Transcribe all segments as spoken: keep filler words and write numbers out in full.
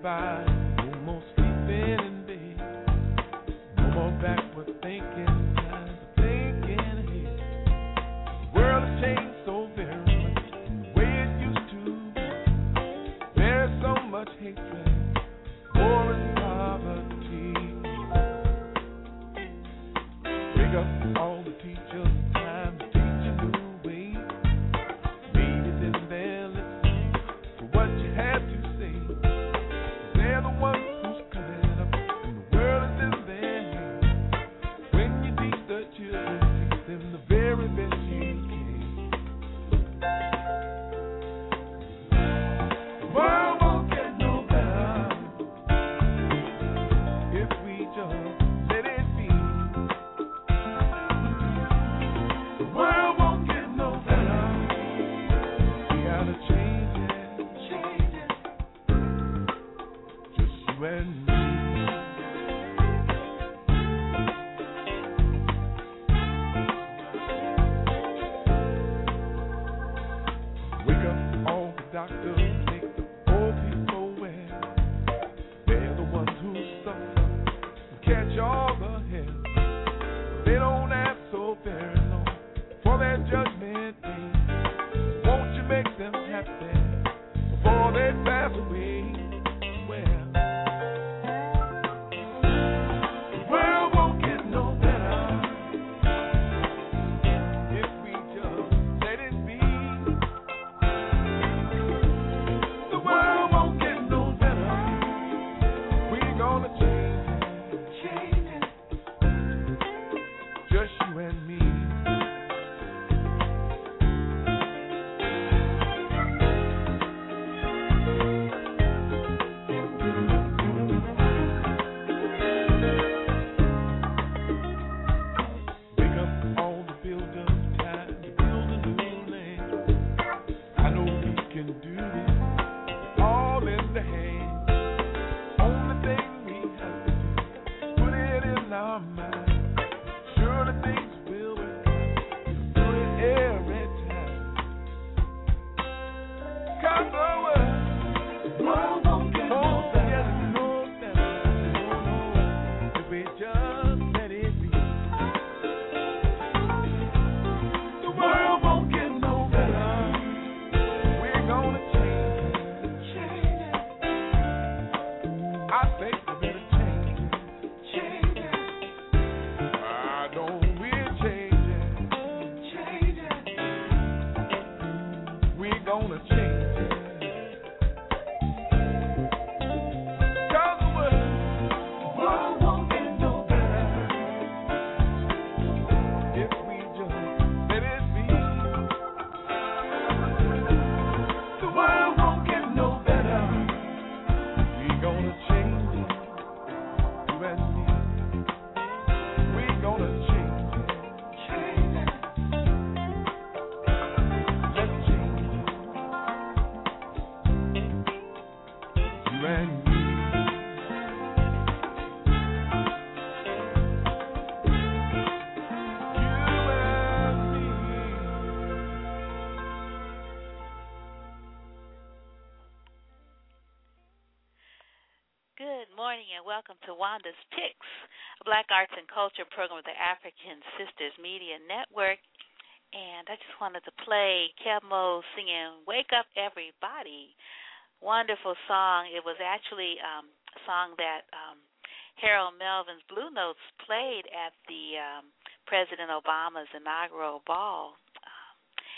Good morning and welcome to Wanda's Picks, a Black Arts and Culture program with the African Sisters Media Network. And I just wanted to play Kebmo singing Wake Up Everybody. Wonderful song. It was actually um, a song that um, Harold Melvin's Blue Notes played at the um, President Obama's inaugural ball. Um,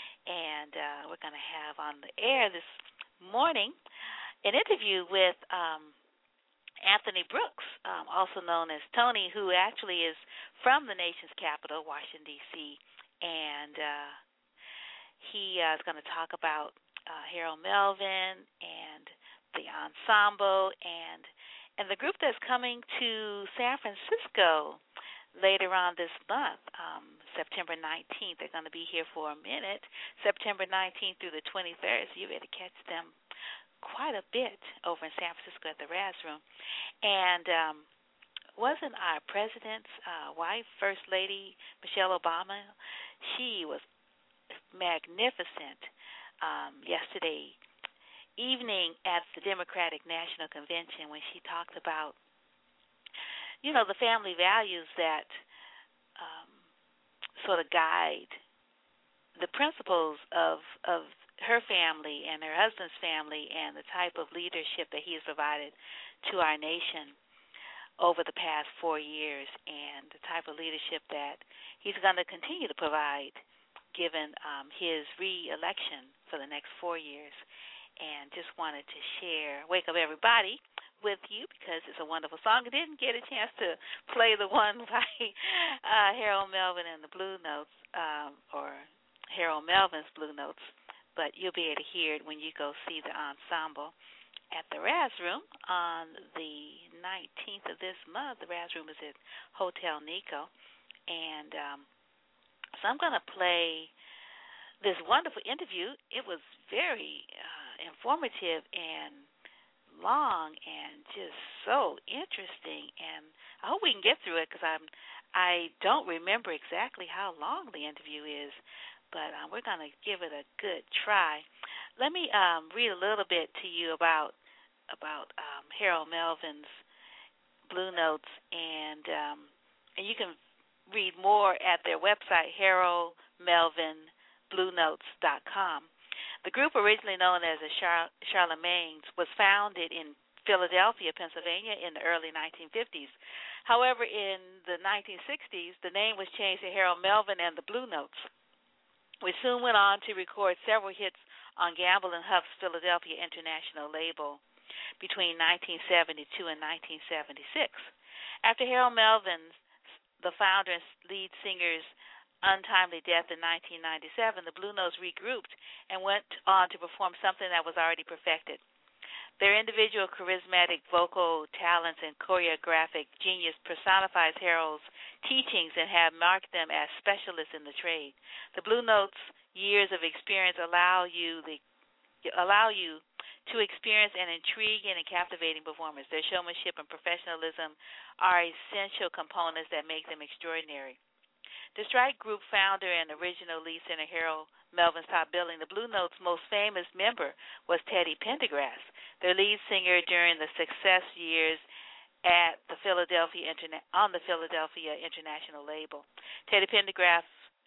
and uh, we're going to have on the air this morning an interview with um, Anthony Brooks, um, also known as Tony, who actually is from the nation's capital, Washington, D C, and uh, he uh, is going to talk about uh, Harold Melvin and the ensemble and and the group that's coming to San Francisco later on this month, um, September nineteenth. They're going to be here for a minute, September nineteenth through the twenty-third, so you better catch them quite a bit over in San Francisco at the Raz Room. And um, wasn't our president's uh, wife, First Lady Michelle Obama, she was magnificent um, yesterday evening at the Democratic National Convention when she talked about, you know, the family values that um, sort of guide the principles of of her family and her husband's family and the type of leadership that he has provided to our nation over the past four years and the type of leadership that he's going to continue to provide given um, his re-election for the next four years. And just wanted to share Wake Up Everybody with you because it's a wonderful song. I didn't get a chance to play the one by uh, Harold Melvin and the Blue Notes, um, or Harold Melvin's Blue Notes, but you'll be able to hear it when you go see the ensemble at the Raz Room on the nineteenth of this month. The Raz Room is at Hotel Nico. And um, so I'm going to play this wonderful interview. It was very uh, informative and long and just so interesting. And I hope we can get through it because I'm I don't remember exactly how long the interview is, but um, we're going to give it a good try. Let me um, read a little bit to you about about um, Harold Melvin's Blue Notes, and um, and you can read more at their website, harold melvin blue notes dot com. The group, originally known as the Char- Charlemagnes, was founded in Philadelphia, Pennsylvania in the early nineteen fifties. However, in the nineteen sixties, the name was changed to Harold Melvin and the Blue Notes, which soon went on to record several hits on Gamble and Huff's Philadelphia International label between nineteen seventy-two and nineteen seventy-six. After Harold Melvin's, the founder and lead singer's, untimely death in nineteen ninety-seven, the Blue Notes regrouped and went on to perform something that was already perfected. Their individual charismatic vocal talents and choreographic genius personifies Harold's teachings and have marked them as specialists in the trade. The Blue Notes' years of experience allow you the allow you to experience an intriguing and captivating performance. Their showmanship and professionalism are essential components that make them extraordinary. The Strike Group founder and original lead singer Harold Melvin's top billing, the Blue Notes' most famous member was Teddy Pendergrass, their lead singer during the success years at the Philadelphia Interna- on the Philadelphia International label. Teddy Pendergrass,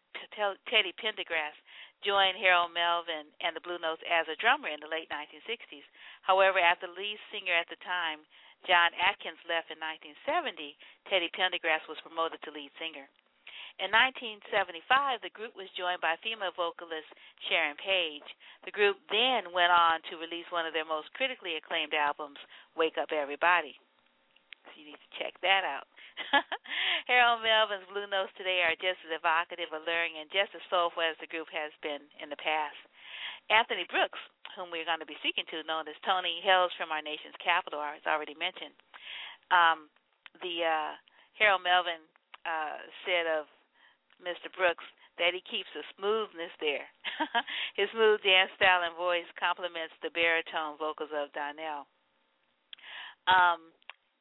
Teddy Pendergrass joined Harold Melvin and the Blue Notes as a drummer in the late nineteen sixties. However, after the lead singer at the time, John Atkins, left in nineteen seventy, Teddy Pendergrass was promoted to lead singer. In nineteen seventy-five, the group was joined by female vocalist Sharon Page. The group then went on to release one of their most critically acclaimed albums, Wake Up Everybody. So you need to check that out. Harold Melvin's Blue Notes today are just as evocative, alluring, and just as soulful as the group has been in the past. Anthony Brooks, whom we're going to be speaking to, known as Tony, hails from our nation's capital, as already mentioned. Um, the uh, Harold Melvin uh, said of Mister Brooks that he keeps a smoothness there. His smooth dance style and voice complements the baritone vocals of Donnell. Um,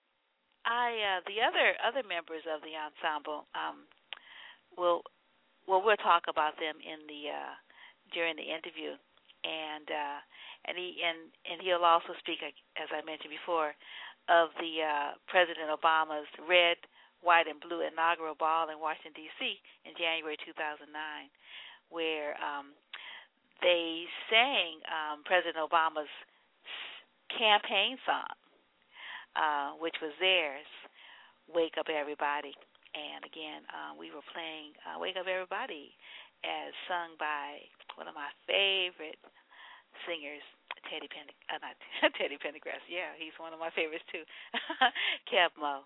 I uh, the other other members of the ensemble um, will well we'll talk about them in the uh, during the interview, and uh, and he and, and he'll also speak, as I mentioned before, of the uh, President Obama's red, white, and blue inaugural ball in Washington, D C in January two thousand nine, where um, they sang um, President Obama's campaign song, uh, which was theirs, Wake Up Everybody. And again, uh, we were playing uh, Wake Up Everybody as sung by one of my favorite singers, Teddy Pend- uh, not Teddy Pendergrass. Yeah, he's one of my favorites too, Kev Mo.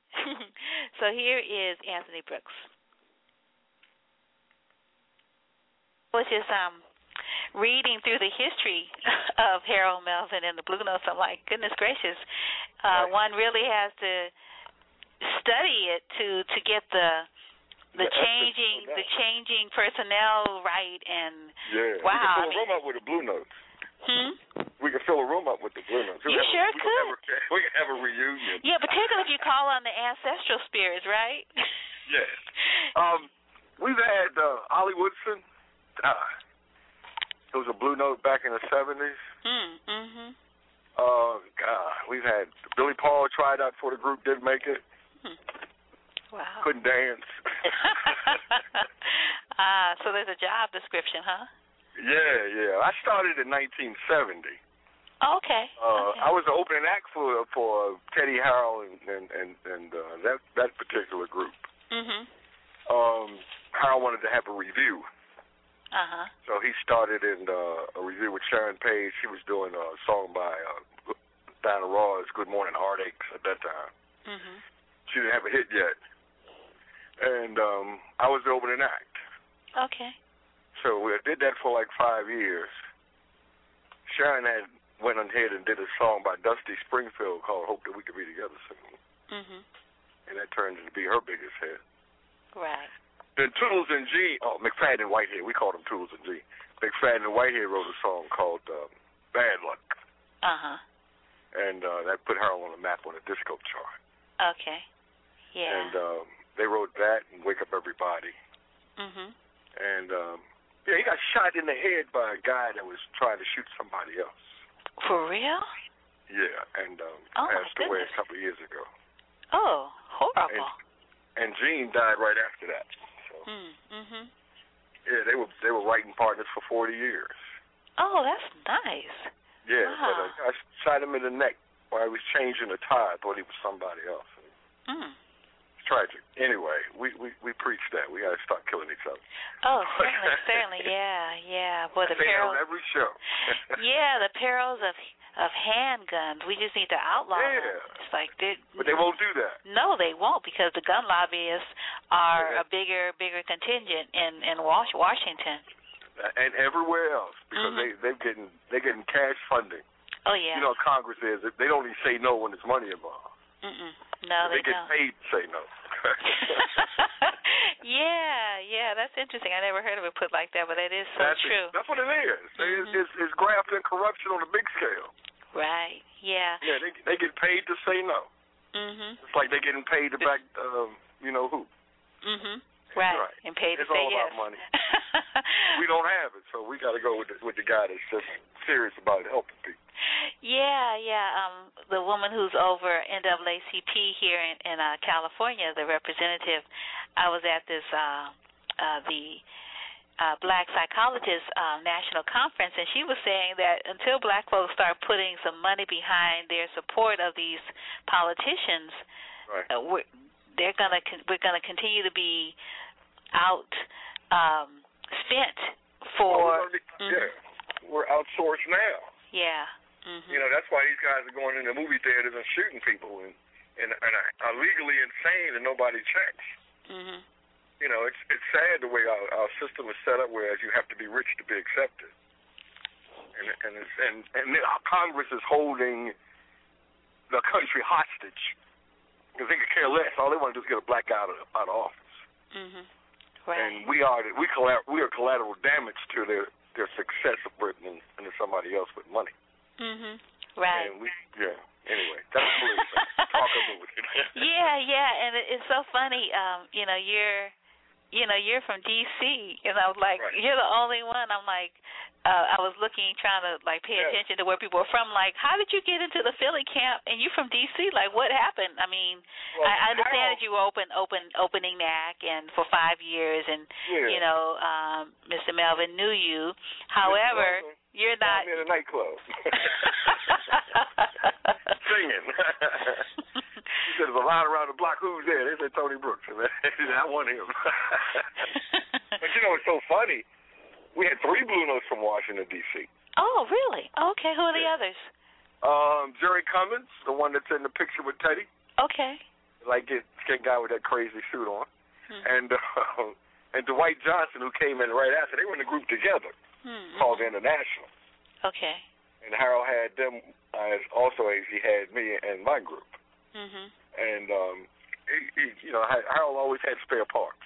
So here is Anthony Brooks. I was just um, reading through the history of Harold Melvin and the Blue Notes. I'm like, goodness gracious, uh, right. One really has to study it to to get the the yeah, changing the changing personnel right. And yeah, wow, we can fill I a mean, room up with the Blue Notes. Hmm? We can fill a room up with the Blue Notes. You sure a, could. We can, have a, we can have a reunion. Yeah, particularly if you call on the ancestral spirits, right? Yes. Um, we've had uh, Ollie Woodson, uh, It was a Blue Note back in the seventies. Mm, mm-hmm. Oh, God. We've had Billy Paul tried out for the group, didn't make it. Hmm. Wow. Couldn't dance. Ah, so there's a job description, huh? Yeah, yeah. I started in nineteen seventy. Oh, okay. Uh, okay. I was the opening act for for Teddy Harrell and and and, and uh, that that particular group. Mhm. Um, Harrell wanted to have a review. Uh huh. So he started in uh, a review with Sharon Page. She was doing a song by uh, Diana Ross, "Good Morning Heartaches" at that time. Mhm. She didn't have a hit yet, and um, I was the opening act. Okay. So we did that for like five years. Sharon had went ahead and did a song by Dusty Springfield called "Hope That We Could Be Together Soon," Mhm. and that turned out to be her biggest hit. Right. Then Toodles and G, oh, McFadden and Whitehead, we called them Toodles and G. McFadden and Whitehead wrote a song called um, Bad Luck. Uh-huh. And uh, that put Harold on the map on the disco chart. Okay. Yeah. And um, they wrote that and Wake Up Everybody. Mhm. And, um, yeah, he got shot in the head by a guy that was trying to shoot somebody else. For real? Yeah, and um, Oh, passed my away goodness. a couple of years ago. Oh, horrible. And, and Gene died right after that. So, Mm, mhm. yeah, they were they were writing partners for forty years. Oh, that's nice. Yeah, Wow. but uh, I shot him in the neck while he was changing the tire. I thought he was somebody else. Mm. It's tragic. Anyway, we, we, we preach that. We got to start killing each other. Oh, certainly, certainly, yeah, yeah. Boy, the I say that perils. on every show. Yeah, the perils of of handguns. We just need to outlaw Yeah. them. It's like they. But they won't do that. No, they won't, because the gun lobbyists are Yeah. a bigger, bigger contingent in in Was- Washington. And everywhere else, because Mhm. they they're getting they're getting cash funding. Oh yeah. You know, how Congress is they don't even say no when there's money involved. Mm-mm. No, they, they get don't. paid to say no. Yeah, yeah, that's interesting. I never heard of it put like that, but that is so that's true. It, that's what it is. Mhm. It's, it's, it's graft and corruption on a big scale. Right. Yeah. Yeah, they they get paid to say no. Mhm. It's like they're getting paid to back, um, you know who. Mhm. Right. Right. And paid It's to say all yes. about money. We don't have it, so we got to go with the, with the guy that's just serious about helping people. Yeah, yeah. Um, the woman who's over N double A C P here in, in uh, California, the representative. I was at this uh, uh, the uh, Black Psychologists uh, National Conference, and she was saying that until Black folks start putting some money behind their support of these politicians, Right. uh, we're they're gonna con- we're gonna continue to be out um, spent for. Well, we're, Mhm. Yeah, we're outsourced now. Yeah. Mm-hmm. You know, that's why these guys are going into movie theaters and shooting people and and, and are legally insane and nobody checks. Mhm. You know, it's it's sad the way our, our system is set up, whereas you have to be rich to be accepted. And and it's, and and our Congress is holding the country hostage because they could care less. All they want to do is get a black guy out of, out of office. Mhm. Right. And we are we colla- we are collateral damage to their their success of Britain and, and to somebody else with money. Mhm. Right. And we yeah. Anyway, that's police. Talk about it. Yeah, yeah, and it, it's so funny. Um, you know, you're, you know, you're from D C, and I was like, Right. you're the only one. I'm like, uh, I was looking, trying to like pay Yeah. attention to where people are from. Like, how did you get into the Philly camp? And you from D C? Like, what happened? I mean, Well, I, I understand how- that you were open, open, opening N A C, and for five years, and Yeah. you know, um, Mister Melvin knew you. However, Melvin, you're not. I'm in a nightclub. Singing. He said, there's a line around the block. Who's there? They said Tony Brooks. And I want him. But you know, it's so funny. We had three Blue Notes from Washington, D C Oh, really? Okay. Who are the Yeah. others? Um, Jerry Cummins, the one that's in the picture with Teddy, Okay. like that skin guy with that crazy suit on, Hmm. and uh, and Dwight Johnson, who came in right after. They were in a group together Hmm. called the International. Okay. And Harold had them as also as he had me and my group. Mhm. And um, he, he, you know, Harold always had spare parts.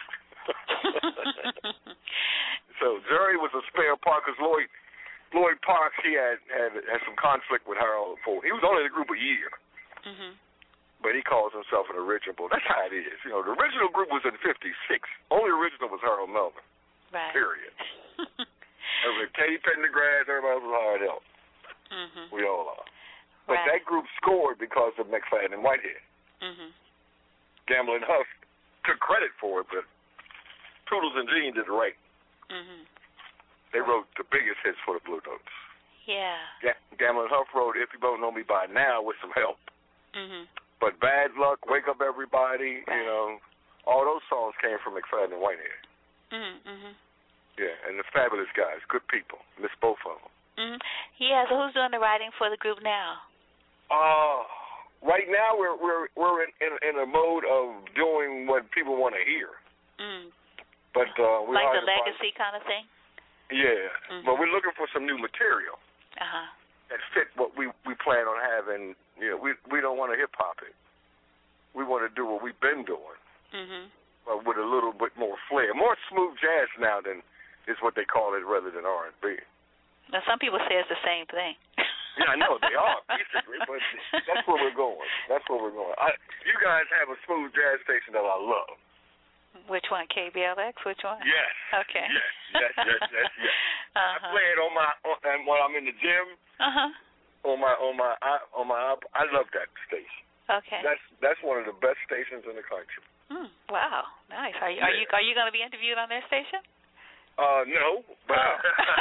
So Jerry was a spare part because Lloyd Lloyd Parks he had, had had some conflict with Harold before. He was only in the group a year, Mhm. but he calls himself an original. That's how it is. You know, the original group was in fifty-six. Only original was Harold Melvin. Right. Period. And Katie Pendergrass, everybody else was hard help. Mhm. We all are. But right. that group scored because of McFadden and Whitehead. Mhm. Gamble and Huff took credit for it, but Toodles and Jean did the right. Mhm. They wrote the biggest hits for the Blue Notes. Yeah. Ga- Gamble and Huff wrote If You Don't Know Me By Now with some help. Mhm. But Bad Luck, Wake Up Everybody, right. you know, all those songs came from McFadden and Whitehead. Mhm. Mhm. Yeah, and the fabulous guys, good people. Miss both of them. Mhm. Yeah. So who's doing the writing for the group now? Uh, right now we're we're we're in, in, in a mode of doing what people want to hear. Mm. But uh, we like the hard to find- legacy kind of thing. Yeah, Mhm. but we're looking for some new material Uh huh. that fit what we we plan on having. You know, we we don't want to hip hop it. We want to do what we've been doing, Mhm. but with a little bit more flair, more smooth jazz now than is what they call it, rather than R and B. Now some people say it's the same thing. Yeah, I know they are basically, but that's where we're going. That's where we're going. I, you guys have a smooth jazz station that I love. Which one? K B L X? Which one? Yes. Okay. Yes. Yes. Yes. Yes. Yes. Uh-huh. I play it on my on, and when I'm in the gym. Uh huh. On my on my on my I love that station. Okay. That's that's one of the best stations in the country. Mm, wow. Nice. Are you are Yeah. you are you going to be interviewed on their station? Uh, no, but Oh.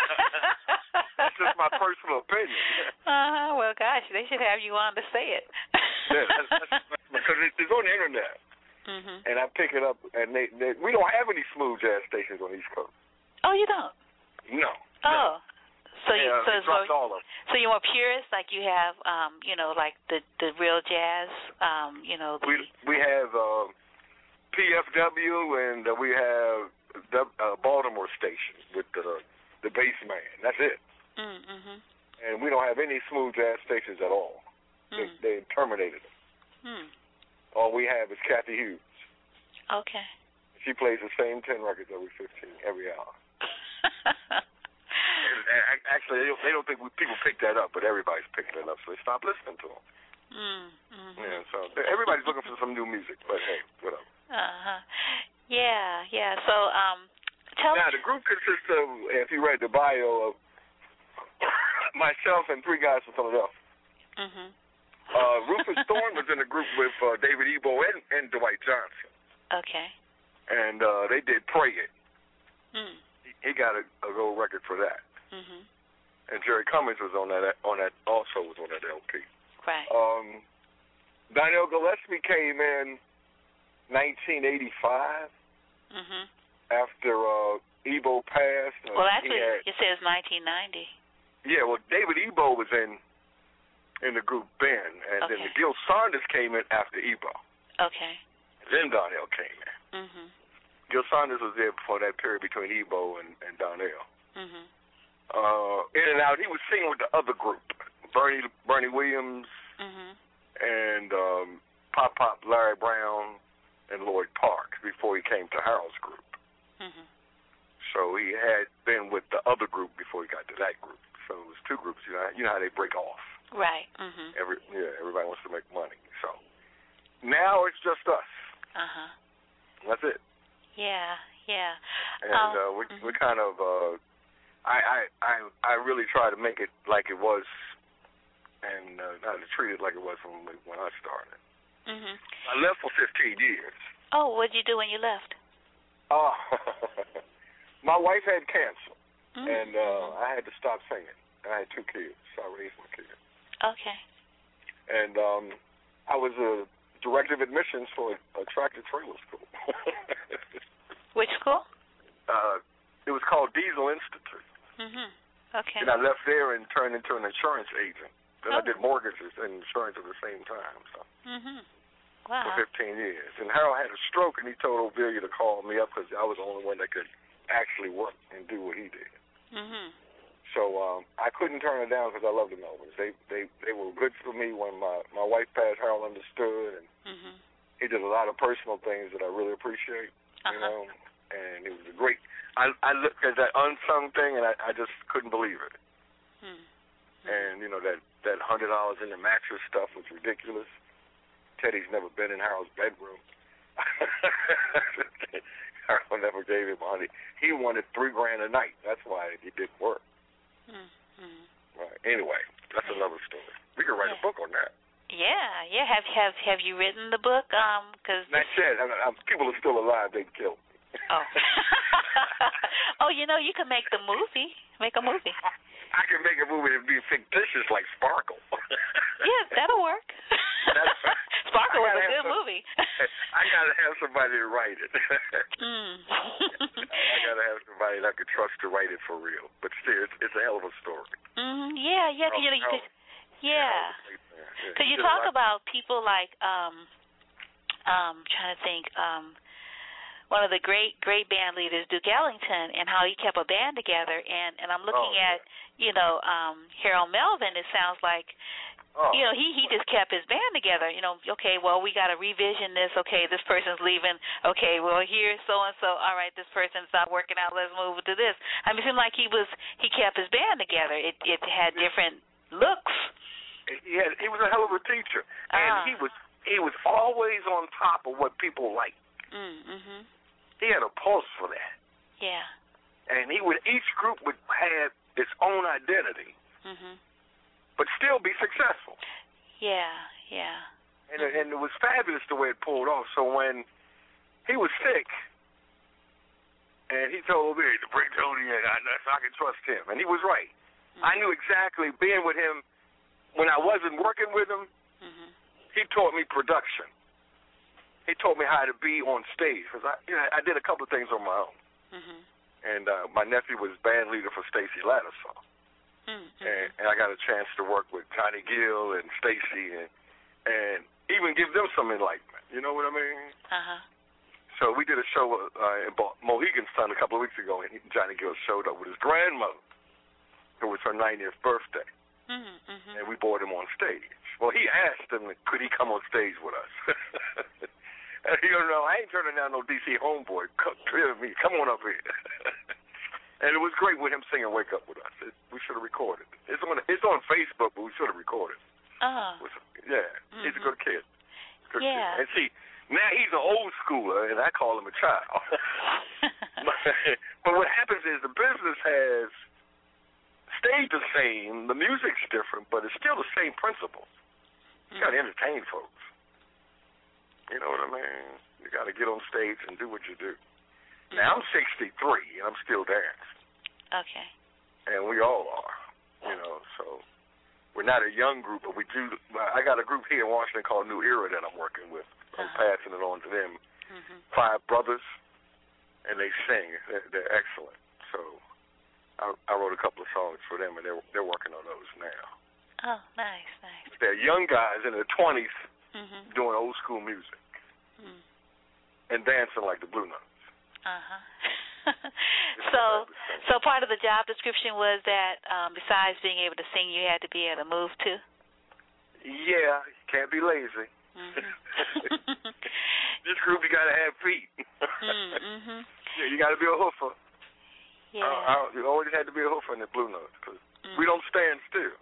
that's just my personal opinion. Uh huh. Well, gosh, they should have you on to say it. Yeah, that's, that's, because it's on the internet, Mhm. and I pick it up, and they, they we don't have any smooth jazz stations on the East Coast. Oh, you don't? No. Oh. No. So you yeah, so they it's dropped more, all of them. so you're more purist, like you have um, you know, like the the real jazz, um, you know, the We we have uh, P F W and uh, we have the uh, Baltimore station with the the bass man. That's it. mm, mhm. And we don't have any smooth jazz stations at all. They, Mm. they terminated them. Mm. All we have is Kathy Hughes. Okay. She plays the same ten records every fifteen, every hour. And, and actually, they don't, they don't think we, people pick that up, but everybody's picking it up, so they stop listening to them. mm, mhm. Yeah, so everybody's looking for some new music, but hey, whatever. Uh-huh. Yeah, yeah. So, um, tell Now, me. the group consists of, if you read the bio, of myself and three guys from Philadelphia. Mhm. Uh, Rufus Thorne was in the group with uh, David Ebo and, and Dwight Johnson. Okay. And uh, they did Pray It. Mm. He, he got a, a gold record for that. Mhm. And Jerry Cummings was on that, on that, also was on that L P. Right. Um, Donnell Gillespie came in nineteen eighty-five Mhm. after uh, Ebo passed. Uh, Well, he actually, had, it says nineteen ninety. yeah, well, David Ebo was in in the group then, and then Okay. Gil Saunders came in after Ebo. Okay. Then Donnell came in. Mhm. Gil Saunders was there before that period between Ebo and, and Donnell. Mhm. Uh, in and out, he was singing with the other group, Bernie Bernie Williams Mhm. and um, Pop Pop Larry Brown and Lloyd Parks before he came to Harold's group. Mhm. So he had been with the other group before he got to that group. So it was two groups. You know, you know how they break off. Right. Mhm. Every yeah, everybody wants to make money. So now it's just us. Uh huh. That's it. Yeah. Yeah. And um, uh, we mhm. we kind of uh, I, I I I really try to make it like it was, and uh, not to treat it like it was from when I started. Mhm. I left for fifteen years. Oh, what did you do when you left? Uh, my wife had cancer, Mm. and uh, I had to stop singing. I had two kids, so I raised my kids. Okay. And um, I was a director of admissions for a, a tractor trailer school. Which school? uh, it was called Diesel Institute. Mhm. Okay. And I left there and turned into an insurance agent. Then I Oh. did mortgages and insurance at the same time, so Mhm. for Wow. fifteen years. And Harold had a stroke, and he told Ovilia to call me up because I was the only one that could actually work and do what he did. Mhm. So um, I couldn't turn it down because I love the Melvins. They they they were good for me when my my wife passed. Harold understood, and Mhm. he did a lot of personal things that I really appreciate. Uh-huh. You know, and it was a great. I I looked at that unsung thing, and I I just couldn't believe it. Mhm. And you know that that hundred dollars in the mattress stuff was ridiculous. Teddy's never been in Harold's bedroom. Harold never gave him money. He wanted three grand a night. That's why he didn't work. Mm-hmm. Right. Anyway, that's another story. We could write yeah. a book on that. Yeah, yeah. Have have have you written the book? Um, cause Not yet. I, I, people are still alive. They killed me. Oh. Oh, you know, you can make the movie. Make a movie. I can make a movie that be fictitious like Sparkle. Yeah, that'll work. Sparkle was a good some, movie. I gotta have somebody to write it. mm. I gotta have somebody that I could trust to write it for real. But still, it's, it's a hell of a story. Mm, yeah, yeah. Oh, you know, you oh, could, yeah. Because yeah, you talk about people like, um, um, trying to think, um, one of the great, great band leaders, Duke Ellington, and how he kept a band together. And, and I'm looking oh, yeah. at, you know, um, Harold Melvin. It sounds like, oh. you know, he, he just kept his band together. You know, okay, well, we got to revision this. Okay, this person's leaving. Okay, well, here's so-and-so. All right, this person's not working out. Let's move to this. I mean, it seemed like he was, he kept his band together. It, it had different looks. He had, he was a hell of a teacher. And ah. he was, he was always on top of what people liked. Mm-hmm. He had a pulse for that. Yeah. And he would, each group would have its own identity, mm-hmm. but still be successful. Yeah, yeah. And, mm-hmm. and it was fabulous the way it pulled off. So when he was sick, and he told me to bring Tony in, I, I could trust him. And he was right. Mm-hmm. I knew exactly, being with him, when I wasn't working with him, mm-hmm. he taught me production. He taught me how to be on stage, because I, you know, I did a couple of things on my own. Mm-hmm. And uh, my nephew was band leader for Stacey Lattisaw. Mm-hmm. And, and I got a chance to work with Johnny Gill and Stacey and, and even give them some enlightenment. You know what I mean? Uh-huh. So we did a show uh, in Mohegan Sun a couple of weeks ago, and Johnny Gill showed up with his grandmother. It was her ninetieth birthday. Mm-hmm. And we brought him on stage. Well, he asked him, could he come on stage with us? You know, I ain't turning down no D C homeboy. Come, me, come on up here. And it was great with him singing "Wake Up" with us. It, we should have recorded it. It's on it's on Facebook, but we should have recorded it. Oh. Yeah, mm-hmm. he's a good kid. Good yeah. Kid. And see, now he's an old schooler, and I call him a child. but, but what happens is the business has stayed the same. The music's different, but it's still the same principles. You got to entertain folks. You know what I mean? You got to get on stage and do what you do. Mm-hmm. Now, I'm sixty-three, and I'm still dancing. Okay. And we all are, you know, so we're not a young group, but we do. I got a group here in Washington called New Era that I'm working with. I'm uh-huh. passing it on to them. Mm-hmm. Five brothers, and they sing. They're, they're excellent. So I, I wrote a couple of songs for them, and they're, they're working on those now. Oh, nice, nice. They're young guys in their twenties mm-hmm. doing old school music. Mm. And dancing like the Blue Notes. Uh-huh. so so part of the job description was that um, besides being able to sing, you had to be able to move, too? Yeah, you can't be lazy. Mm-hmm. This group, you got to have feet. mm-hmm. Yeah, you got to be a hoofer. Yeah. I, I, you always had to be a hoofer in the Blue Notes, because mm-hmm. we don't stand still.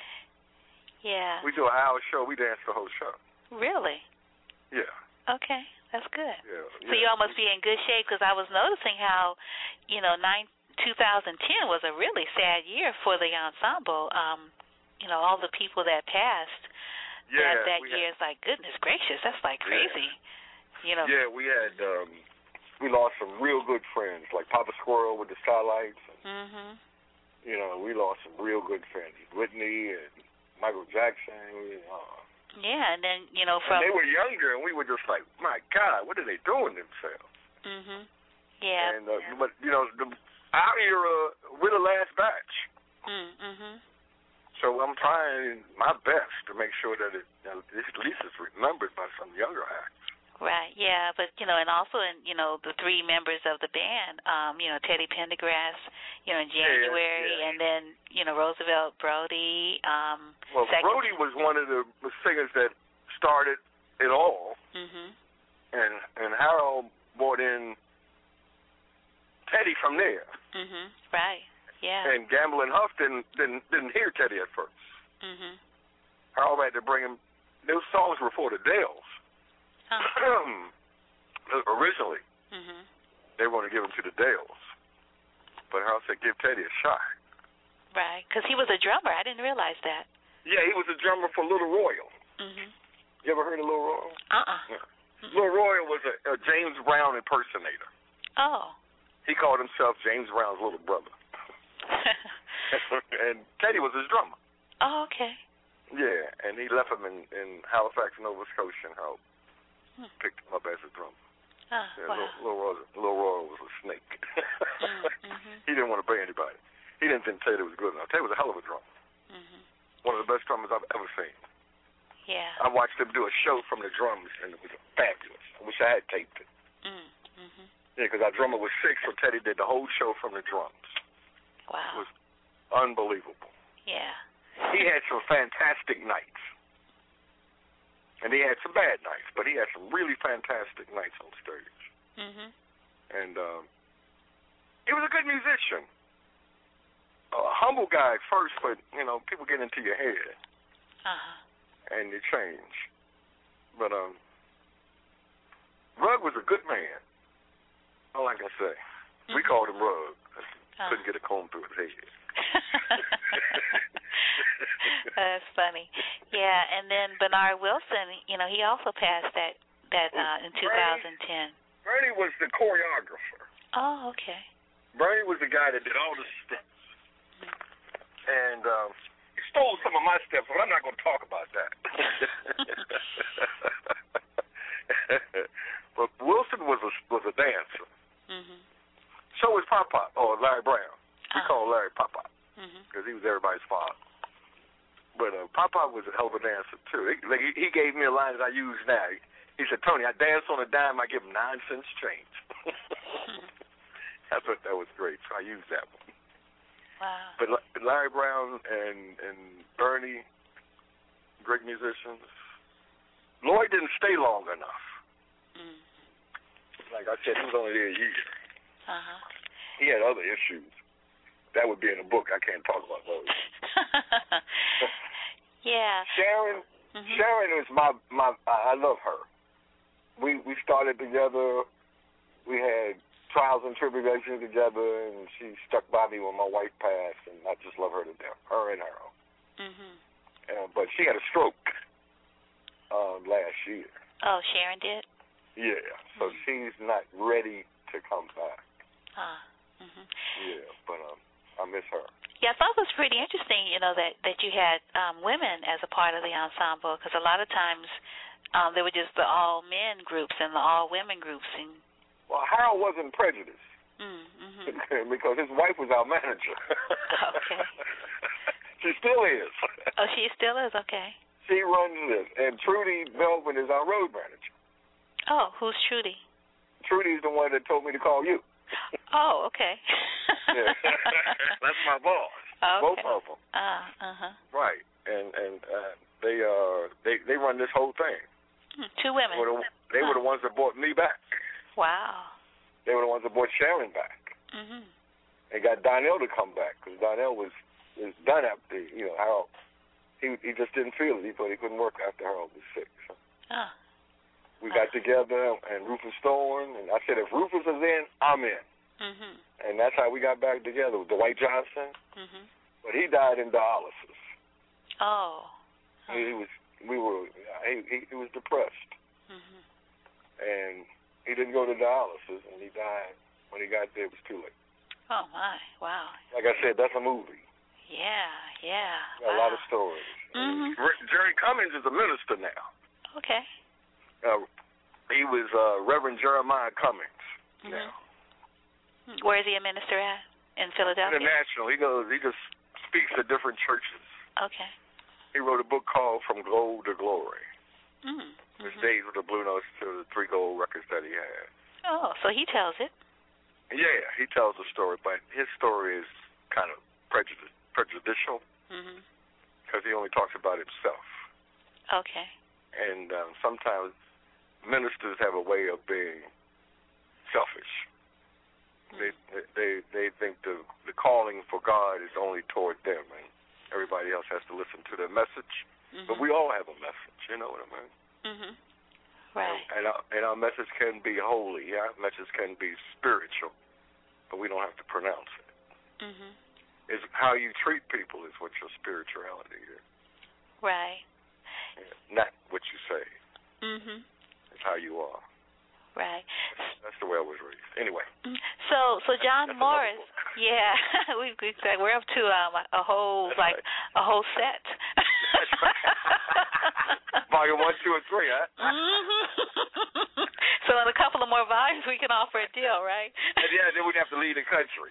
Yeah. We do an hour show, we dance the whole show. Really? Yeah. Okay, that's good. Yeah, so yeah. you all must be in good shape, because I was noticing how, you know, nine, two thousand ten was a really sad year for the ensemble. Um, you know, all the people that passed yeah, that, that year. Had, It's like, goodness gracious, that's like crazy. Yeah. You know. Yeah, we had um, we lost some real good friends, like Papa Squirrel with the Starlights. And, mm-hmm. You know, we lost some real good friends, Whitney and Michael Jackson. Uh, Yeah, and then, you know, from... And they were younger, and we were just like, my God, what are they doing themselves? Mm-hmm. Yeah. And, uh, yeah. But, you know, the, our era, we're the last batch. Mm-hmm. So I'm trying my best to make sure that it, you know, at least it's remembered by some younger acts. Right, yeah, but, you know, and also, in, you know, the three members of the band, um, you know, Teddy Pendergrass, you know, in January, yeah, yeah. and then, you know, Roosevelt Brody. Um, well, second. Brody was one of the singers that started it all, mm-hmm. and and Harold brought in Teddy from there. Mm-hmm. Right, yeah. And Gamble and Huff didn't, didn't, didn't hear Teddy at first. Mm-hmm. Harold had to bring him, those songs were for the Dales. Oh. Originally, mm-hmm. they wanted to give him to the Dales, but Harold said, "Give Teddy a shot." Right, because he was a drummer. I didn't realize that. Yeah, he was a drummer for Little Royal. Mhm. You ever heard of Little Royal? Uh-uh. Yeah. Little Royal was a, a James Brown impersonator. Oh. He called himself James Brown's little brother. And Teddy was his drummer. Oh, okay. Yeah, and he left him in, in Halifax, Nova Scotia, and Harold Hmm. picked him up as a drummer. Oh, Yeah, wow. Little, Little, Royal, Little Royal was a snake. mm-hmm. He didn't want to pay anybody. He didn't think Teddy was good enough. Teddy was a hell of a drummer. Mhm. One of the best drummers I've ever seen. Yeah. I watched him do a show from the drums, and it was fabulous. I wish I had taped it. Mm. Mhm. Yeah, because our drummer was sick, so Teddy did the whole show from the drums. Wow. It was unbelievable. Yeah. He had some fantastic nights. And he had some bad nights, but he had some really fantastic nights on stage. Mhm. And um, he was a good musician. A humble guy at first, but, you know, people get into your head. Uh-huh. And you change. But um, Rug was a good man. All I can say. Mm-hmm. We called him Rug. Uh-huh. Couldn't get a comb through his head. That's funny. Yeah, and then Bernard Wilson, you know, he also passed that that uh, in two thousand ten. Bernie was the choreographer. Oh, okay. Bernie was the guy that did all the steps. And um, he stole some of my steps, but I'm not going to talk about that. But Wilson was a, was a dancer. Mm-hmm. So was Pop Pop, or Larry Brown. We uh-huh. call Larry Pop Pop because mm-hmm. he was everybody's father. But uh, Pop Pop was a hell of a dancer, too. He, like, he gave me a line that I use now. He, he said, Tony, I dance on a dime, I give him nine cents change. mm-hmm. I thought that was great, so I used that one. Wow. But Larry Brown and, and Bernie, great musicians. Lloyd didn't stay long enough. Mm. Like I said, he was only there a year. Uh-huh. He had other issues. That would be in a book. I can't talk about those. Yeah. Sharon, mm-hmm. Sharon is my, my, I love her. We we started together. We had trials and tribulations together, and she stuck by me when my wife passed, and I just love her to death, her and Harold. Mm-hmm. Uh, but she had a stroke uh, last year. Oh, Sharon did? Yeah, so mm-hmm. she's not ready to come back. Ah. Mm-hmm. Yeah, but um, I miss her. Yeah, I thought it was pretty interesting, you know, that, that you had um, women as a part of the ensemble, because a lot of times um, there were just the all-men groups and the all-women groups. And well, Harold wasn't prejudiced mm-hmm. because his wife was our manager. Okay. She still is. Oh, she still is? Okay. She runs this, and Trudy Melvin is our road manager. Oh, who's Trudy? Trudy's the one that told me to call you. Oh, okay. Yeah. That's my boss. Okay. Both of them. Uh, uh-huh. Right, and and uh, they uh they they run this whole thing. Hmm. Two women. They, were the, they huh. were the ones that brought me back. Wow. They were the ones that brought Sharon back. Mm-hmm. And got Donnell to come back because Donnell was was done after you know Harold. He he just didn't feel it. He thought he couldn't work after Harold was sick. So. Oh. We got together, and Rufus Thorne, and I said, if Rufus is in, I'm in. Mm-hmm. And that's how we got back together with Dwight Johnson. Mm-hmm. But he died in dialysis. Oh. Huh. He, he was, we were, he, he, he was depressed. Mm-hmm. And he didn't go to dialysis, and he died. When he got there, it was too late. Oh, my. Wow. Like I said, that's a movie. Yeah, yeah. Got wow. a lot of stories. Mm-hmm. Jerry Cummings is a minister now. Okay. Uh, he was uh, Reverend Jeremiah Cummings mm-hmm. now. Where is he a minister at? In Philadelphia? International. He goes. He just speaks at different churches. Okay. He wrote a book called From Gold to Glory. Mm-hmm. His days with the Blue Notes to the three gold records that he had. Oh, so he tells it. Yeah, he tells the story, but his story is kind of prejudice, prejudicial because mm-hmm. he only talks about himself. Okay. And um, sometimes ministers have a way of being selfish. Mm-hmm. They they they think the the calling for God is only toward them, and everybody else has to listen to their message. Mm-hmm. But we all have a message, you know what I mean? Mm-hmm. Right. And, and, our, and our message can be holy. Our message can be spiritual, but we don't have to pronounce it. Mm-hmm. is how you treat people is what your spirituality is. Right. Yeah, not what you say. Mhm. It's how you are. Right. That's, that's the way I was raised. Anyway. So, so John that's Morris. Yeah, we we we're up to um a whole that's like right. a whole set. That's right. Volume one, two, and three, huh? Mhm. So in a couple of more volumes, we can offer a deal, right? And yeah, then we'd have to leave the country.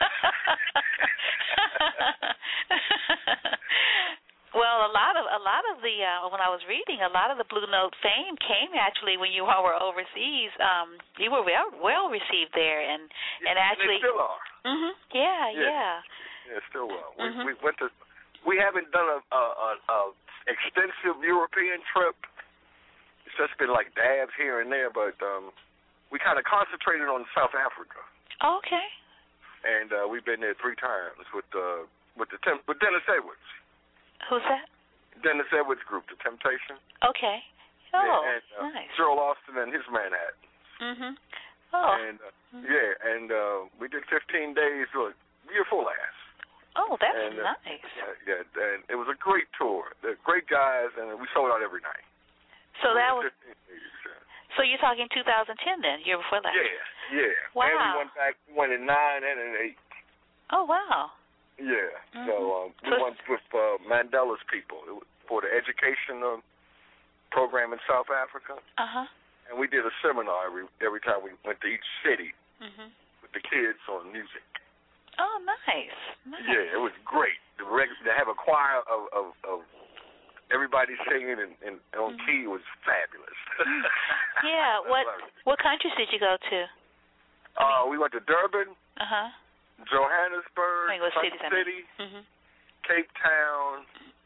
Well, a lot of a lot of the uh, when I was reading, a lot of the Blue Note fame came actually when you all were overseas. Um, you were well well received there, and yeah, and actually, and they still are. Mhm. Yeah, yeah, yeah. Yeah, still well. Mm-hmm. We we went to. We haven't done a, a, a, a extensive European trip. It's just been like dabs here and there, but um, we kind of concentrated on South Africa. Okay. And uh, we've been there three times with uh, with the Tem- with Dennis Edwards. Who's that? Dennis Edwards Group, The Temptation. Okay. Oh, yeah, and, uh, nice. Joel Austin and his Manhattan. Mhm. Oh. And uh, mm-hmm. yeah, and uh, we did fifteen days. Look, you're full ass. Oh, that's and, uh, nice. Yeah, yeah, and it was a great tour. They're great guys, and we sold out every night. So we that was. fifteen days, yeah. So you're talking two thousand ten then, year before last. Yeah, yeah. Wow. And we went back. We went in nine and in eight. Oh wow. Yeah. Mm-hmm. So um, we so went with uh, Mandela's people it was for the education uh, program in South Africa. Uh huh. And we did a seminar every every time we went to each city mhm. with the kids on music. Oh, nice. Nice. Yeah, it was great. The reg- to have a choir of of, of everybody singing and, and on mm-hmm. key was fabulous. Yeah. What what countries did you go to? Uh, I mean, we went to Durban. Uh huh. Johannesburg, I mean, Sun cities, City, I mean. mm-hmm. Cape Town,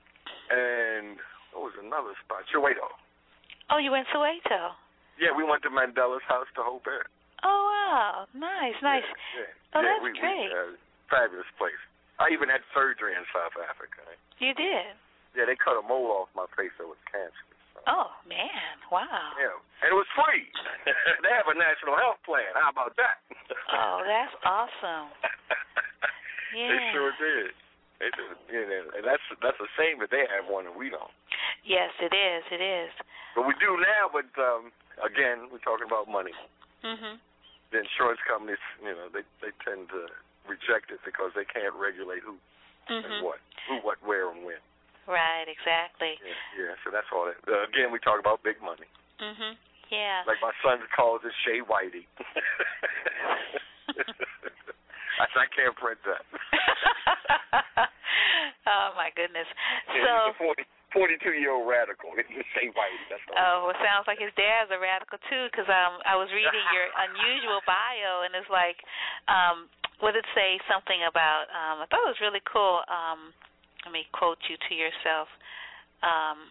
and what was another spot? Soweto. Oh, you went Soweto. Yeah, we went to Mandela's house to Hope Air. Oh wow, nice, nice. Yeah, yeah. Oh, yeah, that's we, great. We, uh, fabulous place. I even had surgery in South Africa. You did? Yeah, they cut a mole off my face that was cancer. So. Oh man, wow. Yeah, and it was free. They have a national health plan. How about that? Oh, that's awesome. Yeah. They sure did. They did. You know, and that's that's a shame that they have one and we don't. Yes, it is. It is. But we do now. But um, again, we're talking about money. Mhm. The insurance companies, you know, they they tend to reject it because they can't regulate who mm-hmm. and what, who, what, where, and when. Right. Exactly. Yeah. Yeah. So that's all. That, uh, again, we talk about big money. Mhm. Yeah. Like my son calls it Shea Whitey. I said, I can't print that. Oh my goodness. Yeah, so he's a forty, forty-two-year-old radical. Shea Whitey. That's all. Oh, well, sounds like his dad's a radical too. Because um, I was reading your unusual bio, and it's like, um, what did it say? Something about. Um, I thought it was really cool. Um, let me quote you to yourself. Um,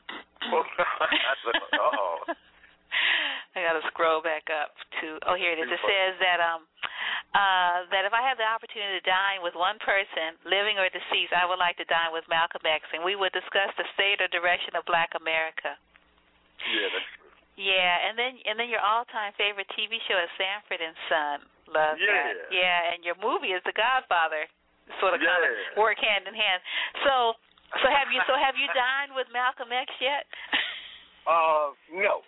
Uh-oh. I got to scroll back up to. Oh, here it is. It says that um, uh, that if I have the opportunity to dine with one person, living or deceased, I would like to dine with Malcolm X, and we would discuss the state or direction of Black America. Yeah, that's true. Yeah, and then and then your all-time favorite T V show is Sanford and Son. Love yeah. that. Yeah, and your movie is The Godfather. Sort of yeah. kind of work hand in hand. So so have you so have you dined with Malcolm X yet? Uh, no.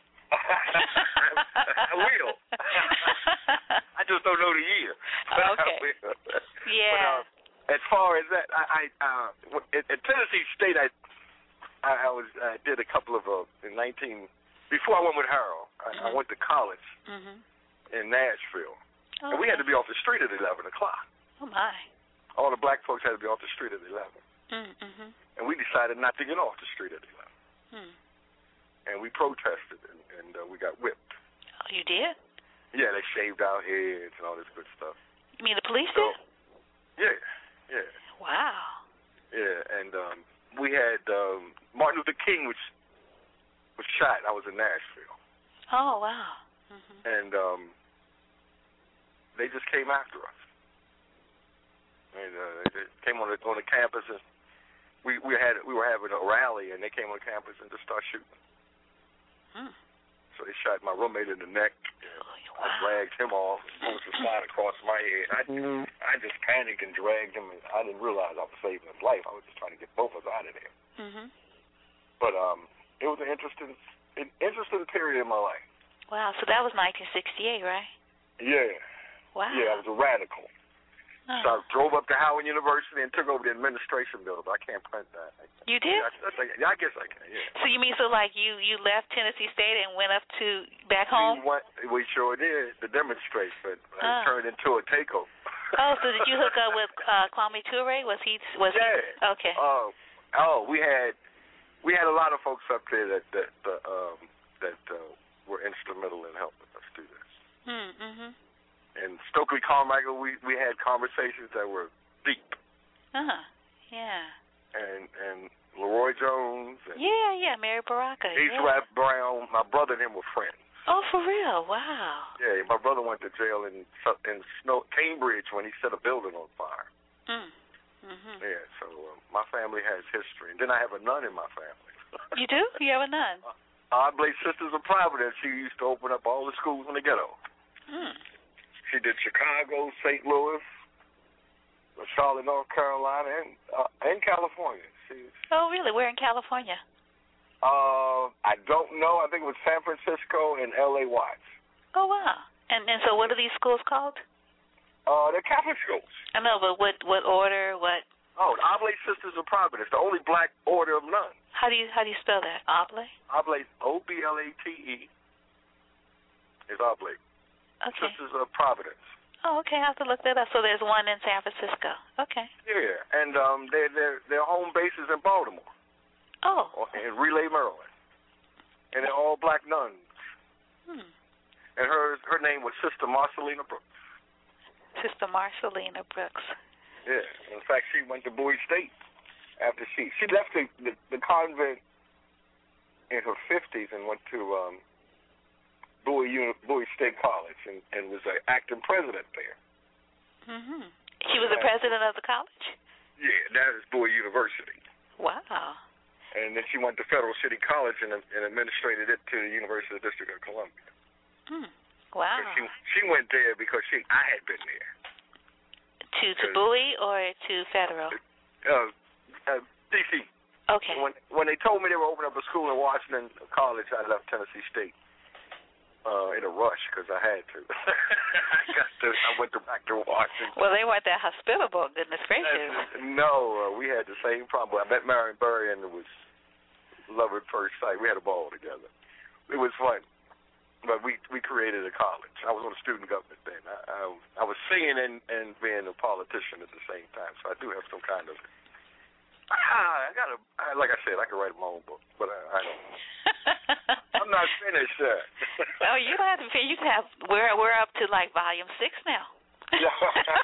I will. I just don't know the year. Okay. Yeah. But, uh, as far as that, I, I uh, at, at Tennessee State, I, I, I was I did a couple of uh, in nineteen before I went with Harold. I, mm-hmm. I went to college mm-hmm. in Nashville, oh, and we okay. had to be off the street at eleven o'clock. Oh my! All the black folks had to be off the street at eleven, mm-hmm. and we decided not to get off the street at eleven. Hmm. And we protested, and, and uh, we got whipped. Oh, you did? Yeah, they shaved our heads and all this good stuff. You mean the police so, did? Yeah, yeah. Wow. Yeah, and um, we had um, Martin Luther King was was shot. I was in Nashville. Oh wow. Mm-hmm. And um, they just came after us. And uh, they came on the on the campus, and we we had we were having a rally, and they came on campus and just started shooting. Hmm. So they shot my roommate in the neck. Wow. I dragged him off, bullets were flying across my head. I, mm-hmm. I just panicked and dragged him, and I didn't realize I was saving his life. I was just trying to get both of us out of there. Mm-hmm. But um, it was an interesting, an interesting period in my life. Wow, so that was nineteen sixty-eight, right? Yeah. Wow. Yeah, I was a radical. Oh. So I drove up to Howard University and took over the administration building, but I can't print that. You did? Yeah, I, I, I guess I can, yeah. So you mean, so like you, you left Tennessee State and went up to back home? We, went, we sure did to demonstrate, but it oh. turned into a takeover. Oh, so did you hook up with uh, Kwame Ture? Was he? Was yeah. He? Okay. Uh, oh, we had we had a lot of folks up there that that uh, um, that uh, were instrumental in helping us do this. Hmm. Mm-hmm. And Stokely Carmichael, we, we had conversations that were deep. Uh-huh. Yeah. And and Leroy Jones. And yeah, yeah, Mary Baraka. Ace yeah. Rap Brown. My brother and him were friends. Oh, for real? Wow. Yeah, my brother went to jail in in Snow, Cambridge when he set a building on fire. Mm. Mm-hmm. Yeah, so uh, my family has history. And then I have a nun in my family. You do? You have a nun? Uh, Oblate Sisters of Providence. She used to open up all the schools in the ghetto. Mm. She did Chicago, Saint Louis, Charlotte, North Carolina, and uh, and California. She's, oh, really? Where in California? Uh, I don't know. I think it was San Francisco and L A Watts. Oh, wow. And and so what are these schools called? Uh, they're Catholic schools. I know, but what what order? What? Oh, the Oblate Sisters of Providence, the only black order of nuns. How do you how do you spell that? Oblate. Oblate, O B L A T E, is Oblate. Okay. Sisters of Providence. Oh, okay. I have to look that up. So there's one in San Francisco. Okay. Yeah, and um, their their their home base is in Baltimore. Oh. In Relay, Maryland, and they're all black nuns. Hmm. And her her name was Sister Marcelina Brooks. Sister Marcelina Brooks. Yeah. In fact, she went to Bowie State after she she left the the, the convent in her fifties and went to um. Bowie, Uni- Bowie State College and, and was an acting president there. Mm-hmm. She was the president of the college? Yeah, that is Bowie University. Wow. And then she went to Federal City College and, and administrated it to the University of the District of Columbia. Mm. Wow. And she she went there because she I had been there. To to Bowie or to Federal? Uh, uh, D C. Okay. When when they told me they were opening up a school in Washington College, I left Tennessee State. Uh, in a rush because I had to. I got to. I went to back to Washington. Well, they weren't that hospitable. Goodness gracious. And, no, uh, we had the same problem. I met Marion Barry, and it was love at first sight. We had a ball together. It was fun, but we we created a college. I was on the student government then. I I, I was singing and, and being a politician at the same time, so I do have some kind of. Ah, I got to. Like I said, I can write my own book, but I, I don't. I'm not finished yet. Oh, you don't have to finish. You can have. We're we're up to like volume six now. Yeah.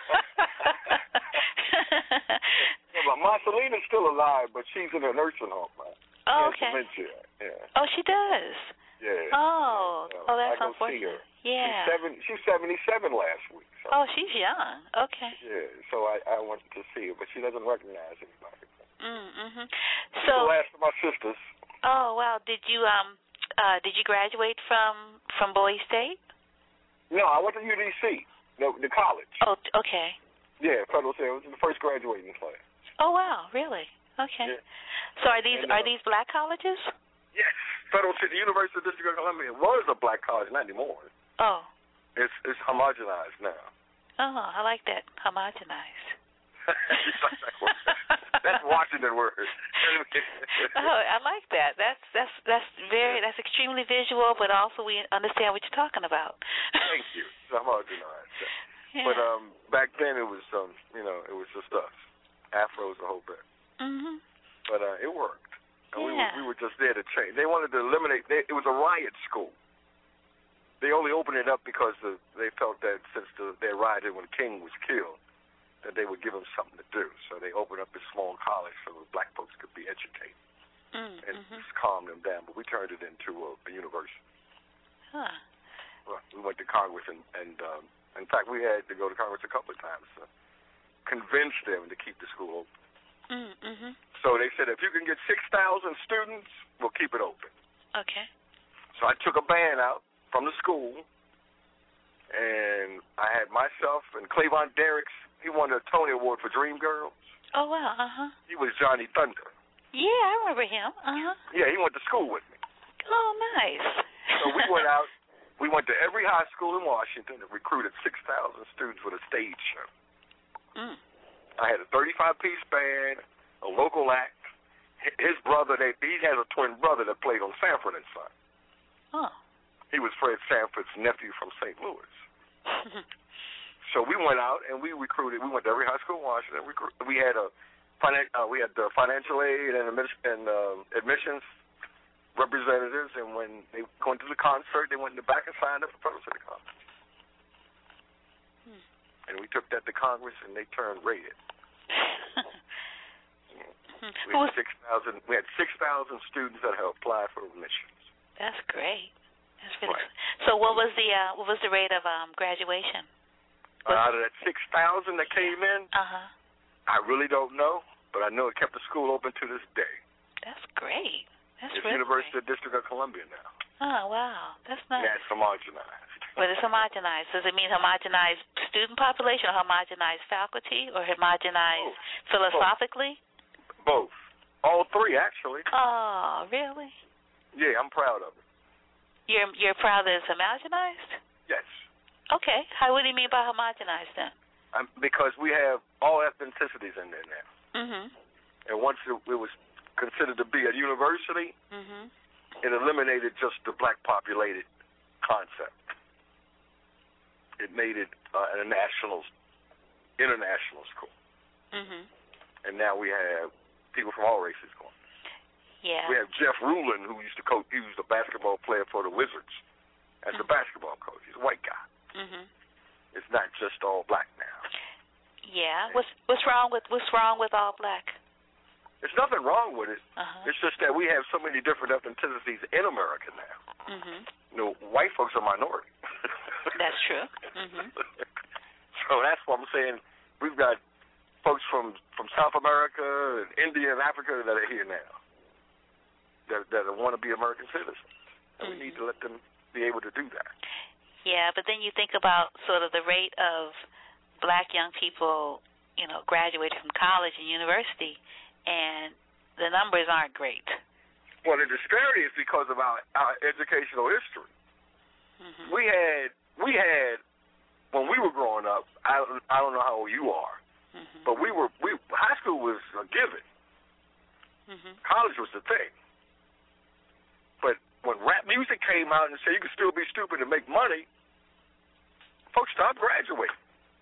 Yeah, but Marcelina's still alive, but she's in a nursing home. Man. Oh, okay. Dementia. Yeah. Oh, she does. Yeah. Oh, so, oh, that's I go unfortunate. See her. Yeah. She's seven. She's seventy-seven last week. So. Oh, she's young. Okay. Yeah. So I I wanted to see her, but she doesn't recognize anybody. Mm-hmm. She's So. the last of my sisters. Oh wow! Did you um uh did you graduate from from Bowie State? No, I went to U D C, no, the college. Oh, okay. Yeah, Federal State. It was the first graduating class. Oh wow! Really? Okay. Yeah. So are these and, uh, are these black colleges? Yes, Federal City, the University of the District of Columbia was a black college, not anymore. Oh. It's it's homogenized now. Oh, I like that, homogenized. That's Washington word. Oh, I like that. That's that's that's very that's extremely visual, but also we understand what you're talking about. Thank you. It's homogenized. Yeah. But um, back then it was um, you know, it was just us, Afros, the whole bit. Mhm. But uh, it worked. And yeah. we were, we were just there to change. They wanted to eliminate. They, it was a riot school. They only opened it up because the, they felt that since the, they rioted when King was killed, that they would give them something to do. So they opened up this small college so that black folks could be educated mm, and mm-hmm. just calm them down. But we turned it into a, a university. Huh. Well, we went to Congress, and, and um, in fact, we had to go to Congress a couple of times to convince them to keep the school open. Mm, mm-hmm. So they said, if you can get six thousand students, we'll keep it open. Okay. So I took a band out from the school, and I had myself and Clavon Derricks. He won a Tony Award for Dreamgirls. Oh, wow, uh-huh. He was Johnny Thunder. Yeah, I remember him. Uh-huh. Yeah, he went to school with me. Oh, nice. So we went out. We went to every high school in Washington and recruited six thousand students for the stage show. Mm. I had a thirty-five piece band, a local act. His brother, they, he has a twin brother that played on Sanford and Son. Oh. He was Fred Sanford's nephew from Saint Louis. So we went out and we recruited. We went to every high school in Washington. We had a uh, we had the financial aid and, admission, and uh, admissions representatives. And when they went to the concert, they went in the back and signed up for fellowship of the concert. Hmm. And we took that to Congress, and they turned rated. We had six thousand. We had six thousand students that had applied for admissions. That's great. That's really right. So, what was the uh, what was the rate of um, graduation? Uh, out of that six thousand that came in, uh huh. I really don't know, but I know it kept the school open to this day. That's great. That's it's really University great. of District of Columbia now. Oh wow, that's nice. Yeah, it's homogenized. But it's homogenized. Does it mean homogenized student population, or homogenized faculty, or homogenized Both. philosophically? Both. All three, actually. Oh, really? Yeah, I'm proud of it. You're you're proud that it's homogenized? Yes. Okay. How what do you mean by homogenized then? Um, because we have all ethnicities in there now. Mhm. And once it, it was considered to be a university, mhm, it eliminated just the black populated concept. It made it uh, a national, international school. Mhm. And now we have people from all races going. Yeah. We have Jeff Rulin, who used to coach. He was a basketball player for the Wizards as mm-hmm. a basketball coach. He's a white guy. Mhm. It's not just all black now. Yeah. What's what's wrong with what's wrong with all black? There's nothing wrong with it. Uh-huh. It's just that we have so many different ethnicities in America now. Mhm. You know, white folks are minority. That's true. Mhm. So that's what I'm saying. We've got folks from, from South America and India and Africa that are here now that that want to be American citizens. And mm-hmm. we need to let them be able to do that. Yeah, but then you think about sort of the rate of black young people, you know, graduating from college and university, and the numbers aren't great. Well, the disparity is because of our, our educational history. Mm-hmm. We had we had when we were growing up. I I don't know how old you are, mm-hmm. but we were we high school was a given. Mm-hmm. College was the thing. But when rap music came out and said you could still be stupid and make money, folks stopped graduating.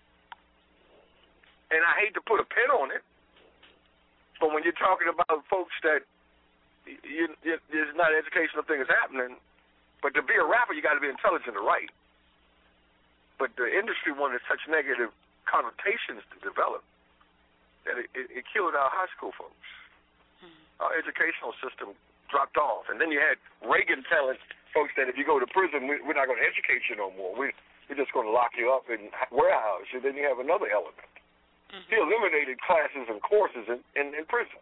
And I hate to put a pin on it, but when you're talking about folks that you, you, there's not an educational thing that's happening, but to be a rapper, you got to be intelligent to write. But the industry wanted such negative connotations to develop that it, it, it killed our high school folks. Mm-hmm. Our educational system dropped off. And then you had Reagan telling folks that if you go to prison, we, we're not going to educate you no more. We, we're just going to lock you up and warehouse you. Then you have another element. Mm-hmm. He eliminated classes and courses in, in, in prison.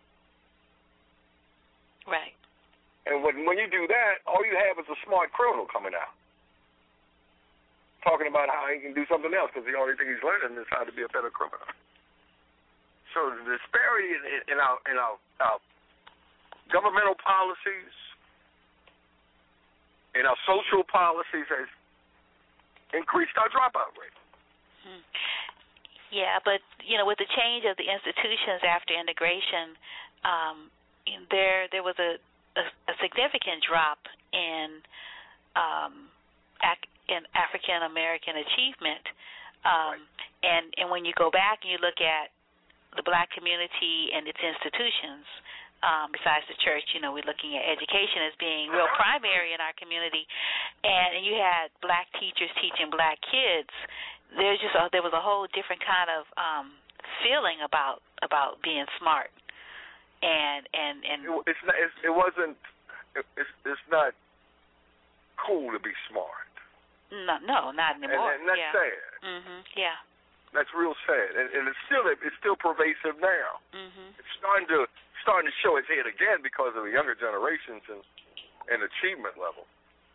Right. And when when you do that, all you have is a smart criminal coming out, talking about how he can do something else because the only thing he's learning is how to be a better criminal. So the disparity in, in our in our, our governmental policies, in our social policies has increased our dropout rate. Hmm. Yeah, but you know, with the change of the institutions after integration, um, there there was a, a, a significant drop in um, ac- in African American achievement, um, right. and and when you go back and you look at the black community and its institutions. Um, besides the church, you know, we're looking at education as being real primary in our community, and, and you had black teachers teaching black kids. There's just a, there was a whole different kind of um, feeling about about being smart, and and and it, it's not, it's, it wasn't it's it's not cool to be smart. No, no, not anymore. And, and that's yeah. sad. Mhm. Yeah. That's real sad, and, and it's still it's still pervasive now. Mhm. It's starting to starting to show its head again because of the younger generations and, and achievement level.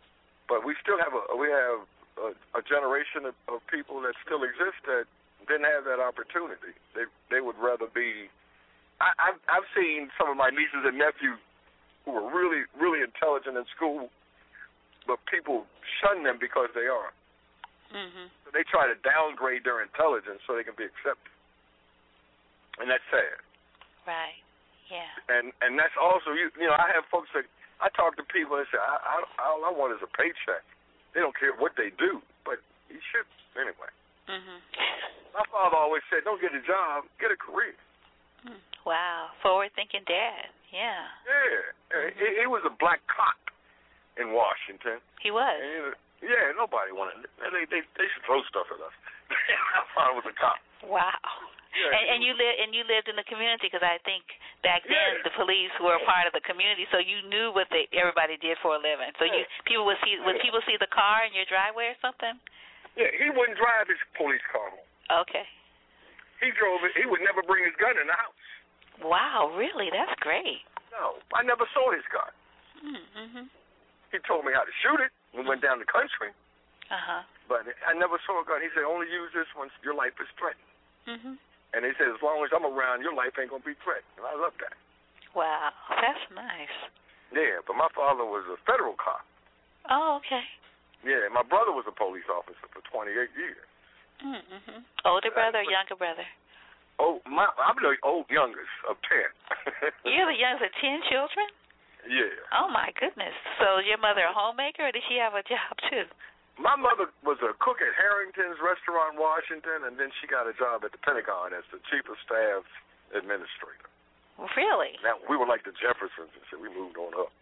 but we still have a we have a, a generation of, of people that still exist that didn't have that opportunity. They they would rather be. I, I've I've seen some of my nieces and nephews who were really really intelligent in school, but people shun them because they are. Mm-hmm. So they try to downgrade their intelligence so they can be accepted, and that's sad. Right. Yeah. And and that's also you you know I have folks that I talk to people and say I, I all I want is a paycheck. They don't care what they do, but you should anyway. Mhm. My father always said, "Don't get a job, get a career." Mm. Wow, forward-thinking dad. Yeah. Yeah, mm-hmm. he, he was a black cop in Washington. He was. And he was yeah, nobody wanted. They they they should throw stuff at us. My father was a cop. Wow. Yeah, and, and you lived and you lived in the community because I think back then yeah. the police were a part of the community, so you knew what they, everybody did for a living. So you people would see would people see the car in your driveway or something? Yeah, he wouldn't drive his police car home. Okay. He drove it. He would never bring his gun in the house. Wow, really? That's great. No, I never saw his gun. Mm-hmm. He told me how to shoot it. We went down the country. Uh huh. But I never saw a gun. He said, only use this once your life is threatened. Mhm. And he said, as long as I'm around, your life ain't going to be threatened. And I love that. Wow, that's nice. Yeah, but my father was a federal cop. Oh, okay. Yeah, my brother was a police officer for twenty-eight years. Mm-hmm. Older brother or younger brother? Oh, my, I'm the old youngest of ten. You're the youngest of ten children? Yeah. Oh, my goodness. So is your mother a homemaker, or did she have a job, too? My mother was a cook at Harrington's Restaurant, Washington, and then she got a job at the Pentagon as the Chief of Staff Administrator. Really? Now, we were like the Jeffersons, and so we moved on up.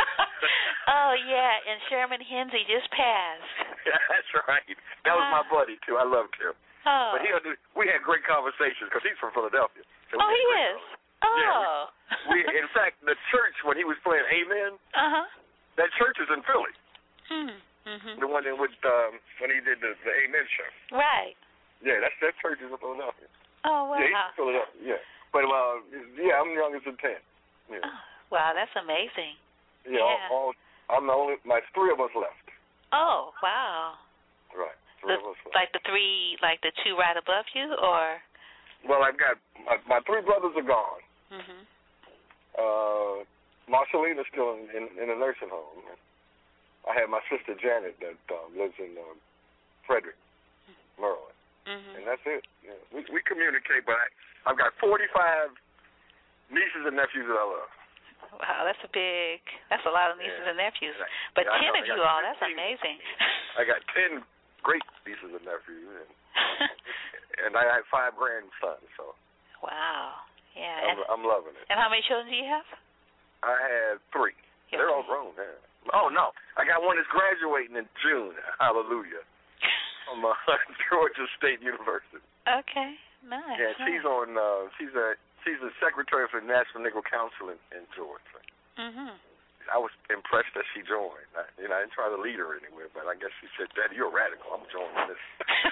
Oh, yeah, and Sherman Hensey just passed. Yeah, that's right. That was my buddy, too. I loved him. Oh. But he, we had great conversations because he's from Philadelphia. So oh, he is? Oh. Yeah, we, we, in fact, the church, when he was playing Amen, uh-huh. that church is in Philly. Hmm. Mm-hmm. The one in which, um, when he did the, the Amen show. Right. Yeah, that's that church is in Philadelphia. Oh, wow. Yeah, he's in Philadelphia, yeah. But, uh, yeah, I'm the youngest of ten. Yeah. Oh, wow, that's amazing. Yeah, yeah. All, all, I'm the only, my three of us left. Oh, wow. Right, three the, of us left. Like the three, like the two right above you, or? Well, I've got, my, my three brothers are gone. Mm-hmm. Uh, Marcelina's still in, in, in a nursing home. I have my sister Janet that um, lives in um, Frederick, Maryland, mm-hmm. and that's it. Yeah. We, we communicate, but I, I've got forty-five nieces and nephews that I love. Wow, that's a big, that's a lot of nieces yeah. and nephews. Yeah, but yeah, ten of you all, that's fifteen, amazing. I got ten great nieces and nephews, and, and I have five grandsons. So. Wow. Yeah. I'm, and, I'm loving it. And how many children do you have? I have three. You're They're all grown now. Oh, no. I got one that's graduating in June. Hallelujah. From uh, Georgia State University. Okay. Nice. Yeah, nice. she's on, uh, she's a, she's the secretary for the National Negro Council in, in Georgia. Mm-hmm. I was impressed that she joined. I, you know, I didn't try to lead her anywhere, but I guess she said, Daddy, you're a radical. I'm joining this.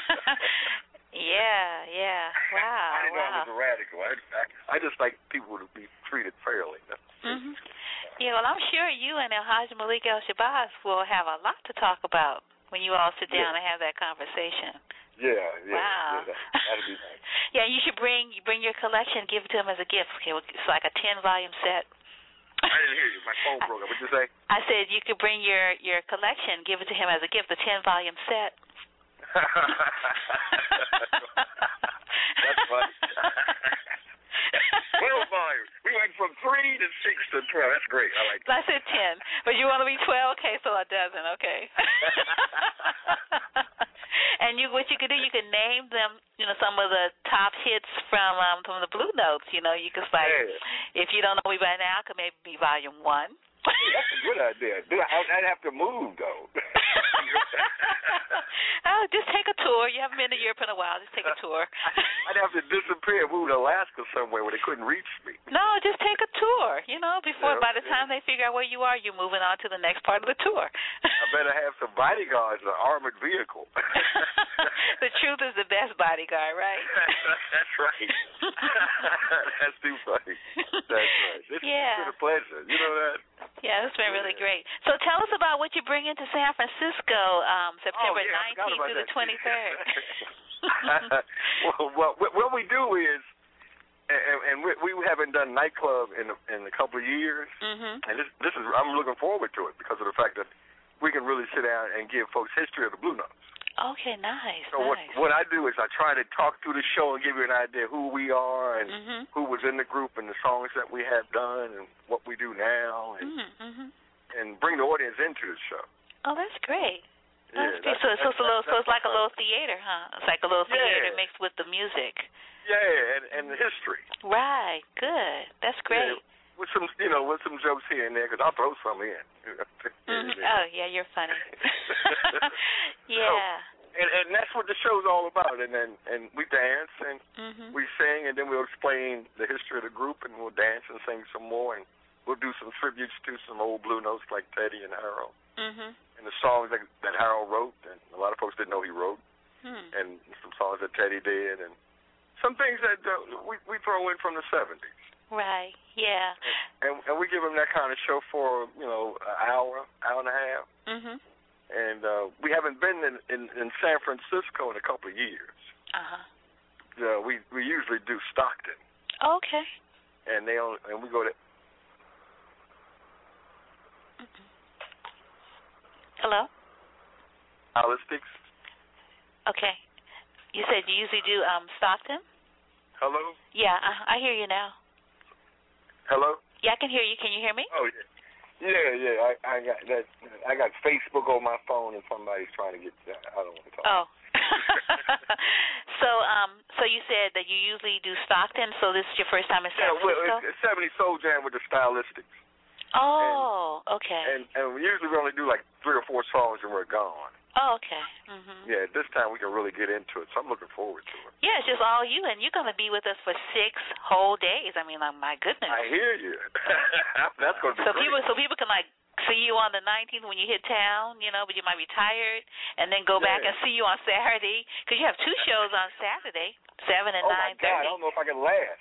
Yeah, yeah. Wow. I didn't wow. know I was a radical. I, I, I just like people to be treated fairly. Mm-hmm. Yeah, well, I'm sure you and Alhaji Malik El-Shabazz will have a lot to talk about when you all sit down yeah. and have that conversation. Yeah, yeah. Wow. Yeah, that, that'd be nice. Yeah, you should bring you bring your collection, give it to him as a gift. Okay, it's like a ten volume set. I didn't hear you. My phone broke up. What'd you say? I said you could bring your your collection, give it to him as a gift, the ten volume set. That's funny. Twelve volumes. We went from three to six to twelve. That's great. I like that. I said ten, but you want to be twelve? Okay, so a dozen. Okay. And you, what you could do, you could name them. You know, some of the top hits from um, from the Blue Notes. You know, you could like, yeah. if you don't know me by now, it could maybe be volume one. Hey, that's a good idea. Dude, I'd have to move though. Oh, just take a tour. You haven't been to Europe in a while. Just take a tour. I'd have to disappear, move to Alaska somewhere where they couldn't reach me. No, just take a tour. You know, before yeah, by the yeah. time they figure out where you are, you're moving on to the next part of the tour. I better have some bodyguards, an armored vehicle. The truth is the best bodyguard, right? That's right. That's too funny. That's right. It's, yeah. it's been a pleasure. You know that. Yeah, it's been really great. So tell us about what you bring into San Francisco um, September oh, yeah, nineteenth through the twenty-third. well, well, what we do is, and, and we, we haven't done nightclub in a, in a couple of years, mm-hmm. and this, this is I'm looking forward to it because of the fact that we can really sit down and give folks history of the Blue Notes. Okay, nice. So nice. what what I do is I try to talk through the show and give you an idea who we are and mm-hmm. who was in the group and the songs that we have done and what we do now and mm-hmm. and bring the audience into the show. Oh, that's great. That's yeah, great. that's, so, that's, so, it's a little, so it's like a fun. little theater, huh? It's like a little yeah. theater mixed with the music. Yeah, and, and the history. Right. Good. That's great. Yeah, with some, you know, with some jokes here and there, because I'll throw some in. mm-hmm. Oh, yeah, you're funny. yeah. So, and, and that's what the show's all about. And then and we dance and mm-hmm. we sing, and then we'll explain the history of the group, and we'll dance and sing some more, and we'll do some tributes to some old Blue Notes like Teddy and Harold, mm-hmm. and the songs that, that Harold wrote, and a lot of folks didn't know he wrote, hmm. and some songs that Teddy did, and some things that uh, we we throw in from the seventies. Right. Yeah. And, and we give them that kind of show for you know an hour, hour and a half. Mhm. And uh, we haven't been in, in, in San Francisco in a couple of years. Uh-huh. Uh, we we usually do Stockton. Okay. And they only, and we go to. Mm-mm. Hello? Stylistics. Okay. You said you usually do um, Stockton? Hello? Yeah, I, I hear you now. Hello? Yeah, I can hear you. Can you hear me? Oh, yeah. Yeah, yeah, I, I got that. I got Facebook on my phone, and somebody's trying to get. I don't want to talk. Oh, so um, so you said that you usually do Stockton. So this is your first time in San yeah, Francisco? Yeah, well, it's seventy Soul Jam with the Stylistics. Oh, and, okay. And and we usually we only do like three or four songs, and we're gone. Oh, okay. Mhm. Yeah, this time we can really get into it, so I'm looking forward to it. Yeah, it's just all you, and you're going to be with us for six whole days. I mean, like, my goodness. I hear you. That's going to be so great. people, so people can like see you on the nineteenth when you hit town, you know, but you might be tired, and then go yeah. back and see you on Saturday because you have two shows on Saturday, seven and oh nine my God, thirty. I don't know if I can last.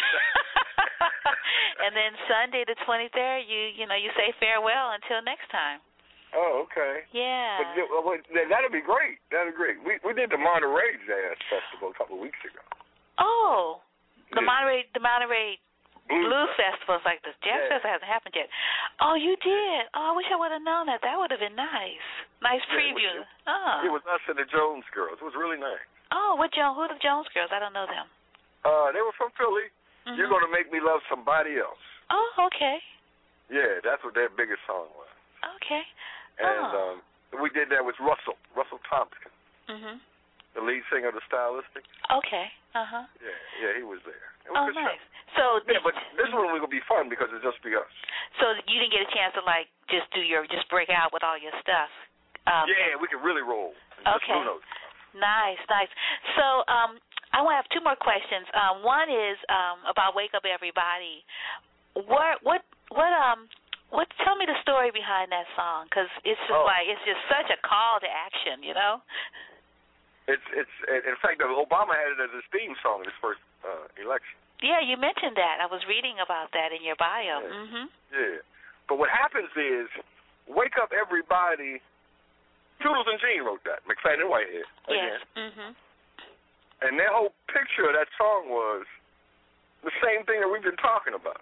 And then Sunday the twenty-third, you you know you say farewell until next time. Oh, okay. Yeah. But, well, that'd be great. That'd be great. We we did the Monterey Jazz Festival a couple of weeks ago. Oh, the yeah. Monterey the Monterey Blues, Blues Festival is like the Jazz yeah. Festival hasn't happened yet. Oh, you did. Oh, I wish I would have known that. That would have been nice. Nice preview. Yeah, it, was, oh. it was us and the Jones Girls. It was really nice. Oh, what Jones? Who are the Jones Girls? I don't know them. Uh, they were from Philly. Mm-hmm. You're gonna make me love somebody else. Oh, okay. Yeah, that's what their biggest song was. Okay. And oh. um, we did that with Russell, Russell Thompson, Mhm. the lead singer of the Stylistics. Okay. Uh huh. Yeah, yeah, he was there. It Oh, was a good nice. show. So yeah, but this one will be fun because it's just be us. So you didn't get a chance to like just do your just break out with all your stuff. Um, yeah, we can really roll. Okay. Nice, nice. So um, I want to have two more questions. Um, one is um, about Wake Up Everybody. What what what um what? Tell me the story behind that song because it's just oh. like it's just such a call to action, you know. It's it's in fact Obama had it as his theme song in his first uh, election. Yeah, you mentioned that. I was reading about that in your bio. Yeah. Mhm. Yeah, but what happens is Wake Up Everybody. Toodles and Jean wrote that. McFadden and Whitehead. Yes. Mhm. And their whole picture of that song was the same thing that we've been talking about.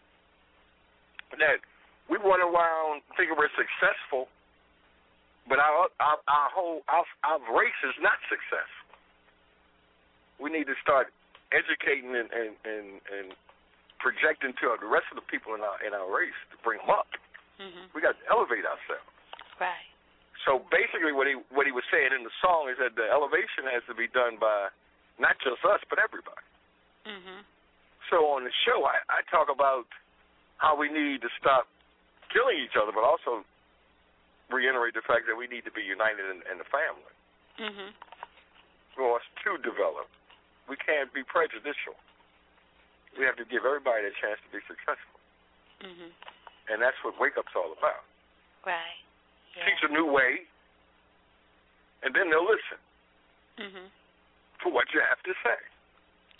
That we run around thinking we're successful, but our our, our whole our, our race is not successful. We need to start educating and and, and, and projecting to the rest of the people in our in our race to bring them up. Mhm. We got to elevate ourselves. Right. So basically, what he what he was saying in the song is that the elevation has to be done by not just us, but everybody. Mhm. So on the show, I, I talk about how we need to stop killing each other, but also reiterate the fact that we need to be united in, in the family. Mhm. For us to develop, we can't be prejudicial. We have to give everybody a chance to be successful, Mhm. and that's what Wake Up's all about. Right. Yeah. Teach a new way, and then they'll listen Mhm. to what you have to say.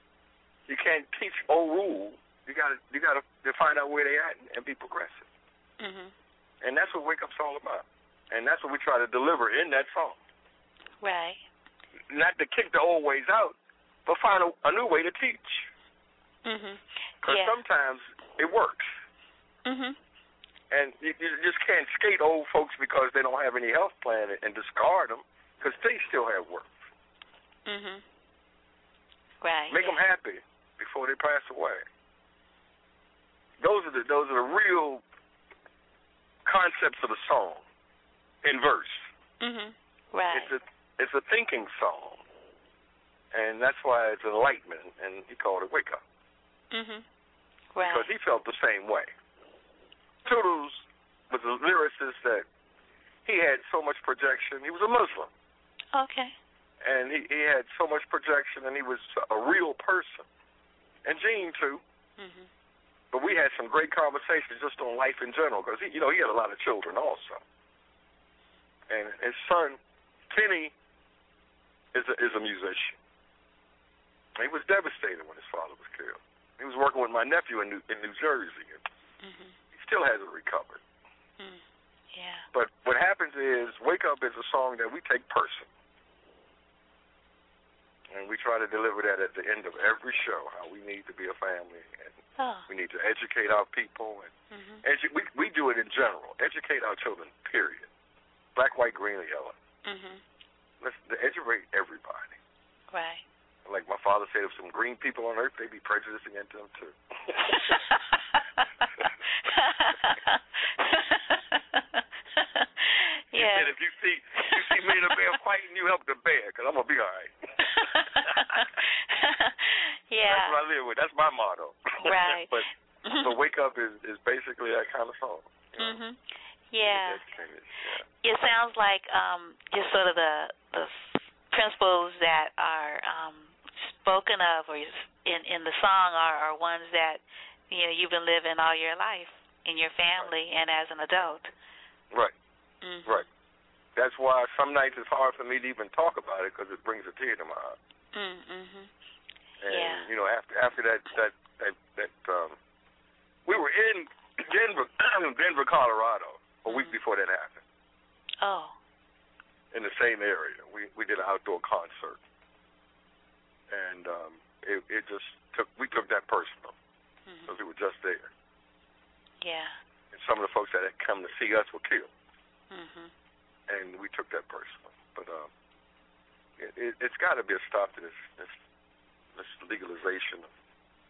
You can't teach old rule. You got to you got to find out where they at and, and be progressive. Mhm. And that's what Wake Up's all about. And that's what we try to deliver in that song. Right. Not to kick the old ways out, but find a, a new way to teach. Mhm. Because yeah. sometimes it works. Mhm. And you, you just can't skate old folks because they don't have any health plan and, and discard them, because they still have work. Mhm. Right. Make yeah. them happy before they pass away. Those are the those are the real concepts of the song in verse. Mhm. Right. It's a it's a thinking song, and that's why it's enlightenment. And he called it Wake Up. Mhm. Right. Because he felt the same way. Toodles was a lyricist that he had so much projection. He was a Muslim. Okay. And he, he had so much projection, and he was a real person. And Gene, too. Mhm. But we had some great conversations just on life in general, because, he, you know, he had a lot of children also. And his son, Kenny, is a, is a musician. He was devastated when his father was killed. He was working with my nephew in New, in New Jersey, and Mhm. still hasn't recovered. Mm. Yeah. But what happens is, Wake Up is a song that we take personal. And we try to deliver that at the end of every show, how we need to be a family, and oh. we need to educate our people. And Mhm. edu- we, we do it in general. Educate our children, period. Black, white, green, or yellow. Mhm. Let's educate everybody. Right. Like my father said, if some green people on earth, they'd be prejudiced against them, too. He yeah. said, if you see you see me and a bear fighting, you help the bear, because I'm going to be all right. yeah. That's what I live with. That's my motto. Right. but but Wake Up is, is basically that kind of song. You know? Mhm. Yeah. yeah. It sounds like um, just sort of the, the principles that are um, spoken of or in, in the song are, are ones that, you know, you've been living all your life in your family right. and as an adult. Right. Mm-hmm. Right. That's why some nights it's hard for me to even talk about it, because it brings a tear to my eye. Mm-hmm. And yeah. you know, after after that that that, that um, we were in Denver, Denver, Colorado, a week mm-hmm. before that happened. Oh. In the same area, we we did an outdoor concert, and um, it it just took we took that personal, because mm-hmm. we were just there. Yeah. And some of the folks that had come to see us were killed. Mm-hmm. And we took that personal. But um, it, it, it's got to be a stop to this this, this legalization of,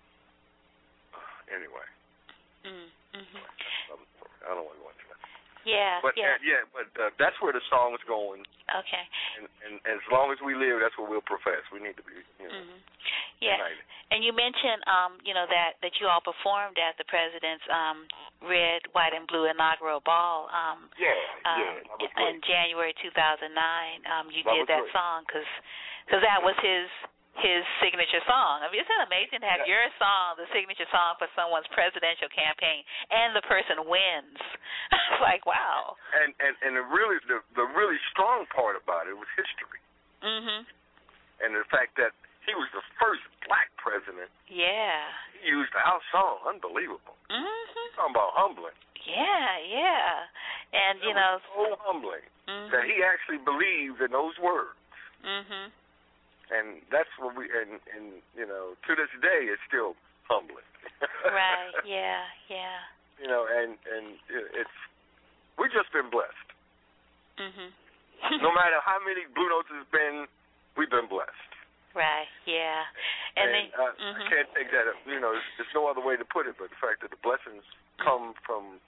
uh, anyway. Mm-hmm. I don't want to go into that. Yeah, but, yeah. Uh, yeah, but uh, that's where the song is going. Okay. And, and, and as long as we live, that's what we'll profess. We need to be, you know, mm-hmm. yeah. united. And you mentioned, um, you know, that, that you all performed at the President's um, Red, White, and Blue inaugural ball. Um, yeah, um, yeah. That was great. In January two thousand nine, um, you that did that great. song because that was his his signature song. I mean, isn't it amazing to have yeah. your song, the signature song for someone's presidential campaign, and the person wins? It's like, wow. And and and the really the the really strong part about it was history. Mhm. And the fact that he was the first black president. Yeah. He used our song. Unbelievable. Mhm. Talking about humbling. Yeah, yeah. And that you know, so humbling mm-hmm. that he actually believed in those words. Mhm. And that's what we, and, and, you know, to this day, it's still humbling. Right, yeah, yeah. You know, and, and it's, we've just been blessed. Mhm. No matter how many Blue Notes has been, we've been blessed. Right, yeah. And, and they, I, mm-hmm. I can't take that, you know, there's, there's no other way to put it, but the fact that the blessings come from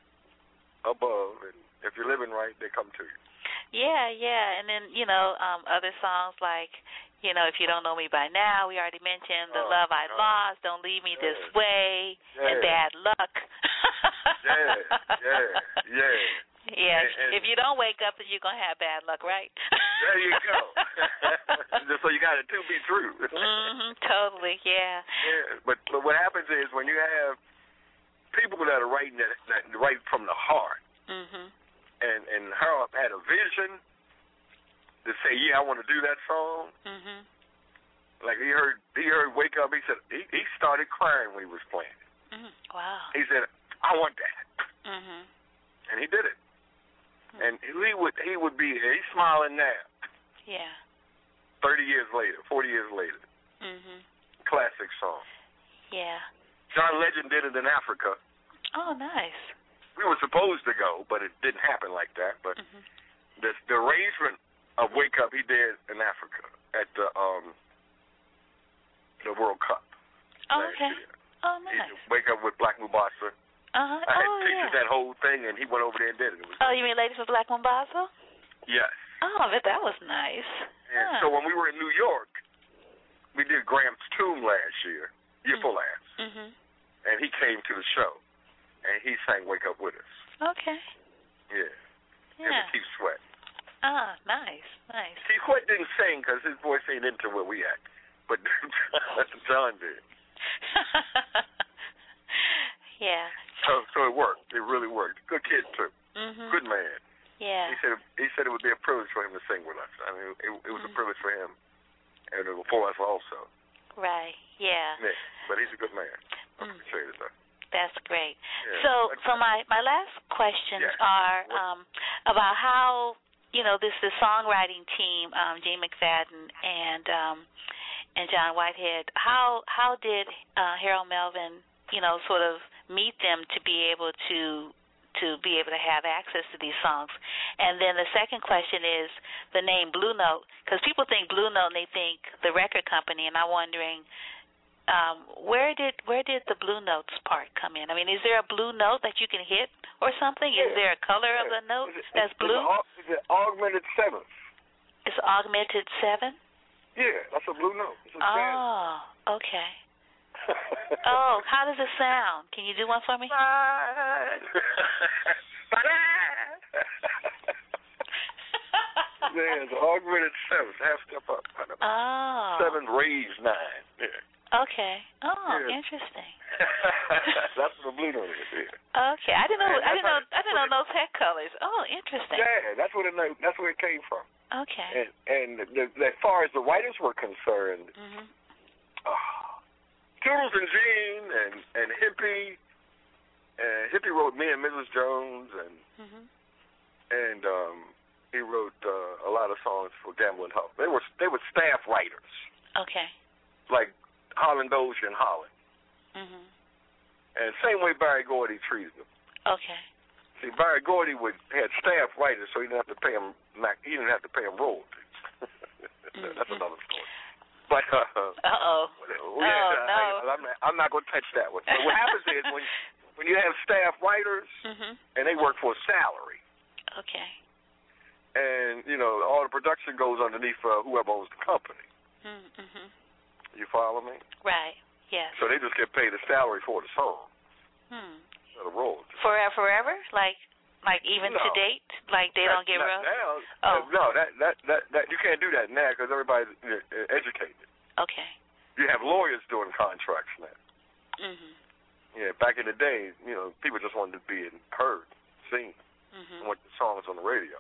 above, and if you're living right, they come to you. Yeah, yeah. And then, you know, um, other songs like, you know, If You Don't Know Me By Now, we already mentioned, The oh, Love I God. Lost, Don't Leave Me yeah. This Way, yeah. and Bad Luck. yeah, yeah, yeah. Yeah, and, and if you don't wake up, then you're going to have bad luck, right? There you go. So you got it to be true. Mm-hmm, totally, yeah. Yeah, but, but what happens is when you have people that are writing that, that right from the heart, mm-hmm. and, and Harold had a vision to say, yeah, I want to do that song. Mm-hmm. Like he heard, he heard Wake Up. He said he, he started crying when he was playing. Mm-hmm. Wow. He said, I want that. Mhm. And he did it. Mm-hmm. And he would he would be he's smiling now. Yeah. Thirty years later, forty years later. Mhm. Classic song. Yeah. John Legend did it in Africa. Oh, nice. We were supposed to go, but it didn't happen like that. But mm-hmm. the, the arrangement of Wake Up he did in Africa at the um the World Cup. Oh, okay. Year. Oh, nice. He Wake Up with Black Mubasa. Uh-huh. I had oh, pictured yeah. that whole thing, and he went over there and did it. It was oh, you mean Ladies with Black Mubasa? Yes. Oh, but that was nice. And huh. so when we were in New York, we did Graham's Tomb last year, year before last. Mm-hmm. And he came to the show, and he sang Wake Up with us. Okay. Yeah. Yeah. And Keith Sweat. Ah, nice, nice. Keith Sweat didn't sing because his voice ain't into where we at, but John did. yeah. So so it worked. It really worked. Good kid, too. Mm-hmm. Good man. Yeah. He said he said it would be a privilege for him to sing with us. I mean, it, it was mm-hmm. a privilege for him, and it was for us also. Right. Yeah. Yeah. But he's a good man. I mm. appreciate it, though. That's great. Yeah. So, so my, my last questions yeah. are um, about how, you know, this the songwriting team, um, Gene McFadden and um, and John Whitehead. How how did uh, Harold Melvin, you know, sort of meet them to be able to to be able to have access to these songs? And then the second question is the name Blue Note, because people think Blue Note and they think the record company, and I'm wondering. Um, where did where did the blue notes part come in? I mean, is there a blue note that you can hit or something? Yeah. Is there a color yeah. of the note it's, that's it's, blue? It's an augmented seventh. It's augmented seven? Yeah, that's a blue note. It's a oh, jazz. Okay. oh, how does it sound? Can you do one for me? Yeah, it's an augmented seventh, half step up. Oh. Seven raised nine. Yeah. Okay. Oh, yeah. interesting. That's what the blue note is. Yeah. Okay, I didn't know. I didn't know. I didn't know those head colors. Oh, interesting. Yeah, that's where the note. That's where it came from. Okay. And and the, the, as far as the writers were concerned, mm-hmm. uh, Toodles and Gene and and Hippie, and Hippie wrote Me and Missus Jones, and mm-hmm. and um, he wrote uh, a lot of songs for Gamble and Huff. They were they were staff writers. Okay. Like Holland Dozier and Holland. Mhm. And same way Barry Gordy treated them. Okay. See, Barry Gordy would had staff writers, so he didn't have to pay him. He didn't have to pay him royalties. mm-hmm. That's another story. But uh oh. Yeah, oh no. I, I'm not, I'm not going to touch that one. So what happens is when when you have staff writers mm-hmm. and they work for a salary. Okay. And you know all the production goes underneath uh, whoever owns the company. Mm-hmm. You follow me? Right. Yes. So they just get paid a salary for the song. Hmm. The royalties. Forever, forever? Like, like even no. to date? Like they that, don't get royalties? Now, oh. uh, no, that, that that that you can't do that now because everybody's uh, educated. Okay. You have lawyers doing contracts now. Mhm. Yeah, back in the day, you know, people just wanted to be heard, seen, mm-hmm. and want the songs on the radio.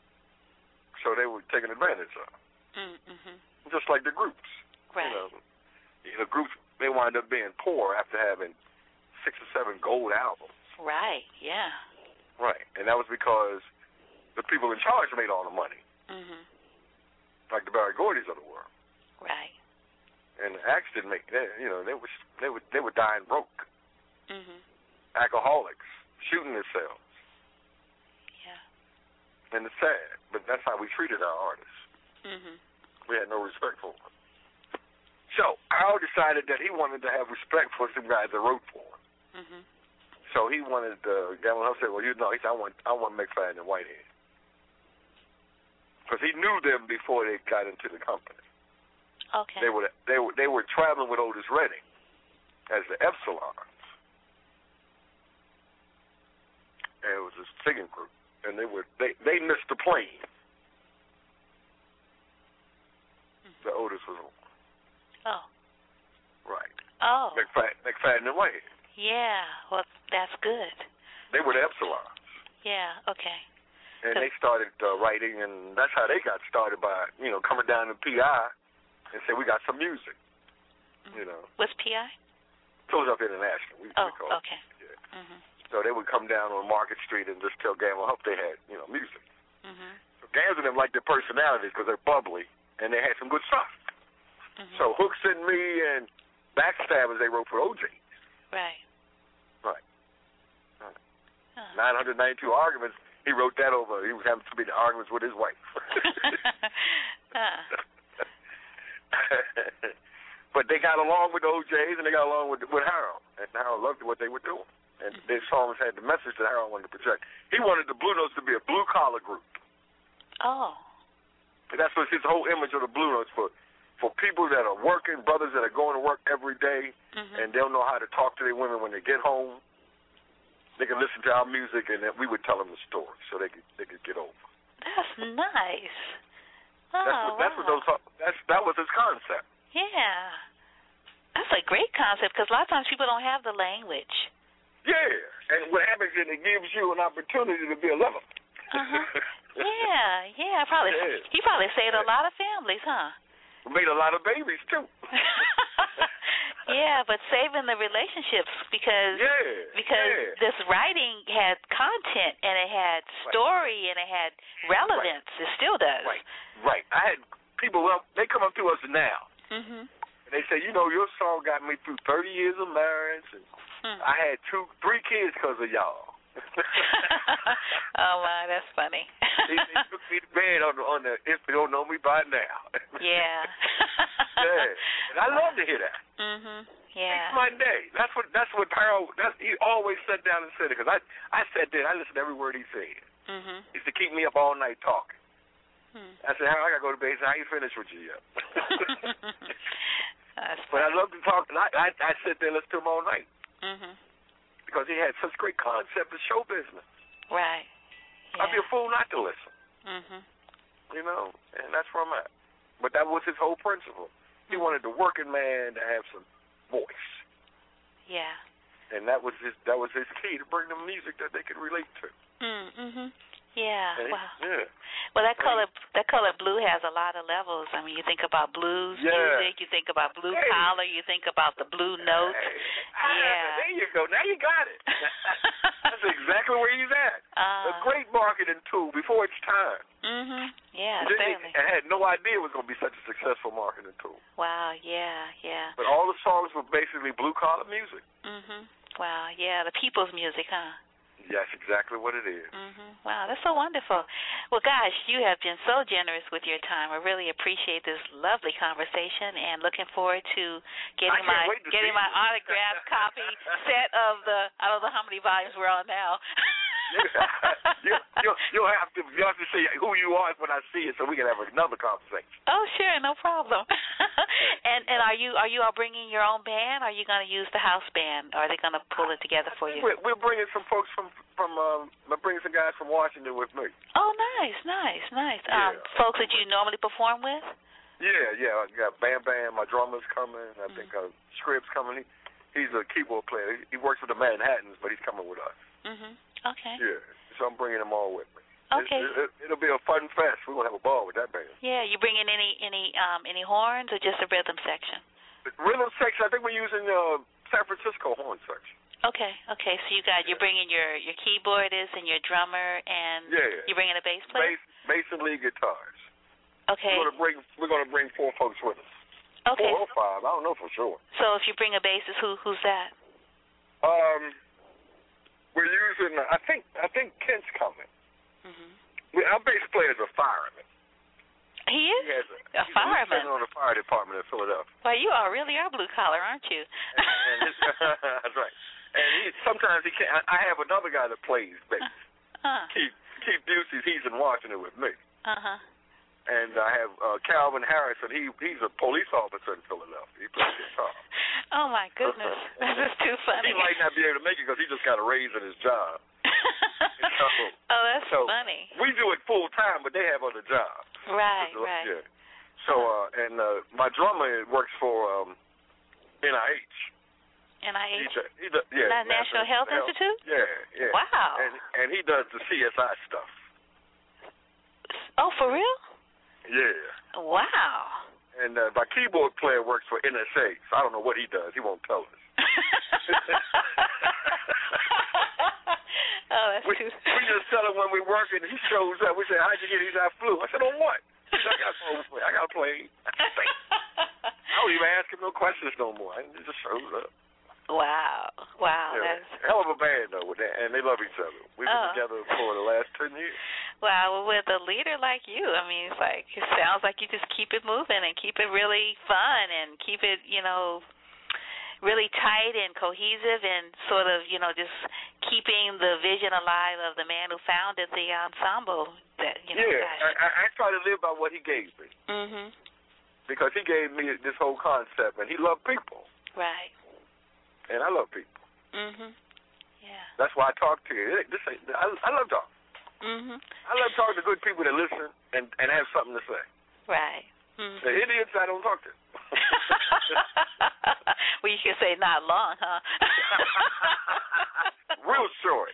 So they were taking advantage of. Mm-hmm. Just like the groups. Right. You know, you know, groups they wind up being poor after having six or seven gold albums. Right. Yeah. Right, and that was because the people in charge made all the money. Mhm. Like the Barry Gordys of the world. Right. And the acts didn't make that. You know, they were they were they were dying broke. Mhm. Alcoholics, shooting themselves. Yeah. And it's sad, but that's how we treated our artists. Mhm. We had no respect for them. So Al decided that he wanted to have respect for some guys that wrote for him. Mhm. So he wanted uh, Gamble Huff said, "Well, you know, he said, I want I want McFadden and Whitehead because he knew them before they got into the company. Okay. They were they were they were traveling with Otis Redding as the Epsilons, and it was a singing group, and they were they they missed the plane mm-hmm. that Otis was on. Oh. Right. Oh. McFadden, McFadden and Whitehead. Yeah. Well, that's good. They were the Epsilons. Yeah. Okay. And they started uh, writing, and that's how they got started by, you know, coming down to P I and say, we got some music, mm-hmm. you know. What's P I? Close Up International. We, oh, we call okay. it. Yeah. Mm-hmm. So they would come down on Market Street and just tell Gamble Huff they had, you know, music. Mm-hmm. So Gams and them liked their personalities because they're bubbly, and they had some good stuff. Mm-hmm. So Hooks and Me and Backstabbers, they wrote for O J. Right. Right. right. Huh. nine hundred ninety-two Arguments, he wrote that over. He was having too many arguments with his wife. huh. But they got along with the O Js, and they got along with with Harold, and Harold loved what they were doing. And their songs had the message that Harold wanted to project. He wanted the Blue Notes to be a blue-collar group. Oh. And that's what his whole image of the Blue Notes for, for people that are working, brothers that are going to work every day, mm-hmm. and they don't know how to talk to their women when they get home. They can listen to our music, and then we would tell them the story so they could they could get over. That's nice. Oh, that's what, that's wow. what those. That's that was his concept. Yeah, that's a great concept because a lot of times people don't have the language. Yeah, and what happens is it gives you an opportunity to be a lover. Uh-huh. Yeah, yeah. Probably yeah. He probably saved a lot of families, huh? Made a lot of babies too. Yeah, but saving the relationships because yeah, because yeah. this writing had content and it had story right. and it had relevance. Right. It still does. Right, right. I had people. Well, they come up to us now, mm-hmm. and they say, you know, your song got me through thirty years of marriage, and hmm. I had two, three kids because of y'all. Oh my, that's funny. they, they took me to bed on the on the. If they don't know me by now. Yeah. Yeah, and I love to hear that. Mhm. Yeah. It's my day. That's what. That's what Harold. That's he always sat down and said it because I I sat there. I listened to every word he said. Mhm. He used to keep me up all night talking. Hmm. I said, Harold, I gotta go to bed. He said, I ain't finished with you yet. That's but I love to talk. And I, I I sit there and listen to him all night. Mhm. Because he had such great concept of show business. Right. Yeah. I'd be a fool not to listen. Mhm. You know, and that's where I'm at. But that was his whole principle. He wanted the working man to have some voice. Yeah. And that was his that was his key to bring them music that they could relate to. Mm-hmm. Yeah. And wow. He, yeah. Well, that color that color blue has a lot of levels. I mean, you think about blues yeah. music, you think about blue hey. collar, you think about the blue notes. Hey. Yeah. Ah, there you go. Now you got it. That's exactly where he's at. Uh, a great marketing tool before its time. Mhm. Yeah, he certainly. I had no idea it was going to be such a successful marketing tool. Wow. Yeah. Yeah. But all the songs were basically blue collar music. Mhm. Wow. Yeah, the people's music, huh? Yes, exactly what it is. Mm-hmm. Wow, that's so wonderful. Well, gosh, you have been so generous with your time. I really appreciate this lovely conversation, and looking forward to getting my to getting my autographed copy set of the I don't know how many volumes we're on now. you, you'll, you'll have to you have to say who you are when I see it, so we can have another conversation. Oh, sure, no problem. and and are you are you all bringing your own band? Or are you going to use the house band? Or are they going to pull it together for you? We're, we're bringing some folks from from um, we're bringing some guys from Washington with me. Oh, nice, nice, nice. Yeah. Um, folks that you normally perform with? Yeah, yeah. I got Bam Bam. My drummer's coming. I mm-hmm. think uh, Scribbs coming. He, he's a keyboard player. He, he works with the Manhattans, but he's coming with us. Mhm. Okay. Yeah. So I'm bringing them all with me. Okay. It, it, it'll be a fun fest. We're gonna have a ball with that band. Yeah. You bringing any any um any horns or just a rhythm section? The rhythm section. I think we're using uh, San Francisco horn section. Okay. Okay. So you got you're bringing your your keyboardist and your drummer and yeah. you're bringing a bass player. Bass, bass and lead guitars. Okay. We're gonna bring we're gonna bring four folks with us. Okay. Four or five. I don't know for sure. So if you bring a bassist, who who's that? Um. We're using. I think. I think Kent's coming. Mm-hmm. We, our bass player is a fireman. He is he has a, a he's fireman. He's on the fire department in Philadelphia. Well, you are really are blue collar, aren't you? and, and his, that's right. And he sometimes he can't. I, I have another guy that plays bass. Uh, Keith Keith Busey. He's in Washington with me. Uh huh. And I have uh, Calvin Harrison. He he's a police officer in Philadelphia. He plays guitar. Oh my goodness, this is too funny. He might not be able to make it because he just got a raise in his job. so, oh, that's so funny. We do it full time, but they have other jobs. Right, so, right. Yeah. So uh, and uh, my drummer works for um, N I H. N I H. He does, he does, yeah, National, National Health, Health Institute. Yeah, yeah. Wow. And and he does the C S I stuff. Oh, for real? Yeah. Wow. And uh, my keyboard player works for N S A, so I don't know what he does. He won't tell us. that's we, too. we just tell him when we're working. He shows up. We say, "How'd you get?" He said, "I flew." I said, "On what?" He said, "I got a plane. I got a plane." I don't even ask him no questions no more. He just shows up. Wow, wow, yeah, that's hell of a band though, with that, and they love each other. We've been oh. together for the last ten years. Wow, well, with a leader like you, I mean, it's like it sounds like you just keep it moving and keep it really fun and keep it, you know, really tight and cohesive and sort of, you know, just keeping the vision alive of the man who founded the ensemble. That you know, yeah, gosh. I, I try to live by what he gave me. Mhm. Because he gave me this whole concept, and he loved people. Right. And I love people. Mhm. Yeah. That's why I talk to you. This ain't, I, I love talking. Mhm. I love talking to good people that listen and, and have something to say. Right. Mm-hmm. The idiots I don't talk to. Well, you should say not long, huh? Real short.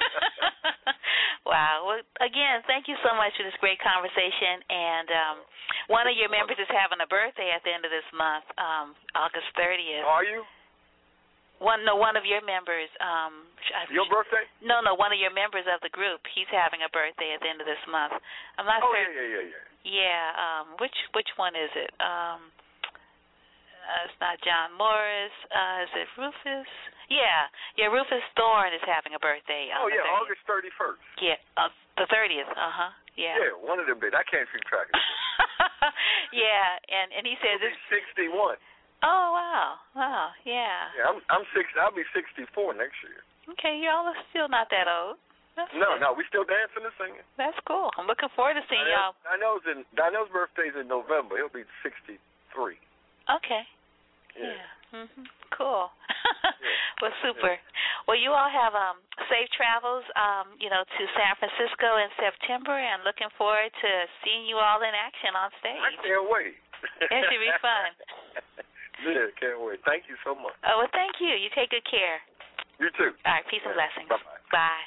Wow. Well, again, thank you so much for this great conversation. And um, one of your members is having a birthday at the end of this month, um, August thirtieth. Are you? One, no, one of your members. Um, your birthday? No, no, one of your members of the group. He's having a birthday at the end of this month. I'm not oh, sure. yeah, yeah, yeah, yeah. Yeah. Um, which which one is it? Um, uh, it's not John Morris. Uh, is it Rufus? Yeah, yeah. Rufus Thorne is having a birthday. Oh, yeah, thirtieth. August thirty-first. Yeah, uh, the thirtieth. Uh huh. Yeah. Yeah, one of them big. I can't keep track of it. Yeah, and and he says it's sixty-one. Oh wow, wow, yeah. Yeah, I'm I'm six. I'll be sixty-four next year. Okay, y'all are still not that old. That's no, good. no, we still dancing and singing. That's cool. I'm looking forward to seeing Donnell, y'all. Donnell's in Donnell's birthday's in November. He'll be sixty-three. Okay. Yeah. yeah. Mhm. Cool. yeah. Well, super. Yeah. Well, you all have um safe travels, um, you know, to San Francisco in September, and looking forward to seeing you all in action on stage. I can't wait. It should be fun. Yeah, can't wait. Thank you so much. Oh, well, thank you. You take good care. You too. All right, peace and blessings. Bye-bye. Bye.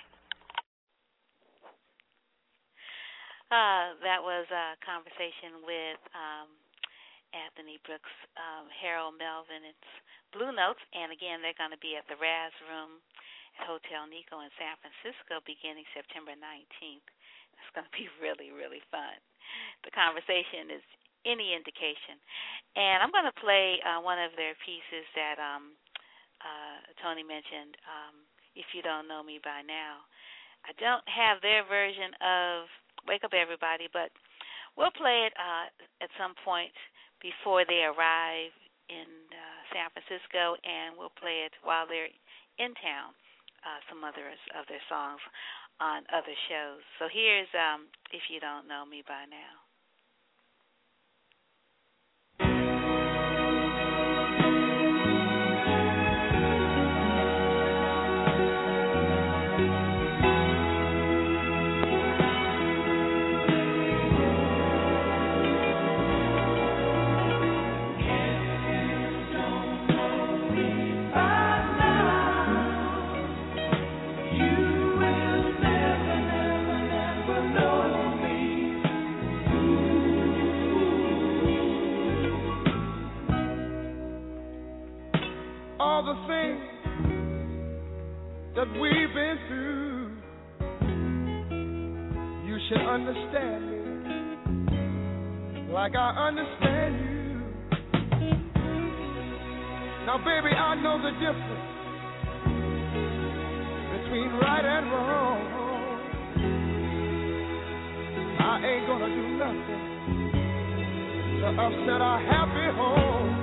Uh, that was a conversation with um, Anthony Brooks, um, Harold Melvin. It's Blue Notes, and again, they're going to be at the Raz Room at Hotel Nico in San Francisco beginning September nineteenth. It's going to be really, really fun. The conversation is any indication. And I'm going to play uh, one of their pieces that um, uh, Tony mentioned, um, If You Don't Know Me By Now. I don't have their version of Wake Up Everybody, but we'll play it uh, at some point before they arrive in uh, San Francisco, and we'll play it while they're in town, uh, some others of their songs on other shows. So here's um, If You Don't Know Me By Now. All the things that we've been through, you should understand me like I understand you. Now, baby, I know the difference between right and wrong. I ain't gonna do nothing to upset our happy home.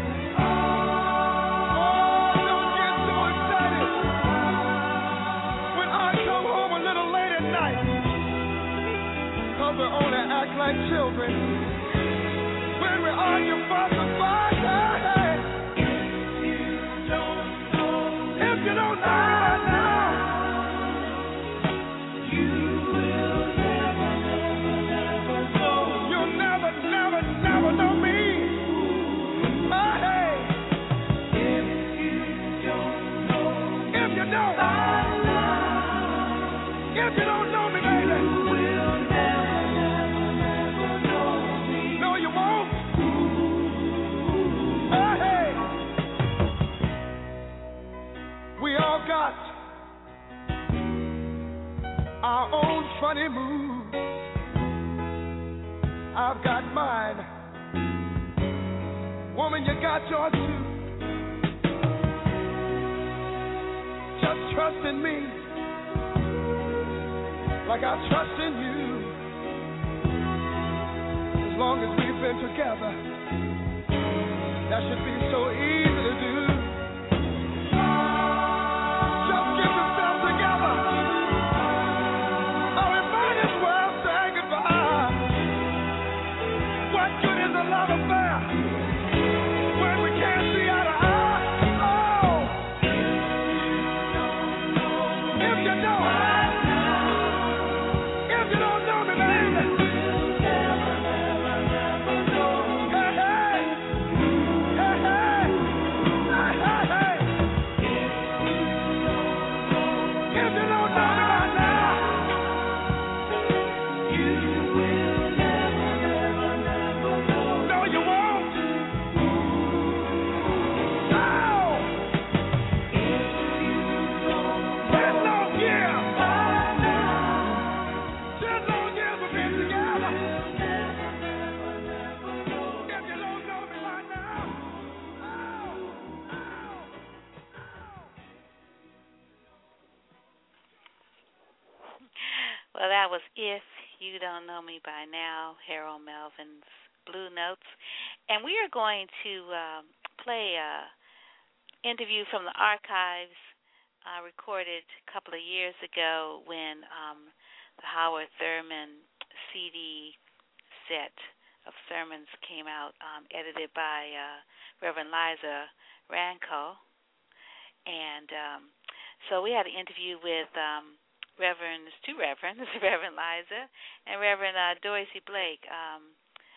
We only act like children when we argue, fuss, and fight. If you don't know, if you don't know right now, you will never, never, never know. You'll never, never, never know me. Oh, hey. If you don't know, if you don't, if you don't know me, baby, you will never. We all got funny mood. I've got mine. Woman, you got yours too. Just trust in me like I trust in you. As long as we've been together, that should be so easy to do. Just get yourself together, or we might as well say goodbye. What good is a love affair when we can't see eye to eye? Oh, if you don't, if you don't know me, baby. Well, that was If You Don't Know Me By Now, Harold Melvin's Blue Notes. And we are going to um, play an interview from the archives uh, recorded a couple of years ago when um, the Howard Thurman C D set of sermons came out, um, edited by uh, Reverend Liza Ranco. And um, so we had an interview with um, Reverends, two Reverends, Reverend Liza and Reverend uh, Dorsey Blake. Um,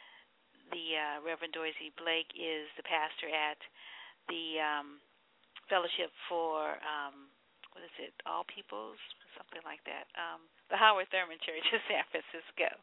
the uh, Reverend Dorsey Blake is the pastor at the um, Fellowship for, um, what is it, All Peoples, something like that, um, the Howard Thurman Church in San Francisco.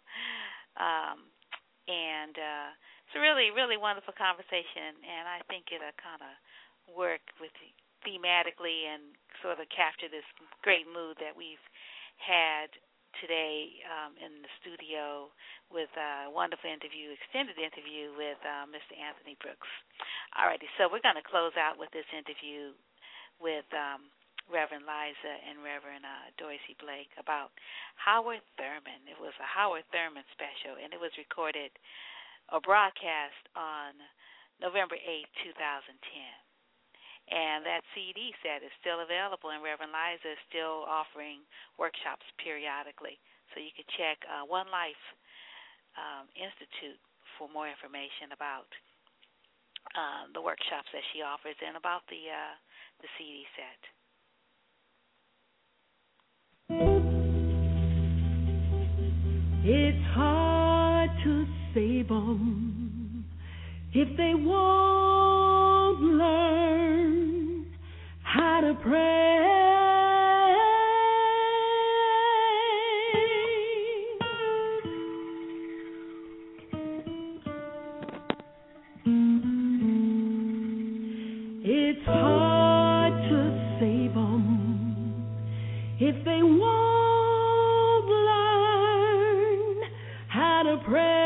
Um, and uh, it's a really, really wonderful conversation, and I think it'll kind of work with thematically and sort of capture this great mood that we've had today um, in the studio with a wonderful interview, extended interview with uh, Mister Anthony Brooks. All righty, so we're going to close out with this interview with um, Reverend Liza and Reverend uh, Dorsey Blake about Howard Thurman. It was a Howard Thurman special, and it was recorded or broadcast on November eighth, two thousand ten. And that C D set is still available, and Reverend Liza is still offering workshops periodically. So you can check uh, One Life um, Institute for more information about uh, the workshops that she offers and about the uh, the C D set. It's hard to save 'em if they won't learn how to pray. It's hard to save 'em if they won't learn how to pray.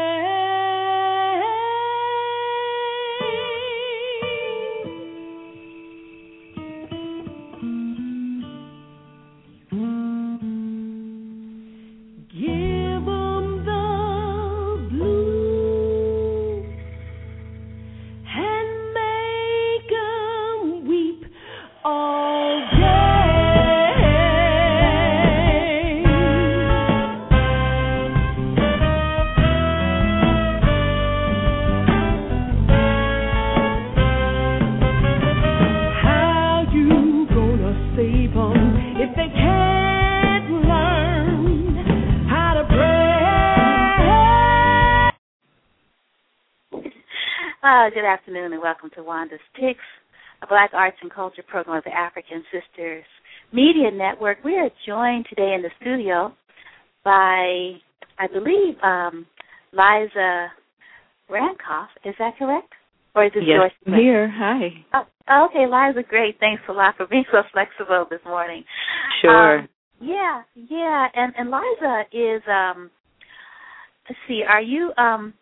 Uh, good afternoon and welcome to Wanda's Picks, a Black Arts and Culture program of the African Sisters Media Network. We are joined today in the studio by, I believe, um, Liza Rancoff. Is that correct? Or is it yes, Dorsey? I'm here. Hi. Oh, okay, Liza, great. Thanks a lot for being so flexible this morning. Sure. Um, Yeah, yeah. And, and Liza is, um, let's see, are you, um,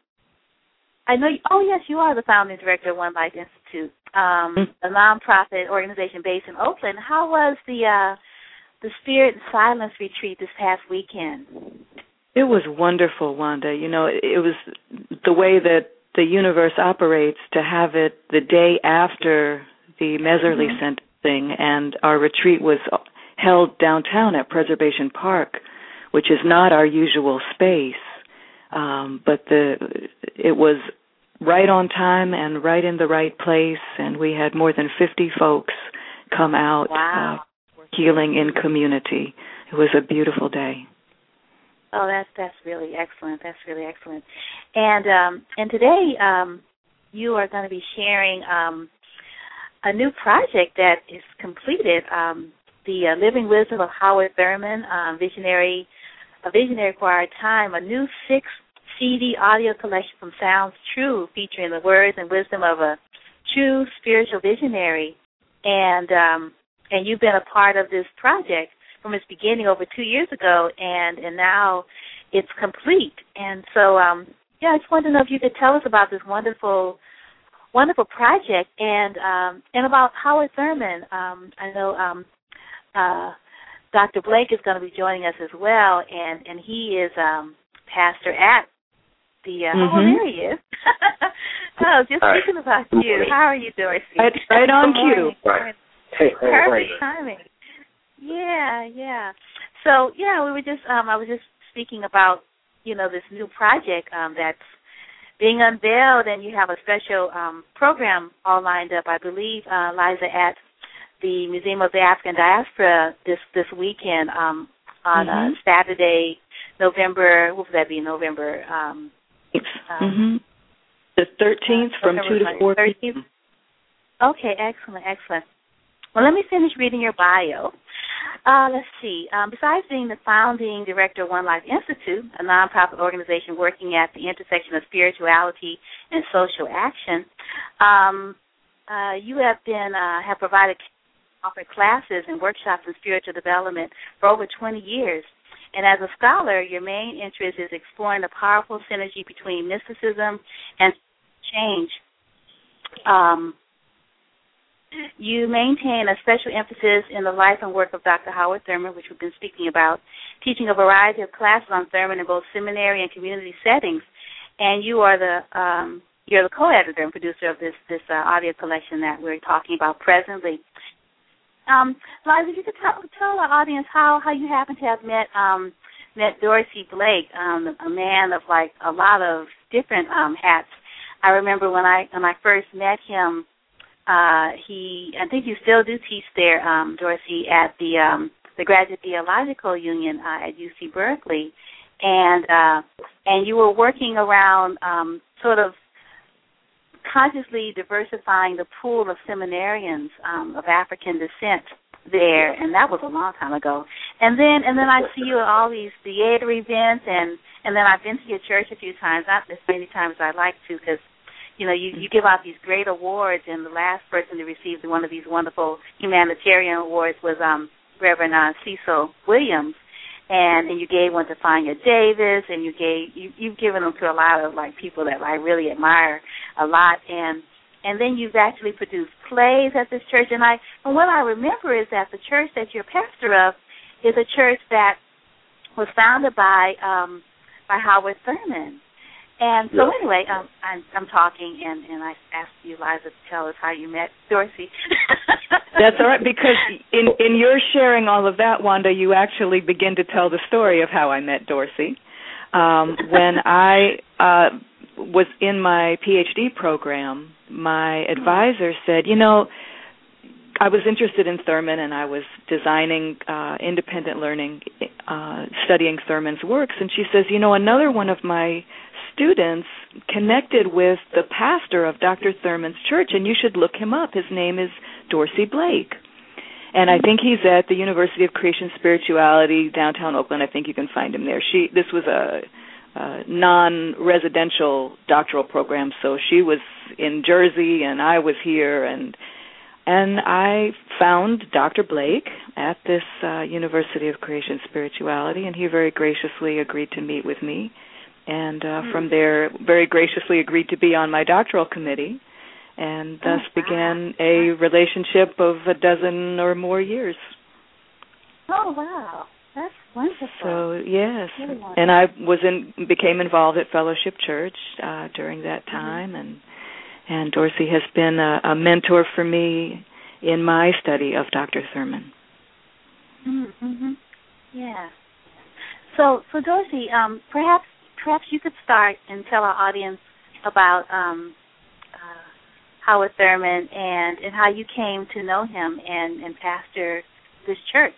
I know, you, oh, yes, you are the founding director of One Life Institute, um, a nonprofit organization based in Oakland. How was the uh, the Spirit and Silence retreat this past weekend? It was wonderful, Wanda. You know, it was the way that the universe operates to have it the day after the Meserly mm-hmm. sentencing, and our retreat was held downtown at Preservation Park, which is not our usual space. Um, but the it was right on time and right in the right place, and we had more than fifty folks come out wow. uh, healing in community. It was a beautiful day. Oh, that's that's really excellent. That's really excellent. And um, and today um, you are going to be sharing um, a new project that is completed, um, the uh, Living Wisdom of Howard Thurman, um, visionary, a visionary for our time, a new six C D audio collection from Sounds True, featuring the words and wisdom of a true spiritual visionary. And um, and you've been a part of this project from its beginning over two years ago, and, and now it's complete. And so, um, yeah, I just wanted to know if you could tell us about this wonderful, wonderful project and um, and about Howard Thurman. Um, I know um, uh, Doctor Blake is going to be joining us as well, and, and he is um, pastor at the, uh, mm-hmm. oh, there he is. oh, just Hi. thinking about you. How are you, Dorsey? Right, right on cue. Right. Hey, hey, Perfect hey. timing. Yeah, yeah. So, yeah, we were just, um, I was just speaking about, you know, this new project um, that's being unveiled, and you have a special um, program all lined up, I believe, uh, Liza, at the Museum of the African Diaspora this, this weekend um, on mm-hmm. uh, Saturday, November, what would that be, November? Um, um, mm-hmm. The thirteenth uh, from two to four p m Okay, excellent, excellent. Well, let me finish reading your bio. Uh, let's see. Um, besides being the founding director of One Life Institute, a nonprofit organization working at the intersection of spirituality and social action, um, uh, you have been uh, have provided offered classes and workshops in spiritual development for over twenty years. And as a scholar, your main interest is exploring the powerful synergy between mysticism and change. Um, You maintain a special emphasis in the life and work of Doctor Howard Thurman, which we've been speaking about, teaching a variety of classes on Thurman in both seminary and community settings. And you are the um, you're the co-editor and producer of this this uh, audio collection that we're talking about presently. Um, Liza, if you could tell, tell our audience how, how you happen to have met um, met Dorsey Blake, um, a man of like a lot of different um, hats. I remember when I when I first met him. Uh, he, I think you still do teach there, um, Dorsey, at the um, the Graduate Theological Union uh, at U C Berkeley, and uh, and you were working around um, sort of consciously diversifying the pool of seminarians um, of African descent there, and that was a long time ago. And then and then I see you at all these theater events, and and then I've been to your church a few times, not as many times as I'd like to, because you know, you, you give out these great awards, and the last person to receive one of these wonderful humanitarian awards was um, Reverend uh, Cecil Williams, and, and you gave one to Fania Davis, and you gave you, you've given them to a lot of like people that I really admire a lot, and and then you've actually produced plays at this church, and I and what I remember is that the church that you're pastor of is a church that was founded by um, by Howard Thurman. And so yeah. anyway, um, I'm, I'm talking, and, and I asked you, Liza, to tell us how you met Dorsey. That's all right, because in, in your sharing all of that, Wanda, you actually begin to tell the story of how I met Dorsey. Um, when I uh, was in my PhD program, my advisor said, you know, I was interested in Thurman, and I was designing uh, independent learning, uh, studying Thurman's works, and she says, you know, another one of my students connected with the pastor of Doctor Thurman's church, and you should look him up. His name is Dorsey Blake. And I think he's at the University of Creation Spirituality, downtown Oakland. I think you can find him there. She This was a, a non-residential doctoral program, so she was in Jersey and I was here, and And I found Doctor Blake at this uh, University of Creation Spirituality, and he very graciously agreed to meet with me. And uh, mm. from there, very graciously agreed to be on my doctoral committee, and thus oh, began wow. a relationship of a dozen or more years. Oh, wow. That's wonderful. So, yes. Really wonderful. And I was in, became involved at Fellowship Church uh, during that time, mm-hmm. and and Dorsey has been a, a mentor for me in my study of Doctor Thurman. Mm-hmm. Yeah. So, so Dorsey, um, perhaps perhaps you could start and tell our audience about um, uh, Howard Thurman and, and how you came to know him and, and pastor this church.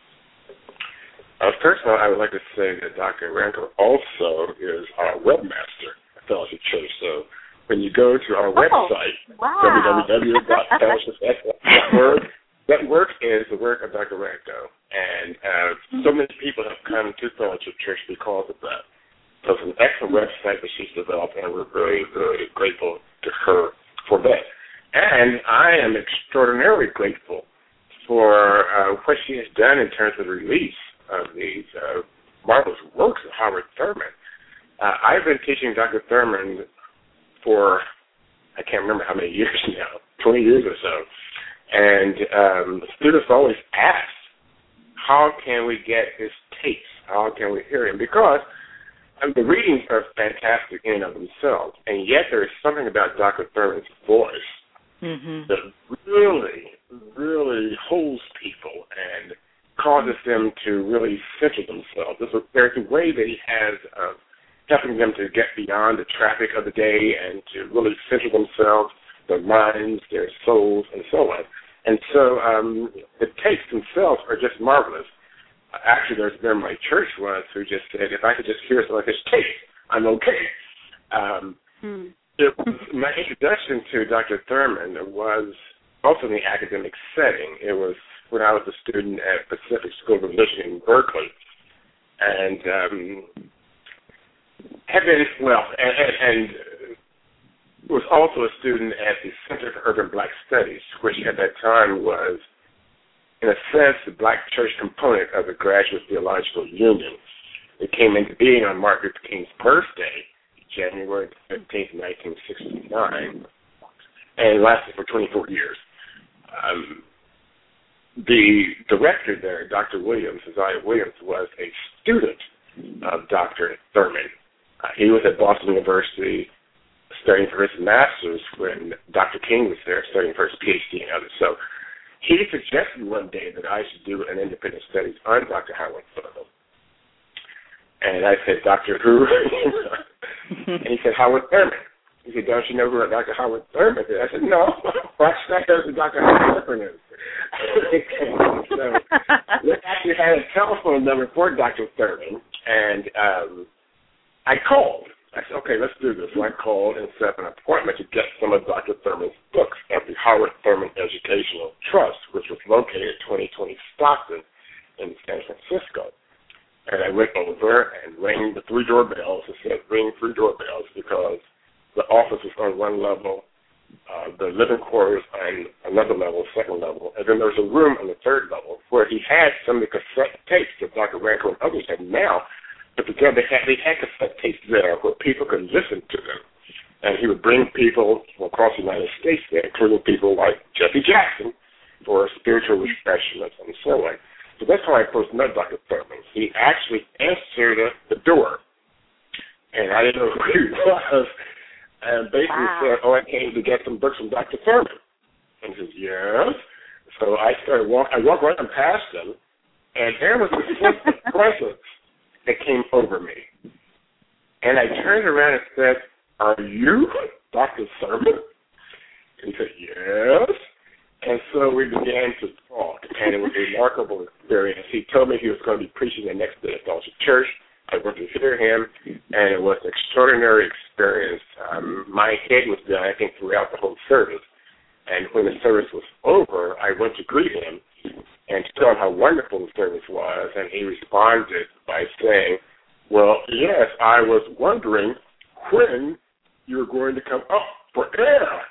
Uh, first of all, I would like to say that Doctor Ranco also is our webmaster at Fellowship Church. So when you go to our oh, website, wow. w w w dot fellowship dot org, that work is the work of Doctor Ranco. And uh, mm-hmm. so many people have come to Fellowship Church because of that. So it's an excellent website that she's developed, and we're very, very grateful to her for that. And I am extraordinarily grateful for uh, what she has done in terms of the release of these uh, marvelous works of Howard Thurman. Uh, I've been teaching Doctor Thurman for, I can't remember how many years now, twenty years or so. And um, students always ask, how can we get his tapes? How can we hear him? Because um, the readings are fantastic in and of themselves, and yet there is something about Doctor Thurman's voice mm-hmm. that really, really holds people and causes them to really center themselves. There's a, there's a way that he has of helping them to get beyond the traffic of the day and to really center themselves, their minds, their souls, and so on. And so um, the tapes themselves are just marvelous. Actually, there's been my church once who just said, if I could just hear some of his tape, I'm okay. Um, hmm. it was, my introduction to Doctor Thurman was also in the academic setting. It was when I was a student at Pacific School of Religion in Berkeley, and um, had been, well, and, and, and was also a student at the Center for Urban Black Studies, which at that time was, in a sense, the black church component of the Graduate Theological Union. It came into being on Martin Luther King's birthday, January fifteenth, nineteen sixty-nine, and lasted for twenty-four years. Um, The director there, Doctor Williams, Isaiah Williams, was a student of Doctor Thurman. Uh, he was at Boston University studying for his master's when Doctor King was there studying for his P H D and others. So he suggested one day that I should do an independent studies on Doctor Howard Thurman. And I said, Doctor who? And he said, Howard Thurman. He said, don't you know who Doctor Howard Thurman is? I said, no. Why should I know who Doctor Howard Thurman is? So we actually had a telephone number for Doctor Thurman, and um, I called. I said, okay, let's do this. So I called and set up an appointment to get some of Doctor Thurman's books at the Howard Thurman Educational Trust, which was located at twenty twenty Stockton in San Francisco. And I went over and rang the three doorbells. I said, ring three doorbells, because the office was on one level, uh, the living quarters on another level, second level, and then there was a room on the third level where he had some of the cassette tapes that Doctor Ranco and others had now put together. They had, they had cassette tapes there where people could listen to them. And he would bring people from across the United States there, including people like Jesse Jackson, for spiritual refreshment and so on. So that's how I first met Doctor Thurman. He actually answered the door, and I didn't know who he was. And basically wow. said, oh, I came to get some books from Doctor Thurman. And he says, yes. So I started walk. I walked right past him, and there was a sense of presence that came over me. And I turned around and said, are you Doctor Thurman? And he said, yes. And so we began to talk, and it was a remarkable experience. He told me he was going to be preaching the next day at Fellowship Church. I went to hear him, and it was an extraordinary experience. Um, my head was down, I think, throughout the whole service. And when the service was over, I went to greet him and to tell him how wonderful the service was, and he responded by saying, well, yes, I was wondering when you were going to come up for air.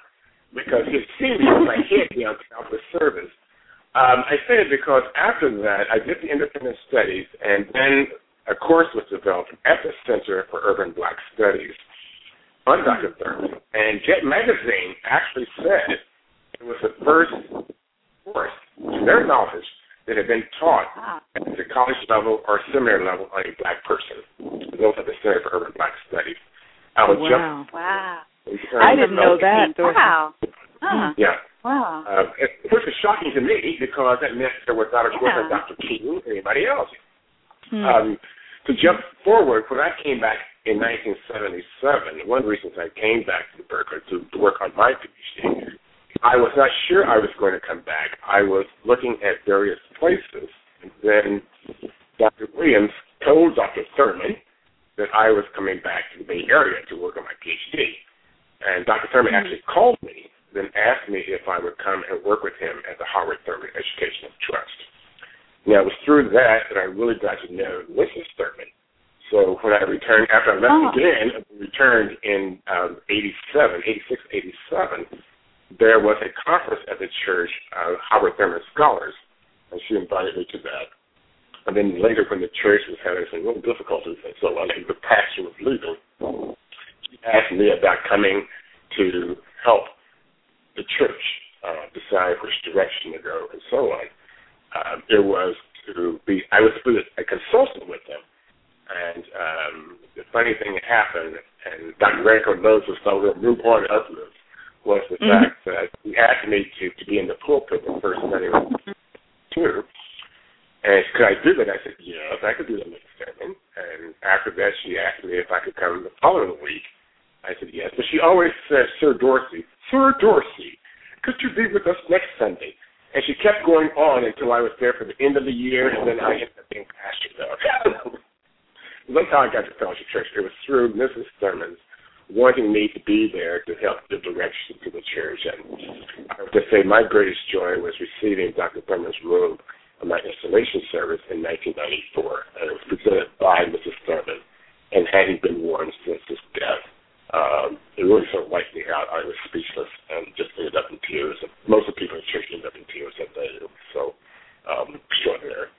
because he had seen me with my head down throughout the service. Um, I say it because after that, I did the independent studies, and then a course was developed at the Center for Urban Black Studies on Doctor Thurman. And Jet Magazine actually said it was the first course, to their knowledge, that had been taught at the college level or seminary level on a black person. Those at the Center for Urban Black Studies. I was wow. just, wow. I didn't know that. Wow. Huh. Yeah. Wow. Uh, it, which was shocking to me because that meant there was not a course on Doctor King or anybody else. Hmm. Um, to jump forward, when I came back in nineteen seventy-seven, one of the reasons I came back to Berkeley to, to work on my PhD, I was not sure I was going to come back. I was looking at various places, and then Doctor Williams told Doctor Thurman that I was coming back to the Bay Area to work on my PhD. And Doctor Thurman mm-hmm. actually called me, then asked me if I would come and work with him at the Howard Thurman Educational Trust. Now, it was through that that I really got to know Missus Thurman. So when I returned, after I left oh. again, returned in um, eighty-seven, eighty-six, eighty-seven, there was a conference at the church, uh, Howard Thurman Scholars, and she invited me to that. And then later when the church was having some real difficulties, and so on, and the pastor was leaving, she asked me about coming to help the church uh, decide which direction to go and so on. Um, it was to be, I was to be a consultant with them. And um, the funny thing that happened, and Doctor Ranko knows this, so we'll move on to others, was the mm-hmm. fact that he asked me to, to be in the pulpit the first Sunday too. And could I do that? I said, yes, I could do that next sermon. And after that, she asked me if I could come the following week. I said, yes. But she always said, Sir Dorsey, Sir Dorsey, could you be with us next Sunday? And she kept going on until I was there for the end of the year, and then I ended up being pastor there. That's how I got to Fellowship Church. It was through Missus Thurman's wanting me to be there to help the direction to the church. And I would just say my greatest joy was receiving Doctor Thurman's robe on my installation service in nineteen ninety-four. And it was presented by Missus Thurman and hadn't been worn since his death. Um, it really sort of wiped me out. I was speechless and just ended up in tears. And most of the people in the church ended up in tears that day. It was so um, extraordinary.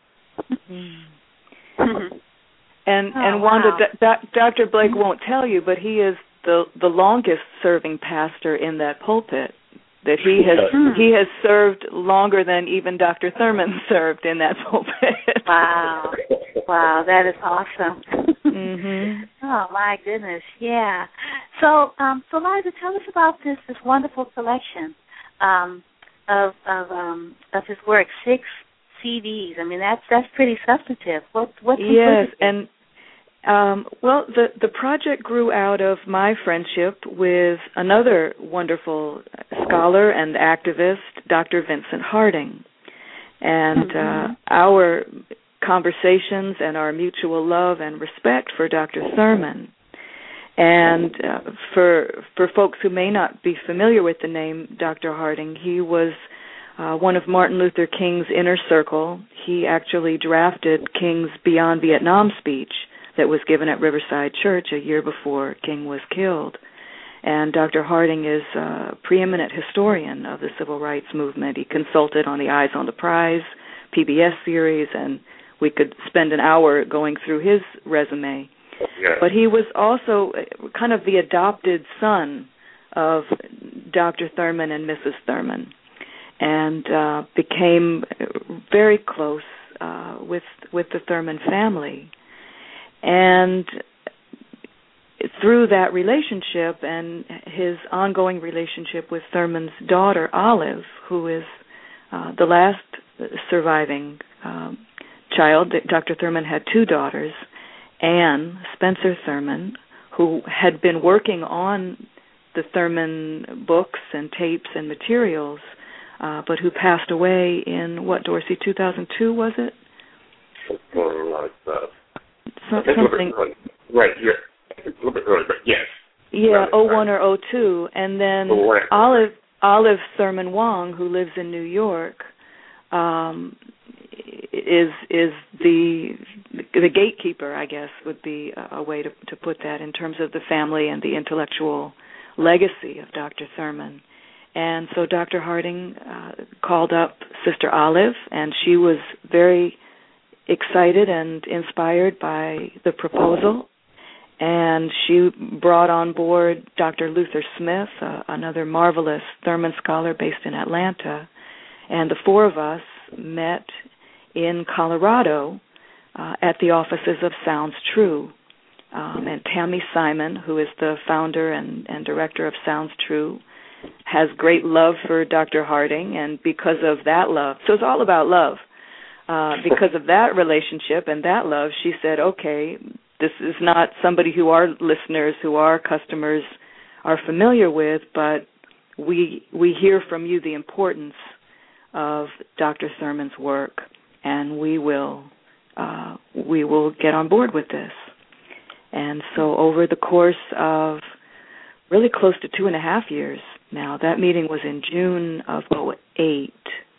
Mm-hmm. And oh, and Wanda, wow. D- D- Doctor Blake won't tell you, but he is the the longest serving pastor in that pulpit. That he has mm. he has served longer than even Doctor Thurman served in that pulpit. Wow, wow, that is awesome. Mm-hmm. Oh my goodness, yeah. So, um, so Liza, tell us about this this wonderful collection um, of of um, of his work, six C Ds. I mean, that's that's pretty substantive. What what? Yes, and um, well, the the project grew out of my friendship with another wonderful scholar and activist, Doctor Vincent Harding, and mm-hmm. uh, our conversations and our mutual love and respect for Doctor Thurman. And uh, for for folks who may not be familiar with the name Doctor Harding, he was uh, one of Martin Luther King's inner circle. He actually drafted King's Beyond Vietnam speech that was given at Riverside Church a year before King was killed. And Doctor Harding is a preeminent historian of the civil rights movement. He consulted on the Eyes on the Prize P B S series, and we could spend an hour going through his resume. Yeah. But he was also kind of the adopted son of Doctor Thurman and Missus Thurman, and uh, became very close uh, with with the Thurman family. And through that relationship and his ongoing relationship with Thurman's daughter, Olive, who is uh, the last surviving um, child, Doctor Thurman had two daughters, Anne Spencer Thurman, who had been working on the Thurman books and tapes and materials, uh, but who passed away in, what, Dorsey, two thousand two, was it? Something like that. So, something. Right, yeah. A little bit early, but yes. Yeah, oh one or oh two. And then Olive, Olive Thurman Wong, who lives in New York, um, is is the the gatekeeper, I guess, would be a, a way to, to put that in terms of the family and the intellectual legacy of Doctor Thurman. And so Doctor Harding uh, called up Sister Olive, and she was very excited and inspired by the proposal. And she brought on board Doctor Luther Smith, uh, another marvelous Thurman scholar based in Atlanta. And the four of us met in Colorado uh, at the offices of Sounds True. Um, and Tammy Simon, who is the founder and, and director of Sounds True, has great love for Doctor Harding, and because of that love, so it's all about love. Uh, because of that relationship and that love, she said, okay, this is not somebody who our listeners, who our customers are familiar with, but we we hear from you the importance of Doctor Thurman's work, and we will uh, we will get on board with this. And so over the course of really close to two and a half years now, that meeting was in June of oh eight.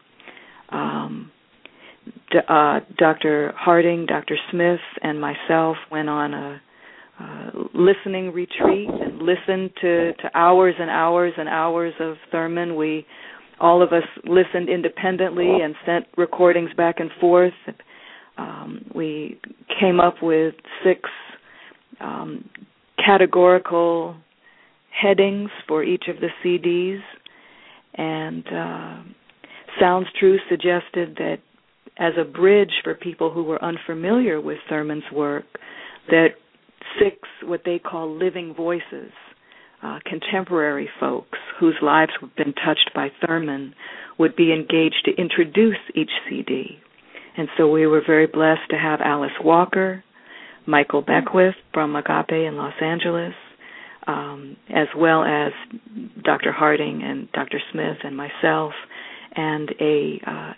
Um, D- uh, Doctor Harding, Doctor Smith, and myself went on a uh, listening retreat and listened to, to hours and hours and hours of Thurman. We, all of us, listened independently and sent recordings back and forth. Um, we came up with six um, categorical headings for each of the C Ds, and uh, Sounds True suggested that as a bridge for people who were unfamiliar with Thurman's work, that six, what they call living voices, uh, contemporary folks whose lives have been touched by Thurman, would be engaged to introduce each C D. And so we were very blessed to have Alice Walker, Michael Beckwith from Agape in Los Angeles, um, as well as Doctor Harding and Doctor Smith and myself, and a uh,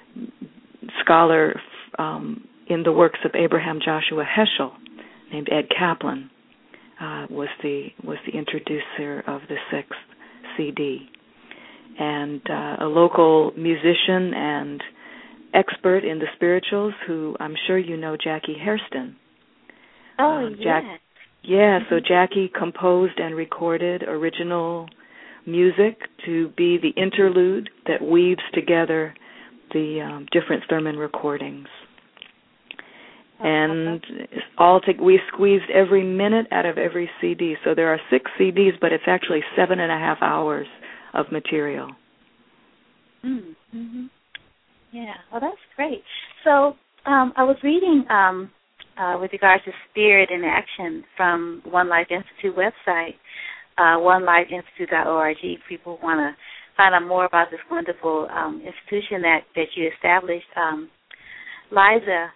scholar um, in the works of Abraham Joshua Heschel named Ed Kaplan uh, was the was the introducer of the sixth C D, and uh, a local musician and expert in the spirituals who I'm sure you know, Jackie Hairston. Oh, um, yeah. Jack, yeah, so Jackie composed and recorded original music to be the interlude that weaves together the um, different Thurman recordings. And all to, we squeezed every minute out of every C D. So there are six C Ds, but it's actually seven and a half hours of material. Mm-hmm. Yeah, well, that's great. So um, I was reading um, uh, with regards to Spirit in Action from One Life Institute website, uh, one life institute dot org. People want to find out more about this wonderful um, institution that, that you established. Um, Liza,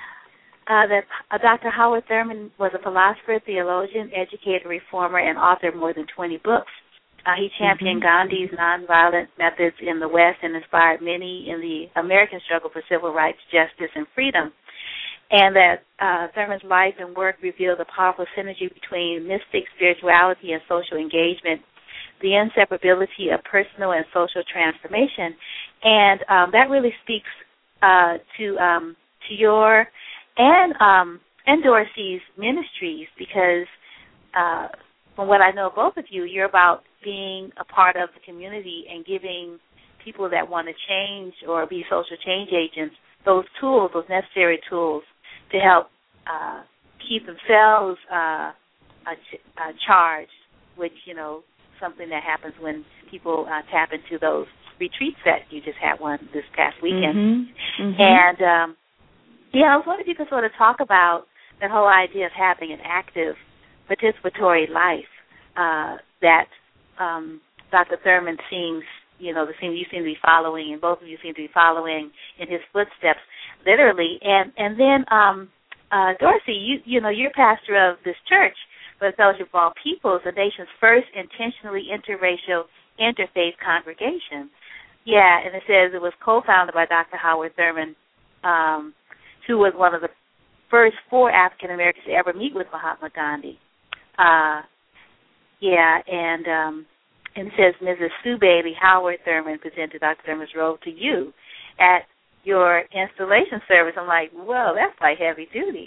uh, that uh, Doctor Howard Thurman was a philosopher, theologian, educator, reformer, and author of more than twenty books. Uh, he championed mm-hmm. Gandhi's nonviolent methods in the West and inspired many in the American struggle for civil rights, justice, and freedom. And that uh, Thurman's life and work revealed the powerful synergy between mystic spirituality and social engagement, the inseparability of personal and social transformation. And um, that really speaks uh, to um, to your and um, and Dorsey's ministries, because uh, from what I know of both of you, you're about being a part of the community and giving people that want to change or be social change agents those tools, those necessary tools to help uh, keep themselves uh, uh, ch- uh, charged, which, you know, something that happens when people uh, tap into those retreats that you just had one this past weekend. Mm-hmm. Mm-hmm. And, um, yeah, I was wondering if you could sort of talk about that whole idea of having an active participatory life uh, that um, Doctor Thurman seems, you know, the thing you seem to be following, and both of you seem to be following in his footsteps, literally. And and then, um, uh, Dorsey, you you know, you're pastor of this church, for the Fellowship of All Peoples, the nation's first intentionally interracial interfaith congregation. Yeah, and it says it was co-founded by Doctor Howard Thurman, um, who was one of the first four African Americans to ever meet with Mahatma Gandhi. Uh, yeah, and um, and it says Missus Sue Bailey Howard Thurman presented Doctor Thurman's role to you at your installation service. I'm like, whoa, that's like heavy duty.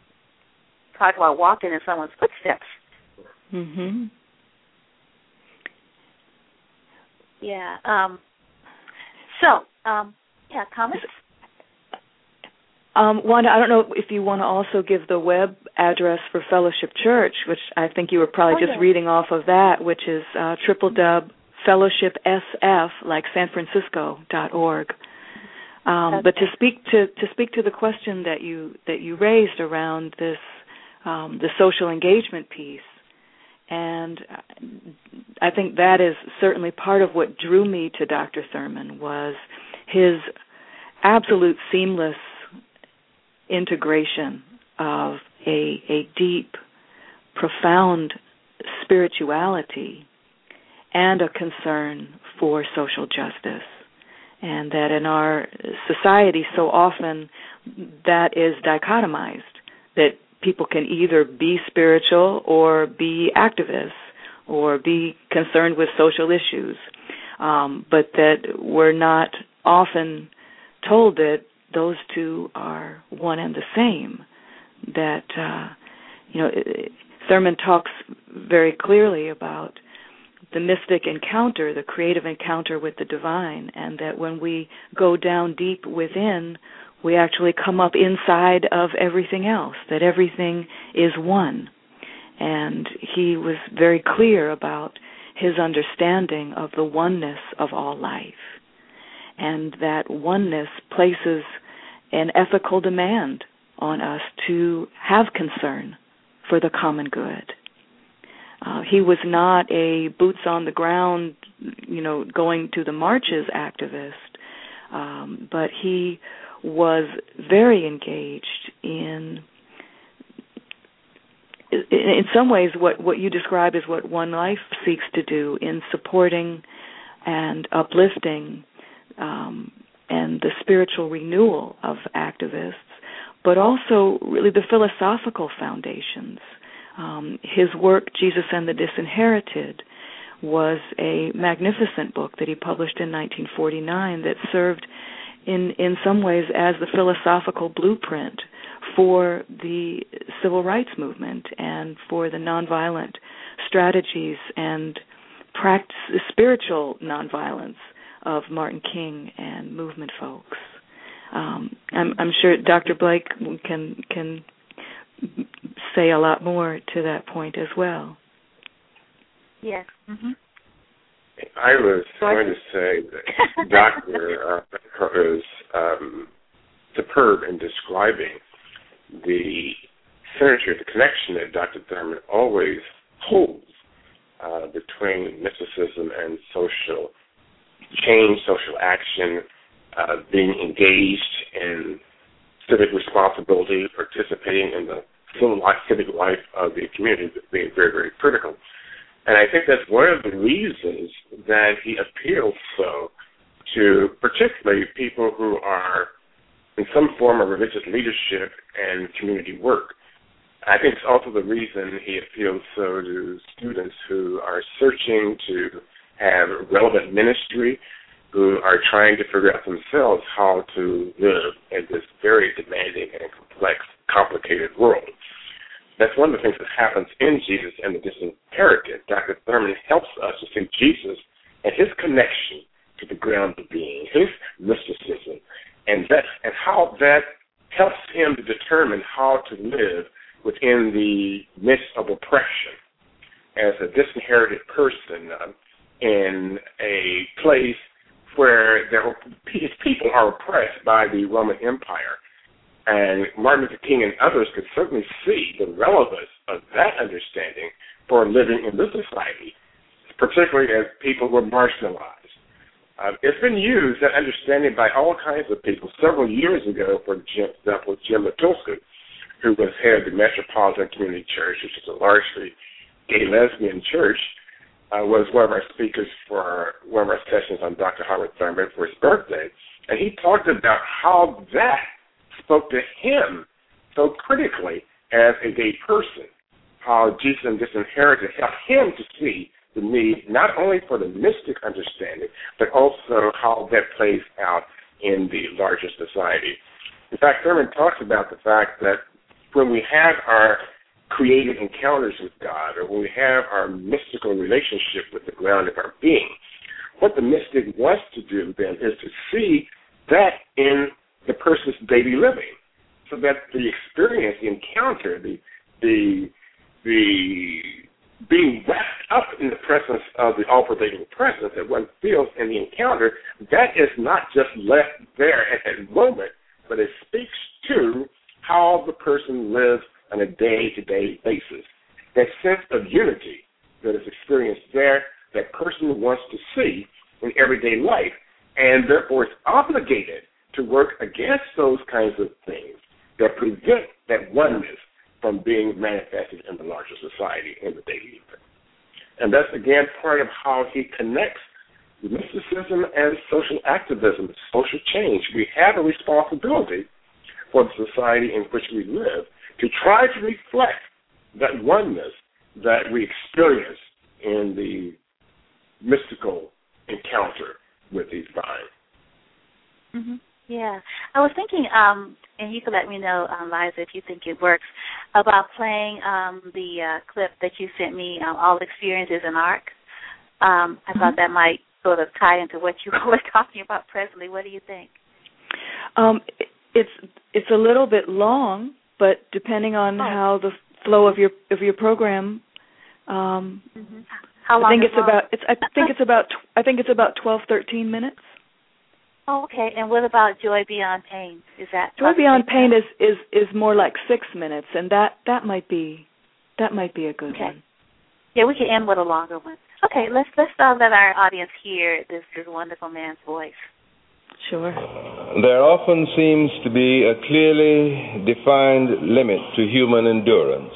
Talk about walking in someone's footsteps. Mm-hmm. Yeah. Um, so, um, yeah, comments? Um, Wanda, I don't know if you want to also give the web address for Fellowship Church, which I think you were probably oh, just yeah. reading off of that, which is uh, triple w fellowship s f, like San Francisco, dot org. Um, but to speak to to speak to the question that you that you raised around this um, the social engagement piece, and I think that is certainly part of what drew me to Doctor Thurman was his absolute seamless integration of a a deep, profound spirituality and a concern for social justice. And that in our society so often that is dichotomized, that people can either be spiritual or be activists or be concerned with social issues, um, but that we're not often told that those two are one and the same. That, uh, you know, Thurman talks very clearly about the mystic encounter, the creative encounter with the divine, and that when we go down deep within, we actually come up inside of everything else, that everything is one. And he was very clear about his understanding of the oneness of all life, and that oneness places an ethical demand on us to have concern for the common good. Uh, he was not a boots on the ground, you know, going to the marches activist, um, but he was very engaged in, in some ways, what, what you describe as what One Life seeks to do in supporting and uplifting um, and the spiritual renewal of activists, but also really the philosophical foundations. Um, his work, Jesus and the Disinherited, was a magnificent book that he published in nineteen forty-nine that served in, in some ways as the philosophical blueprint for the civil rights movement and for the nonviolent strategies and practice, spiritual nonviolence of Martin King and movement folks. Um, I'm, I'm sure Doctor Blake can can say a lot more to that point as well. Yes. Mm-hmm. I was going to say that Doctor Uh, is um, superb in describing the synergy, the connection that Doctor Thurman always holds uh, between mysticism and social change, social action, uh, being engaged in civic responsibility, participating in the civil life, civic life of the community, being very, very critical. And I think that's one of the reasons that he appeals so to particularly people who are in some form of religious leadership and community work. I think it's also the reason he appeals so to students who are searching to have relevant ministry, who are trying to figure out themselves how to live in this very demanding and complex, complicated world. That's one of the things that happens in Jesus and the Disinherited. Doctor Thurman helps us to see Jesus and his connection to the ground of being, his mysticism, and that and how that helps him to determine how to live within the midst of oppression as a disinherited person uh, in a place where there, his people are oppressed by the Roman Empire. And Martin Luther King and others could certainly see the relevance of that understanding for living in this society, particularly as people were marginalized. Uh, it's been used, that understanding, by all kinds of people. Several years ago, for example, Jim Matulska, who was head of the Metropolitan Community Church, which is a largely gay lesbian church, uh, was one of our speakers for one of our sessions on Doctor Howard Thurman for his birthday. And he talked about how that spoke to him so critically as a gay person, how Jesus and Disinherited helped him to see the need not only for the mystic understanding, but also how that plays out in the larger society. In fact, Thurman talks about the fact that when we have our creative encounters with God, or when we have our mystical relationship with the ground of our being, what the mystic wants to do then is to see that in the person's daily living, so that the experience, the encounter, the the the being wrapped up in the presence of the all-pervading presence that one feels in the encounter, that is not just left there at that moment, but it speaks to how the person lives on a day-to-day basis. That sense of unity that is experienced there, that person wants to see in everyday life, and therefore is obligated to work against those kinds of things that prevent that oneness from being manifested in the larger society in the daily life. And that's, again, part of how he connects mysticism and social activism, social change. We have a responsibility for the society in which we live to try to reflect that oneness that we experience in the mystical encounter with these divine. Mm-hmm. Yeah. I was thinking, um, and you can let me know, um, Liza, if you think it works, about playing um, the uh, clip that you sent me, um, All Experiences in Arc. Um, I mm-hmm. thought that might sort of tie into what you were talking about presently. What do you think? Um, it's it's a little bit long, but depending on oh. how the flow of your of your program, um, mm-hmm. how long I think is it's long? about it's I think it's about I think it's about twelve, thirteen minutes. Oh, okay. And what about Joy Beyond Pain? Is that Joy Beyond Pain is, is, is more like six minutes, and that, that might be that might be a good okay. one. Yeah, we can end with a longer one. Okay, let's let's uh, let our audience hear this this wonderful man's voice. Sure. There often seems to be a clearly defined limit to human endurance.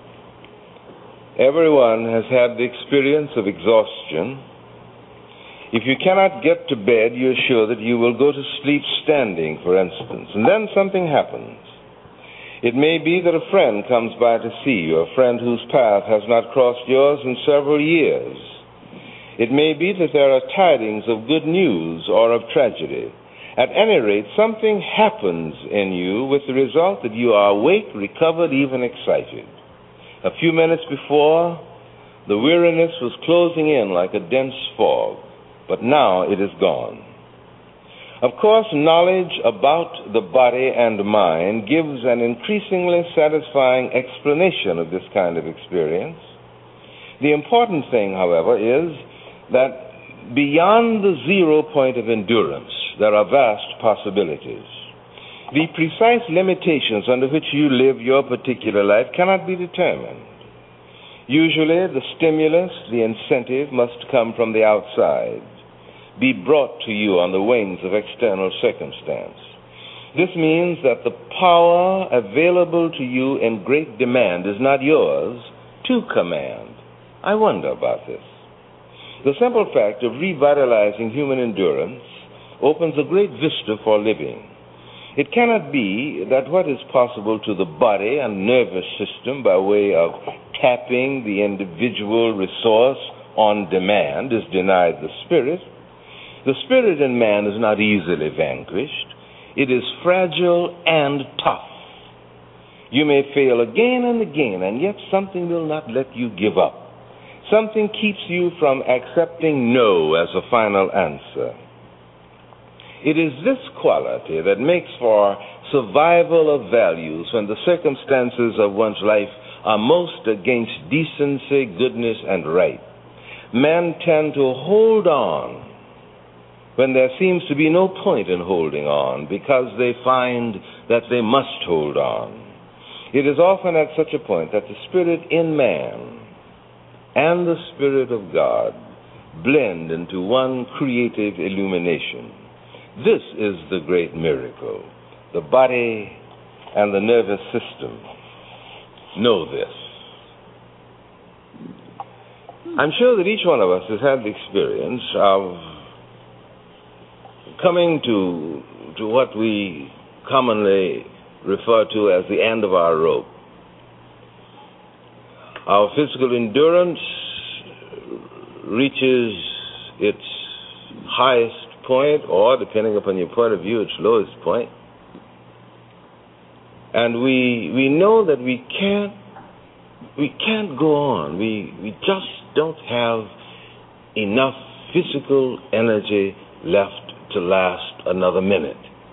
Everyone has had the experience of exhaustion. If you cannot get to bed, you're sure that you will go to sleep standing, for instance, and then something happens. It may be that a friend comes by to see you, a friend whose path has not crossed yours in several years. It may be that there are tidings of good news or of tragedy. At any rate, something happens in you with the result that you are awake, recovered, even excited. A few minutes before, the weariness was closing in like a dense fog. But now it is gone. Of course, knowledge about the body and mind gives an increasingly satisfying explanation of this kind of experience. The important thing, however, is that beyond the zero point of endurance, there are vast possibilities. The precise limitations under which you live your particular life cannot be determined. Usually, the stimulus, the incentive, must come from the outside, be brought to you on the wings of external circumstance. This means that the power available to you in great demand is not yours to command. I wonder about this. The simple fact of revitalizing human endurance opens a great vista for living. It cannot be that what is possible to the body and nervous system by way of tapping the individual resource on demand is denied the spirit. The spirit in man is not easily vanquished. It is fragile and tough. You may fail again and again, and yet something will not let you give up. Something keeps you from accepting no as a final answer. It is this quality that makes for survival of values when the circumstances of one's life are most against decency, goodness, and right. Men tend to hold on when there seems to be no point in holding on because they find that they must hold on. It is often at such a point that the spirit in man and the Spirit of God blend into one creative illumination. This is the great miracle. The body and the nervous system know this. I'm sure that each one of us has had the experience of coming to to what we commonly refer to as the end of our rope. Our physical endurance reaches its highest point, or depending upon your point of view, its lowest point. And we we know that we can't we can't go on. We we just don't have enough physical energy left to last another minute.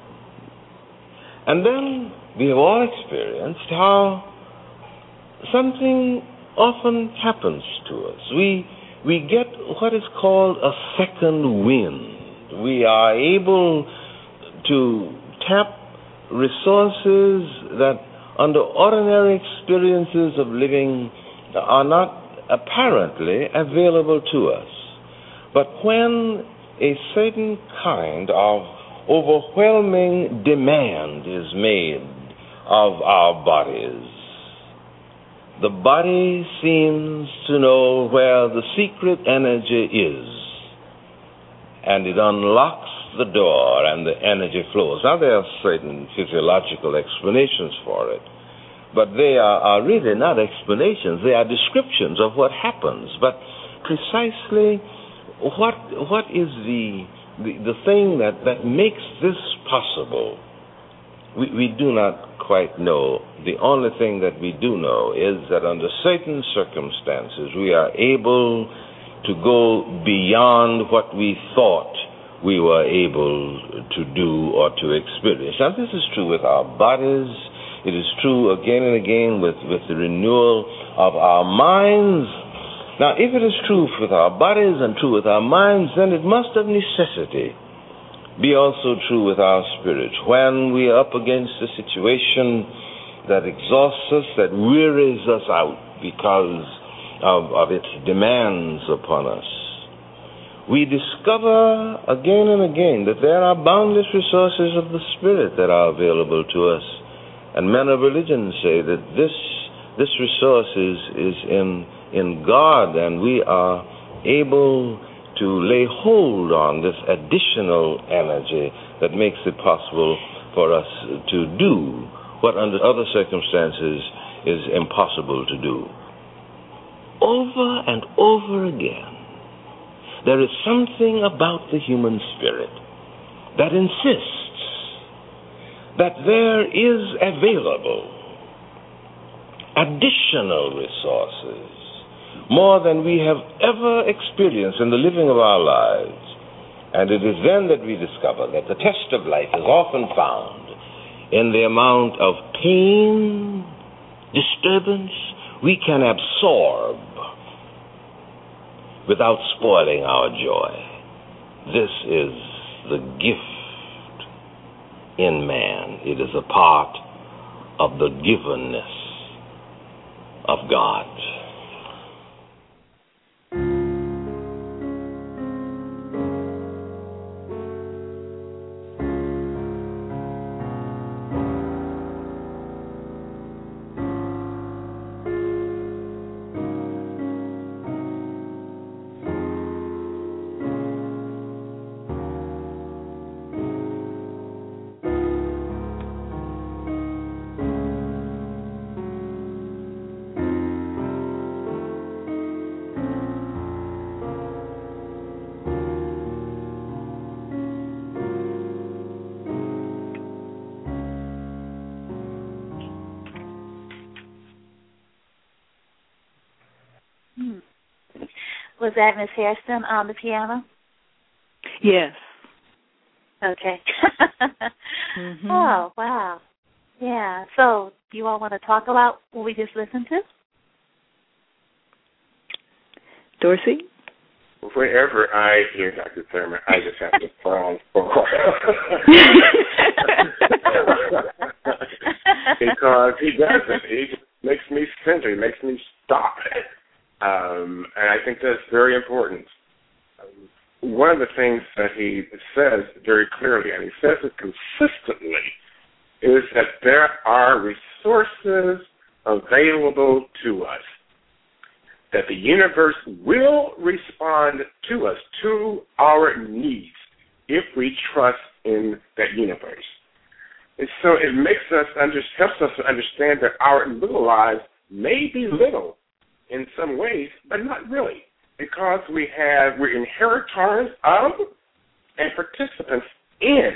And then we have all experienced how something often happens to us. We we get what is called a second wind. We are able to tap resources that under ordinary experiences of living are not apparently available to us. But when a certain kind of overwhelming demand is made of our bodies, the body seems to know where the secret energy is, and it unlocks the door and the energy flows. Now, there are certain physiological explanations for it, but they are, are really not explanations. They are descriptions of what happens. But precisely what what is the the, the thing that, that makes this possible, we, we do not quite know. The only thing that we do know is that under certain circumstances we are able to go beyond what we thought we were able to do or to experience. Now, this is true with our bodies. It is true again and again with, with the renewal of our minds. Now, if it is true with our bodies and true with our minds, then it must of necessity be also true with our spirits. When we are up against a situation that exhausts us, that wearies us out because of, of its demands upon us, we discover again and again that there are boundless resources of the Spirit that are available to us. And men of religion say that this this resource is, is in, in God, and we are able to lay hold on this additional energy that makes it possible for us to do what under other circumstances is impossible to do. Over and over again, there is something about the human spirit that insists that there is available additional resources, more than we have ever experienced in the living of our lives. And it is then that we discover that the test of life is often found in the amount of pain, disturbance we can absorb without spoiling our joy. This is the gift in man. It is a part of the givenness of God. Was that Miss Hairston on the piano? Yes. Okay. mm-hmm. Oh, wow. Yeah. So, do you all want to talk about what we just listened to? Dorsey? Whenever I hear Doctor Thurman, I just have to fall for a while. Because he does it. He just makes me center. He makes me stop. Um, and I think that's very important. Um, one of the things that he says very clearly, and he says it consistently, is that there are resources available to us, that the universe will respond to us, to our needs, if we trust in that universe. And so it makes us under, helps us to understand that our little lives may be little in some ways, but not really, because we have, we're inheritors of and participants in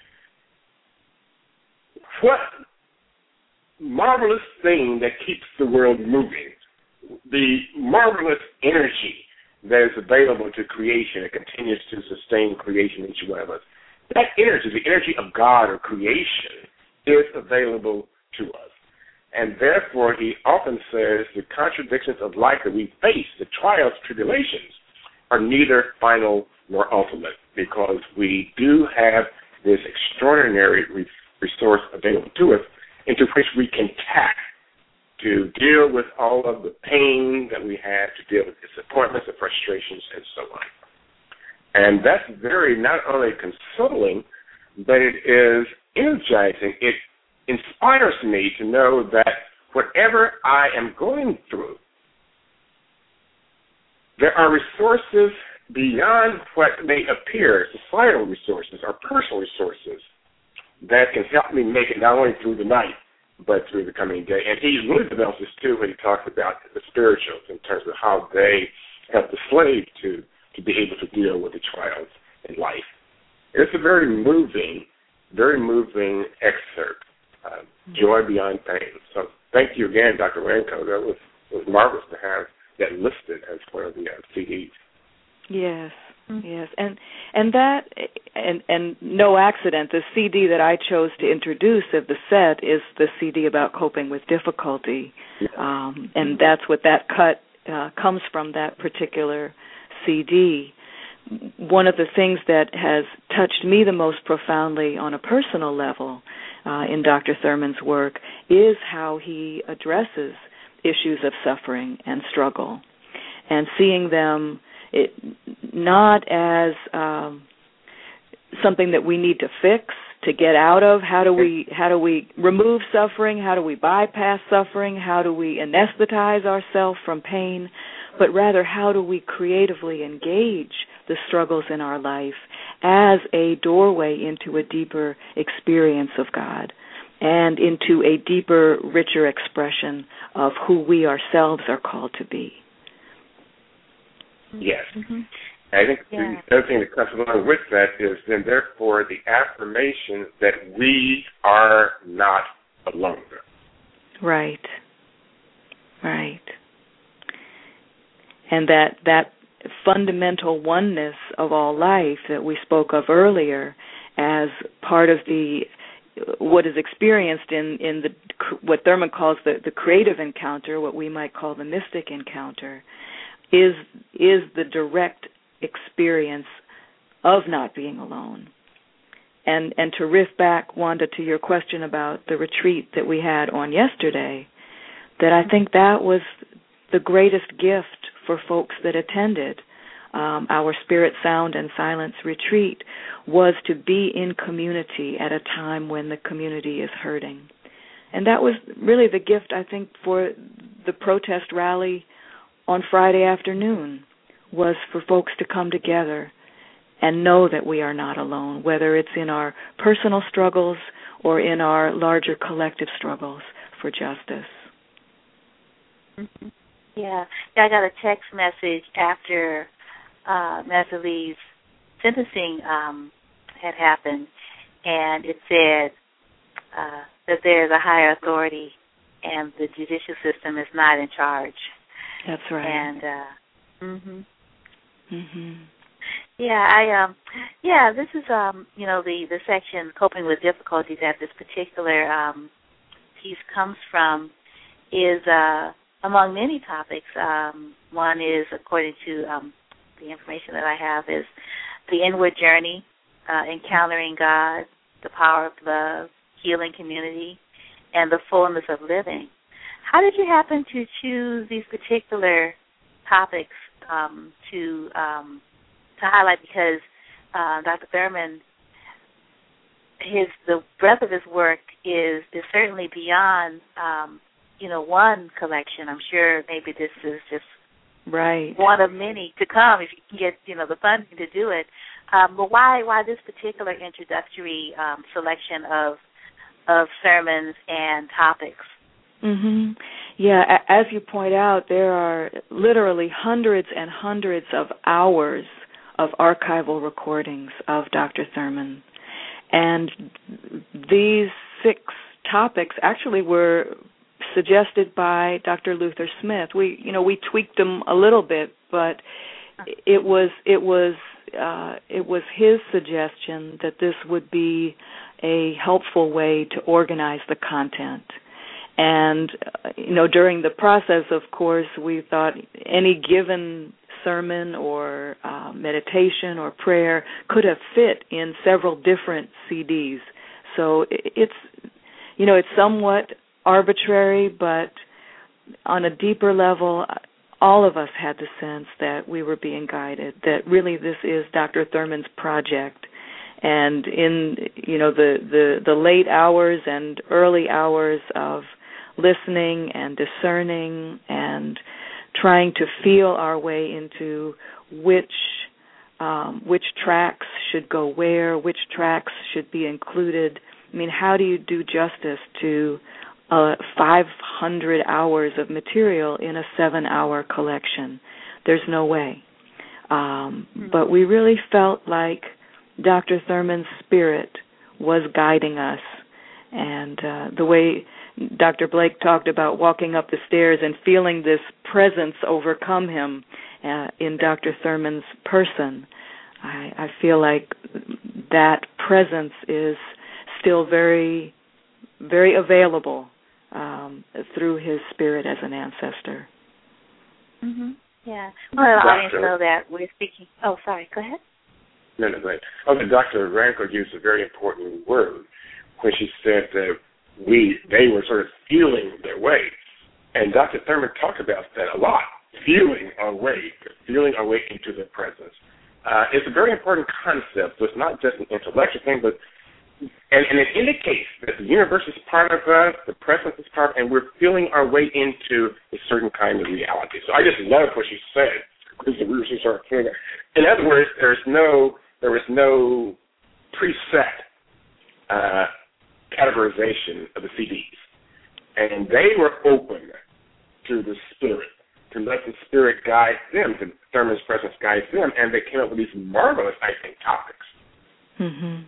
what marvelous thing that keeps the world moving, the marvelous energy that is available to creation. It continues to sustain creation in each one of us. That energy, the energy of God or creation, is available to us. And therefore, he often says the contradictions of life that we face, the trials, tribulations, are neither final nor ultimate, because we do have this extraordinary resource available to us into which we can tap to deal with all of the pain that we have, to deal with disappointments and frustrations and so on. And that's very not only consoling, but it is energizing. It inspires me to know that whatever I am going through, there are resources beyond what may appear, societal resources or personal resources, that can help me make it not only through the night, but through the coming day. And he really develops this too when he talks about the spirituals in terms of how they help the slave to, to be able to deal with the trials in life. It's a very moving, very moving excerpt, uh, Joy Beyond Pain. So thank you again, Doctor Ranco. That was, was marvelous to have that listed as one of the uh, C Ds. Yes, yes, and and that and and no accident. The C D that I chose to introduce of the set is the C D about coping with difficulty, um, and that's what that cut uh, comes from. That particular C D. One of the things that has touched me the most profoundly on a personal level uh, in Doctor Thurman's work is how he addresses issues of suffering and struggle, and seeing them it, not as um, something that we need to fix, to get out of. How do we how do we remove suffering? How do we bypass suffering? How do we anesthetize ourselves from pain? But rather, how do we creatively engage the struggles in our life as a doorway into a deeper experience of God and into a deeper, richer expression of who we ourselves are called to be. Yes. Mm-hmm. I think yeah. the other thing that comes along with that is then therefore the affirmation that we are not alone. Right. Right. And that that fundamental oneness of all life that we spoke of earlier as part of the what is experienced in, in the what Thurman calls the, the creative encounter, what we might call the mystic encounter, is is the direct experience of not being alone. And and to riff back, Wanda, to your question about the retreat that we had on yesterday, that I think that was the greatest gift for folks that attended um, our Spirit, Sound, and Silence retreat, was to be in community at a time when the community is hurting. And that was really the gift, I think, for the protest rally on Friday afternoon, was for folks to come together and know that we are not alone, whether it's in our personal struggles or in our larger collective struggles for justice. Mm-hmm. Yeah. yeah, I got a text message after uh, Master Lee's sentencing um, had happened, and it said uh, that there's a higher authority and the judicial system is not in charge. That's right. And uh, mhm. Mhm. Yeah, I um, yeah, this is um, you know, the the section coping with difficulties that this particular um piece comes from is uh, among many topics. Um, one is, according to um, the information that I have, is the inward journey, uh, encountering God, the power of love, healing community, and the fullness of living. How did you happen to choose these particular topics um, to um, to highlight? Because uh, Doctor Thurman, his the breadth of his work is is certainly beyond um, you know one collection. I'm sure maybe this is just right one of many to come if you can get you know the funding to do it. Um, but why why this particular introductory um, selection of of sermons and topics? Mhm. Yeah, as you point out, there are literally hundreds and hundreds of hours of archival recordings of Doctor Thurman. And these six topics actually were suggested by Doctor Luther Smith. We, you know, we tweaked them a little bit, but it was it was uh, it was his suggestion that this would be a helpful way to organize the content. And, uh, you know, during the process, of course, we thought any given sermon or uh, meditation or prayer could have fit in several different C Ds. So it's, you know, it's somewhat arbitrary, but on a deeper level, all of us had the sense that we were being guided, that really this is Doctor Thurman's project. And in, you know, the, the, the late hours and early hours of listening and discerning and trying to feel our way into which um, which tracks should go where, which tracks should be included. I mean, how do you do justice to uh, five hundred hours of material in a seven-hour collection? There's no way. Um, mm-hmm. But we really felt like Doctor Thurman's spirit was guiding us, and uh, the way Doctor Blake talked about walking up the stairs and feeling this presence overcome him uh, in Doctor Thurman's person. I, I feel like that presence is still very, very available um, through his spirit as an ancestor. Mm-hmm. Yeah. Well, the audience know that we're speaking. Oh, sorry. Go ahead. No, no, go ahead. Oh, Doctor Ranko used a very important word when she said that we they were sort of feeling their way. And Doctor Thurman talked about that a lot, feeling our way, feeling our way into the presence. Uh, it's a very important concept, so it's not just an intellectual thing, but and, and it indicates that the universe is part of us, the presence is part, and we're feeling our way into a certain kind of reality. So I just love what she said, because we were sort of feeling it. In other words, there's no there was no preset uh, categorization of the C Ds. And they were open to the Spirit, to let the Spirit guide them, to Thurman's presence guide them, and they came up with these marvelous, I think, topics. Mm-hmm.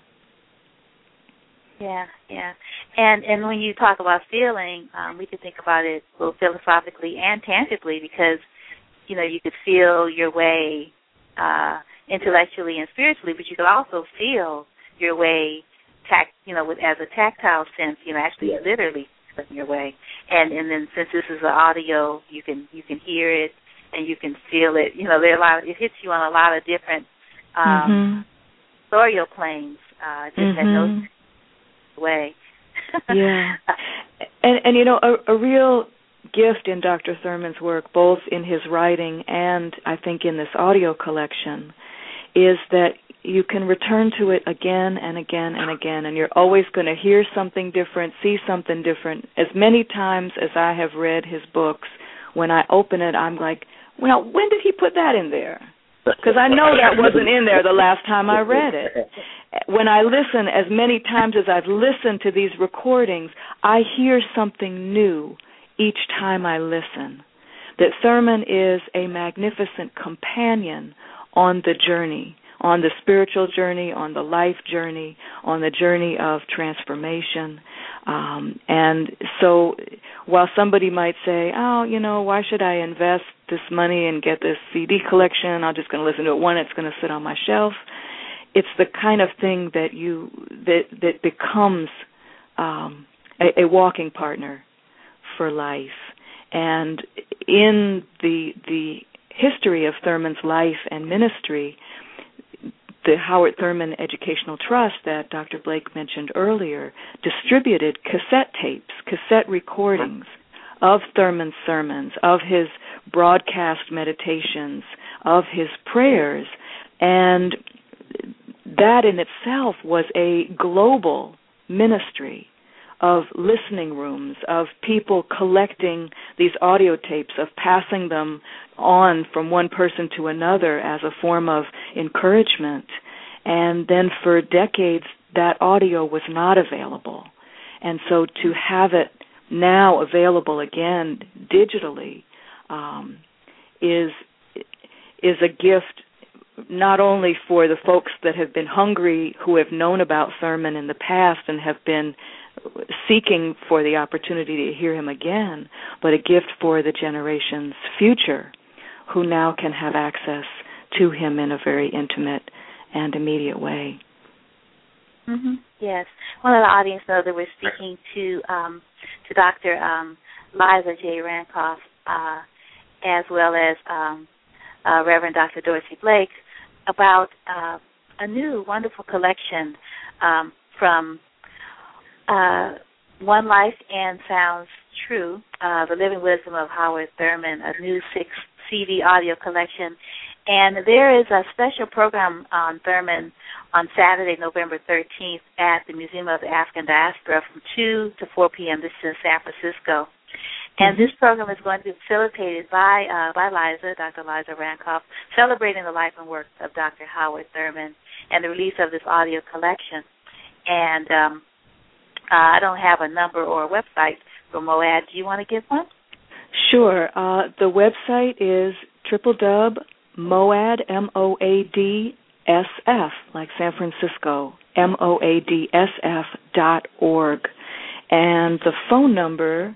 Yeah, yeah. And and when you talk about feeling, um, we could think about it both philosophically and tangibly, because, you know, you could feel your way uh, intellectually and spiritually, but you could also feel your way Tact, you know, with as a tactile sense, you know, actually yes. literally in your way, and and then since this is an audio, you can you can hear it and you can feel it. You know, there are a lot. Of, it hits you on a lot of different um, mm-hmm. audio planes. Uh, just mm-hmm. in no way. Yeah, and and you know, a, a real gift in Doctor Thurman's work, both in his writing and I think in this audio collection, is that you can return to it again and again and again, and you're always going to hear something different, see something different. As many times as I have read his books, when I open it, I'm like, well, when did he put that in there? Because I know that wasn't in there the last time I read it. When I listen, as many times as I've listened to these recordings, I hear something new each time I listen. That Thurman is a magnificent companion on the journey, on the spiritual journey, on the life journey, on the journey of transformation. Um, and so while somebody might say, oh, you know, why should I invest this money and get this C D collection? I'm just going to listen to it one, it's going to sit on my shelf. It's the kind of thing that you that that becomes um, a, a walking partner for life. And in the the history of Thurman's life and ministry, the Howard Thurman Educational Trust that Doctor Blake mentioned earlier distributed cassette tapes, cassette recordings of Thurman's sermons, of his broadcast meditations, of his prayers, and that in itself was a global ministry of listening rooms, of people collecting these audio tapes, of passing them on from one person to another as a form of encouragement. And then for decades, that audio was not available. And so to have it now available again digitally um, is is a gift not only for the folks that have been hungry, who have known about Thurman in the past and have been seeking for the opportunity to hear him again, but a gift for the generation's future, who now can have access to him in a very intimate and immediate way. Mm-hmm. Yes. Want to let the audience know that we're speaking to um, to Doctor Um, Liza J. Rankoff, uh, as well as um, uh, Reverend Doctor Dorsey Blake, about uh, a new wonderful collection um, from uh, One Life and Sounds True, uh, The Living Wisdom of Howard Thurman, a new six C D audio collection. And there is a special program on Thurman on Saturday, November thirteenth at the Museum of the African Diaspora from two to four p.m. This is in San Francisco. And this program is going to be facilitated by uh, by Liza, Doctor Liza Rankoff, celebrating the life and work of Doctor Howard Thurman and the release of this audio collection. And um, uh, I don't have a number or a website for MOAD. Do you want to give one? Sure. Uh, the website is www. MOAD, M O A D S F, like San Francisco, M O A D S F dot org. And the phone number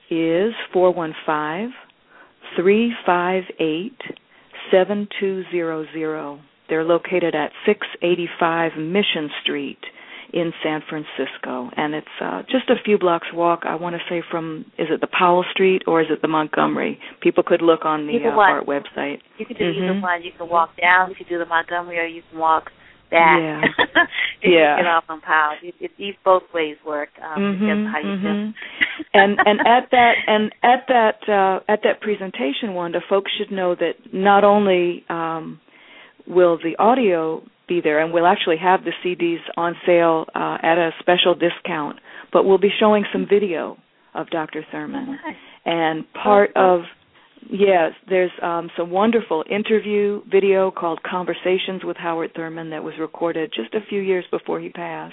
is four one five, three five eight, seven two zero zero. They're located at six eighty-five Mission Street in San Francisco. And it's uh, just a few blocks walk, I want to say, from, is it the Powell Street or is it the Montgomery? People could look on the uh, Bart website. You can do mm-hmm. either one. You can walk down, you can do the Montgomery, or you can walk back. Yeah. you yeah. can get off on Powell. It, it, it, both ways work. Um, mm-hmm, depends how you mm-hmm. feel. and and at that and at that uh, at that presentation, Wanda, folks should know that not only um, will the audio be there, and we'll actually have the C Ds on sale uh, at a special discount, but we'll be showing some video of Doctor Thurman. Oh, nice. And part oh, oh. of, yes, there's um, some wonderful interview video called Conversations with Howard Thurman that was recorded just a few years before he passed.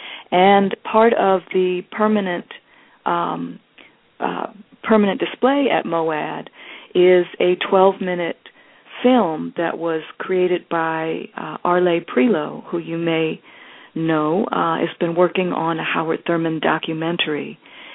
And part of the permanent um, uh, permanent display at MOAD is a twelve-minute film that was created by uh, Arle Prelo, who you may know, uh, has been working on a Howard Thurman documentary.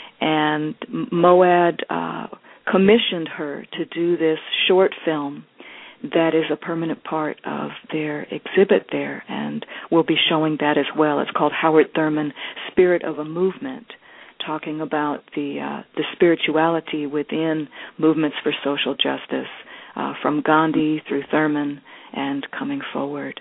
And MOAD uh, commissioned her to do this short film that is a permanent part of their exhibit there, and we'll be showing that as well. It's called Howard Thurman, Spirit of a Movement, talking about the uh, the spirituality within movements for social justice, Uh, from Gandhi through Thurman and coming forward.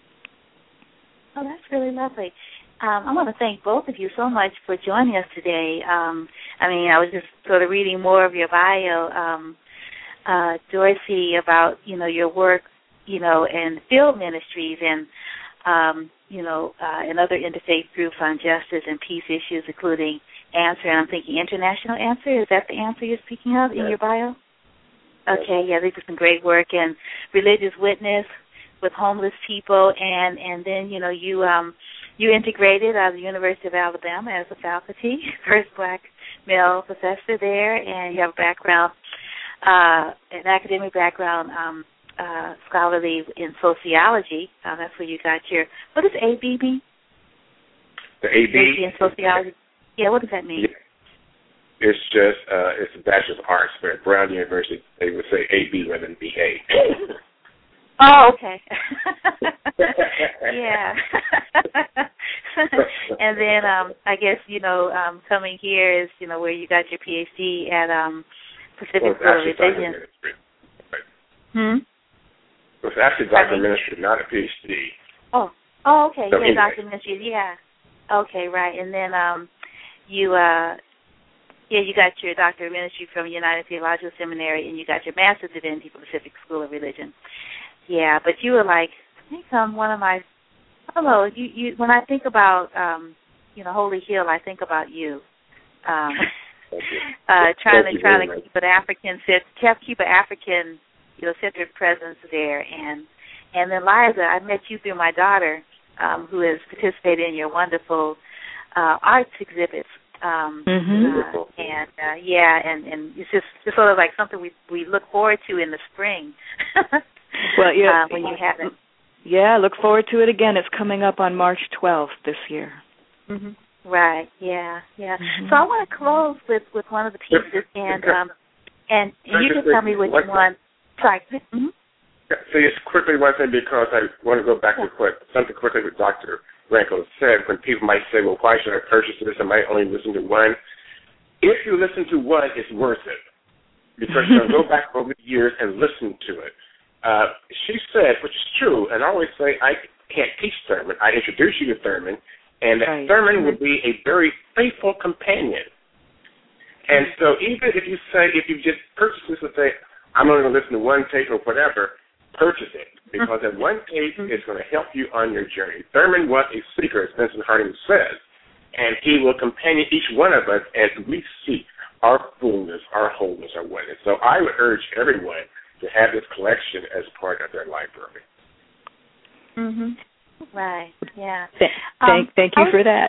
Oh, that's really lovely. Um, I want to thank both of you so much for joining us today. Um, I mean, I was just sort of reading more of your bio, um, uh, Dorsey, about, you know, your work, you know, in field ministries and, um, you know, uh, and other interfaith groups on justice and peace issues, including Answer, and I'm thinking International Answer. Is that the Answer you're speaking of in your bio? Okay, yeah, they did some great work in religious witness with homeless people, and, and then, you know, you um, you integrated out of the University of Alabama as a faculty, first black male professor there, and you have a background, uh, an academic background, um, uh, scholarly in sociology. Uh, that's where you got your, what does A B mean? The A B? in sociology. Yeah, what does that mean? Yeah. It's just, uh, it's a Bachelor of Arts, but at Brown University, they would say A B rather than B A. Oh, okay. Yeah. And then um, I guess, you know, um, coming here is, you know, where you got your P H D at um, Pacific well, School of Religion. Right. Hmm? It was actually doctor of ministry, not a P H D. Oh, oh, okay. So yeah, anyway. doctor of ministry. Yeah. Okay, right. And then um, you, uh, yeah, you got your doctor of ministry from United Theological Seminary, and you got your master's of divinity from Pacific School of Religion. Yeah, but you were like, I think um, one of my, I don't know, you, you, when I think about, um, you know, Holy Hill, I think about you. Um, uh, trying to trying to keep an African, kept keep an African, you know, centered presence there, and and then Liza, I met you through my daughter, um, who has participated in your wonderful uh, arts exhibits. Um, mm-hmm. uh, and uh, yeah, and, and it's just, just sort of like something we we look forward to in the spring. Well, yeah, uh, when you have it. Yeah, look forward to it again. It's coming up on March twelfth this year. Mm-hmm. Right. Yeah. Yeah. Mm-hmm. So I want to close with, with one of the pieces, and um, and, and you can tell me which one. Sorry. Mm-hmm. So just quickly one thing, because I want to go back to quick, something quickly with Doctor Ranko said, when people might say, well, why should I purchase this? I might only listen to one. If you listen to one, it's worth it, because you'll go back over the years and listen to it. Uh, she said, which is true, and I always say I can't teach Thurman. I introduce you to Thurman, and that right. Thurman will be a very faithful companion. And so even if you say, if you just purchase this and say, I'm only going to listen to one tape or whatever, purchase it, because that one tape is going to help you on your journey. Thurman was a seeker, as Vincent Harding says, and he will companion each one of us as we seek our fullness, our wholeness, our oneness. So I would urge everyone to have this collection as part of their library. Mhm. Right. Yeah. Th- thank, um, thank you was, for that.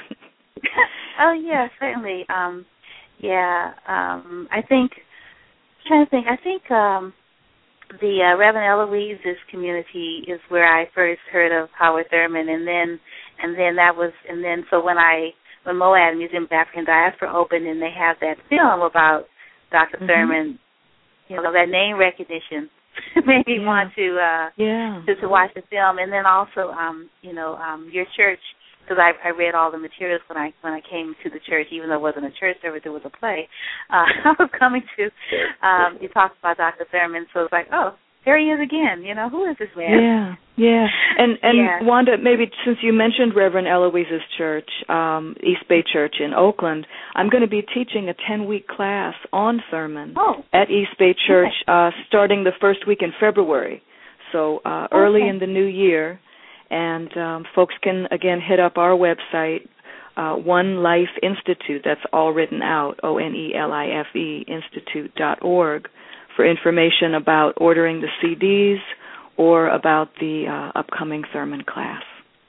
oh yeah, certainly. Um, yeah. Um, I think. I'm trying to think. I think um, the uh, Reverend Eloise's community is where I first heard of Howard Thurman, and then and then that was and then so when I when Moab Museum of African Diaspora opened and they have that film about Doctor Mm-hmm. Thurman, you know, that name recognition made me yeah. want to uh yeah. to, to watch the film, and then also um you know um your church, because I, I read all the materials when I when I came to the church, even though it wasn't a church service, it was a play. Uh, I was coming to um you talked about Doctor Thurman, so it's like, oh, there he is again. You know, who is this man? Yeah, yeah. And and yeah. Wanda, maybe since you mentioned Reverend Eloise's church, um, East Bay Church in Oakland, I'm going to be teaching a ten-week class on Thurman oh. at East Bay Church okay. uh, starting the first week in February. So uh, okay. early in the new year. And um, folks can, again, hit up our website, uh, One Life Institute, that's all written out, O N E L I F E, institute dot org, for information about ordering the C Ds or about the uh, upcoming Thurman class.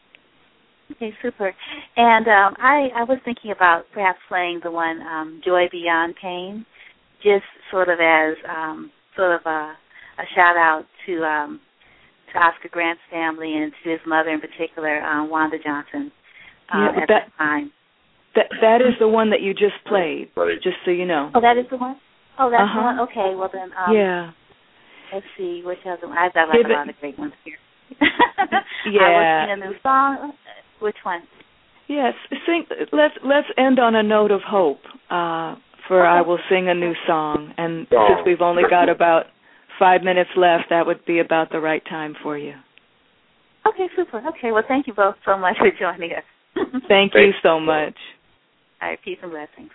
Okay, super. And um, I, I was thinking about perhaps playing the one um, Joy Beyond Pain, just sort of as um, sort of a, a shout-out to um, to Oscar Grant's family and to his mother in particular, um, Wanda Johnson, um, yeah, at that, the time. That, that is the one that you just played, right. just so you know. Oh, that is the one? Oh, that's uh-huh. the one? Okay, well then, um, yeah. let's see, which other one? I've got like Give a lot it, of great ones here. yeah. I was singing a new song. Which one? Yes, sing, let's, let's end on a note of hope, uh, for okay. I Will Sing a New Song. And oh. since we've only got about five minutes left, that would be about the right time for you. Okay, super. Okay, well, thank you both so much for joining us. Thank you so much. All right, peace and blessings.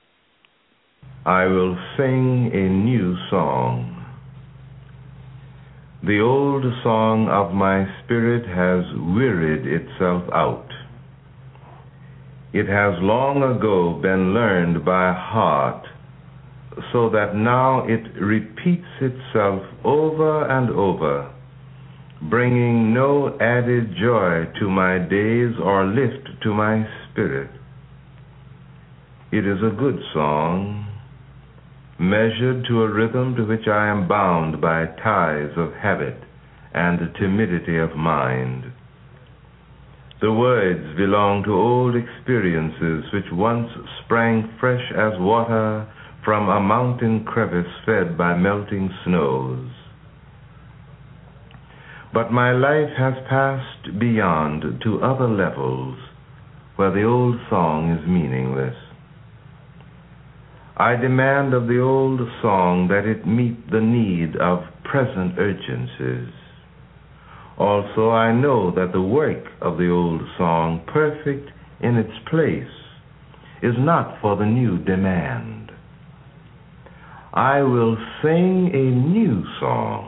I will sing a new song. The old song of my spirit has wearied itself out. It has long ago been learned by heart, so that now it repeats itself over and over, bringing no added joy to my days or lift to my spirit. It is a good song, measured to a rhythm to which I am bound by ties of habit and timidity of mind. The words belong to old experiences which once sprang fresh as water from a mountain crevice fed by melting snows. But my life has passed beyond to other levels where the old song is meaningless. I demand of the old song that it meet the need of present urgencies. Also, I know that the work of the old song, perfect in its place, is not for the new demand. I will sing a new song.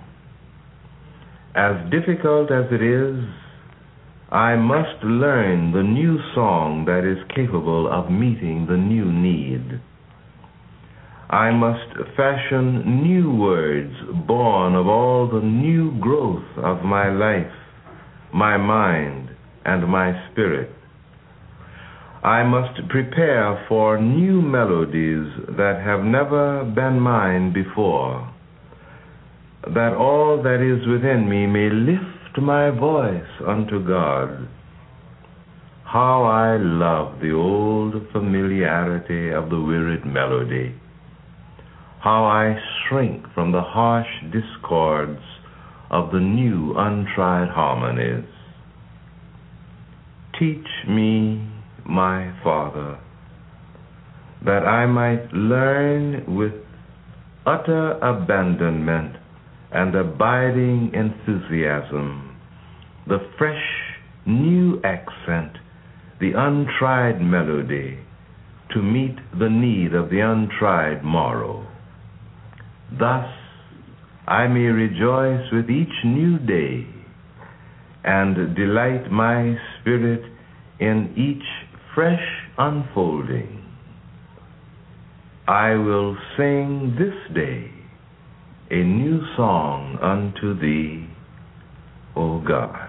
As difficult as it is, I must learn the new song that is capable of meeting the new need. I must fashion new words born of all the new growth of my life, my mind, and my spirit. I must prepare for new melodies that have never been mine before, that all that is within me may lift my voice unto God. How I love the old familiarity of the wearied melody. How I shrink from the harsh discords of the new untried harmonies. Teach me, my Father, that I might learn with utter abandonment and abiding enthusiasm the fresh, new accent, the untried melody, to meet the need of the untried morrow. Thus I may rejoice with each new day and delight my spirit in each fresh unfolding. I will sing this day a new song unto Thee, O God.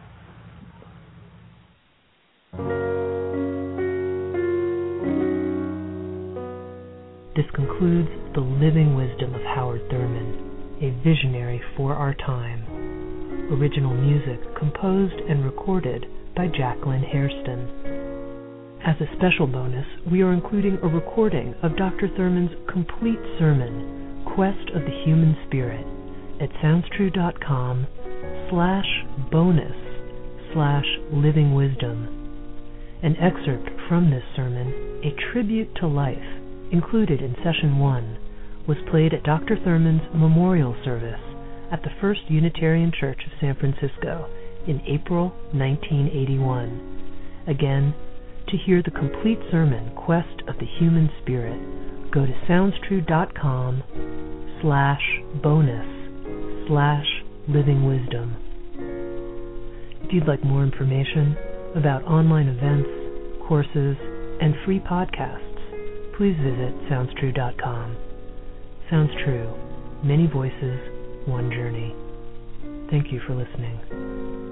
This concludes The Living Wisdom of Howard Thurman, a visionary for our time. Original music composed and recorded by Jacqueline Hairston. As a special bonus, we are including a recording of Doctor Thurman's complete sermon, Quest of the Human Spirit, at SoundsTrue.com slash bonus slash living wisdom. An excerpt from this sermon, A Tribute to Life, included in Session one, was played at Doctor Thurman's memorial service at the First Unitarian Church of San Francisco in April nineteen eighty-one. Again, to hear the complete sermon, Quest of the Human Spirit, go to SoundsTrue.com slash bonus slash living wisdom. If you'd like more information about online events, courses, and free podcasts, please visit Sounds True dot com. Sounds True, many voices, one journey. Thank you for listening.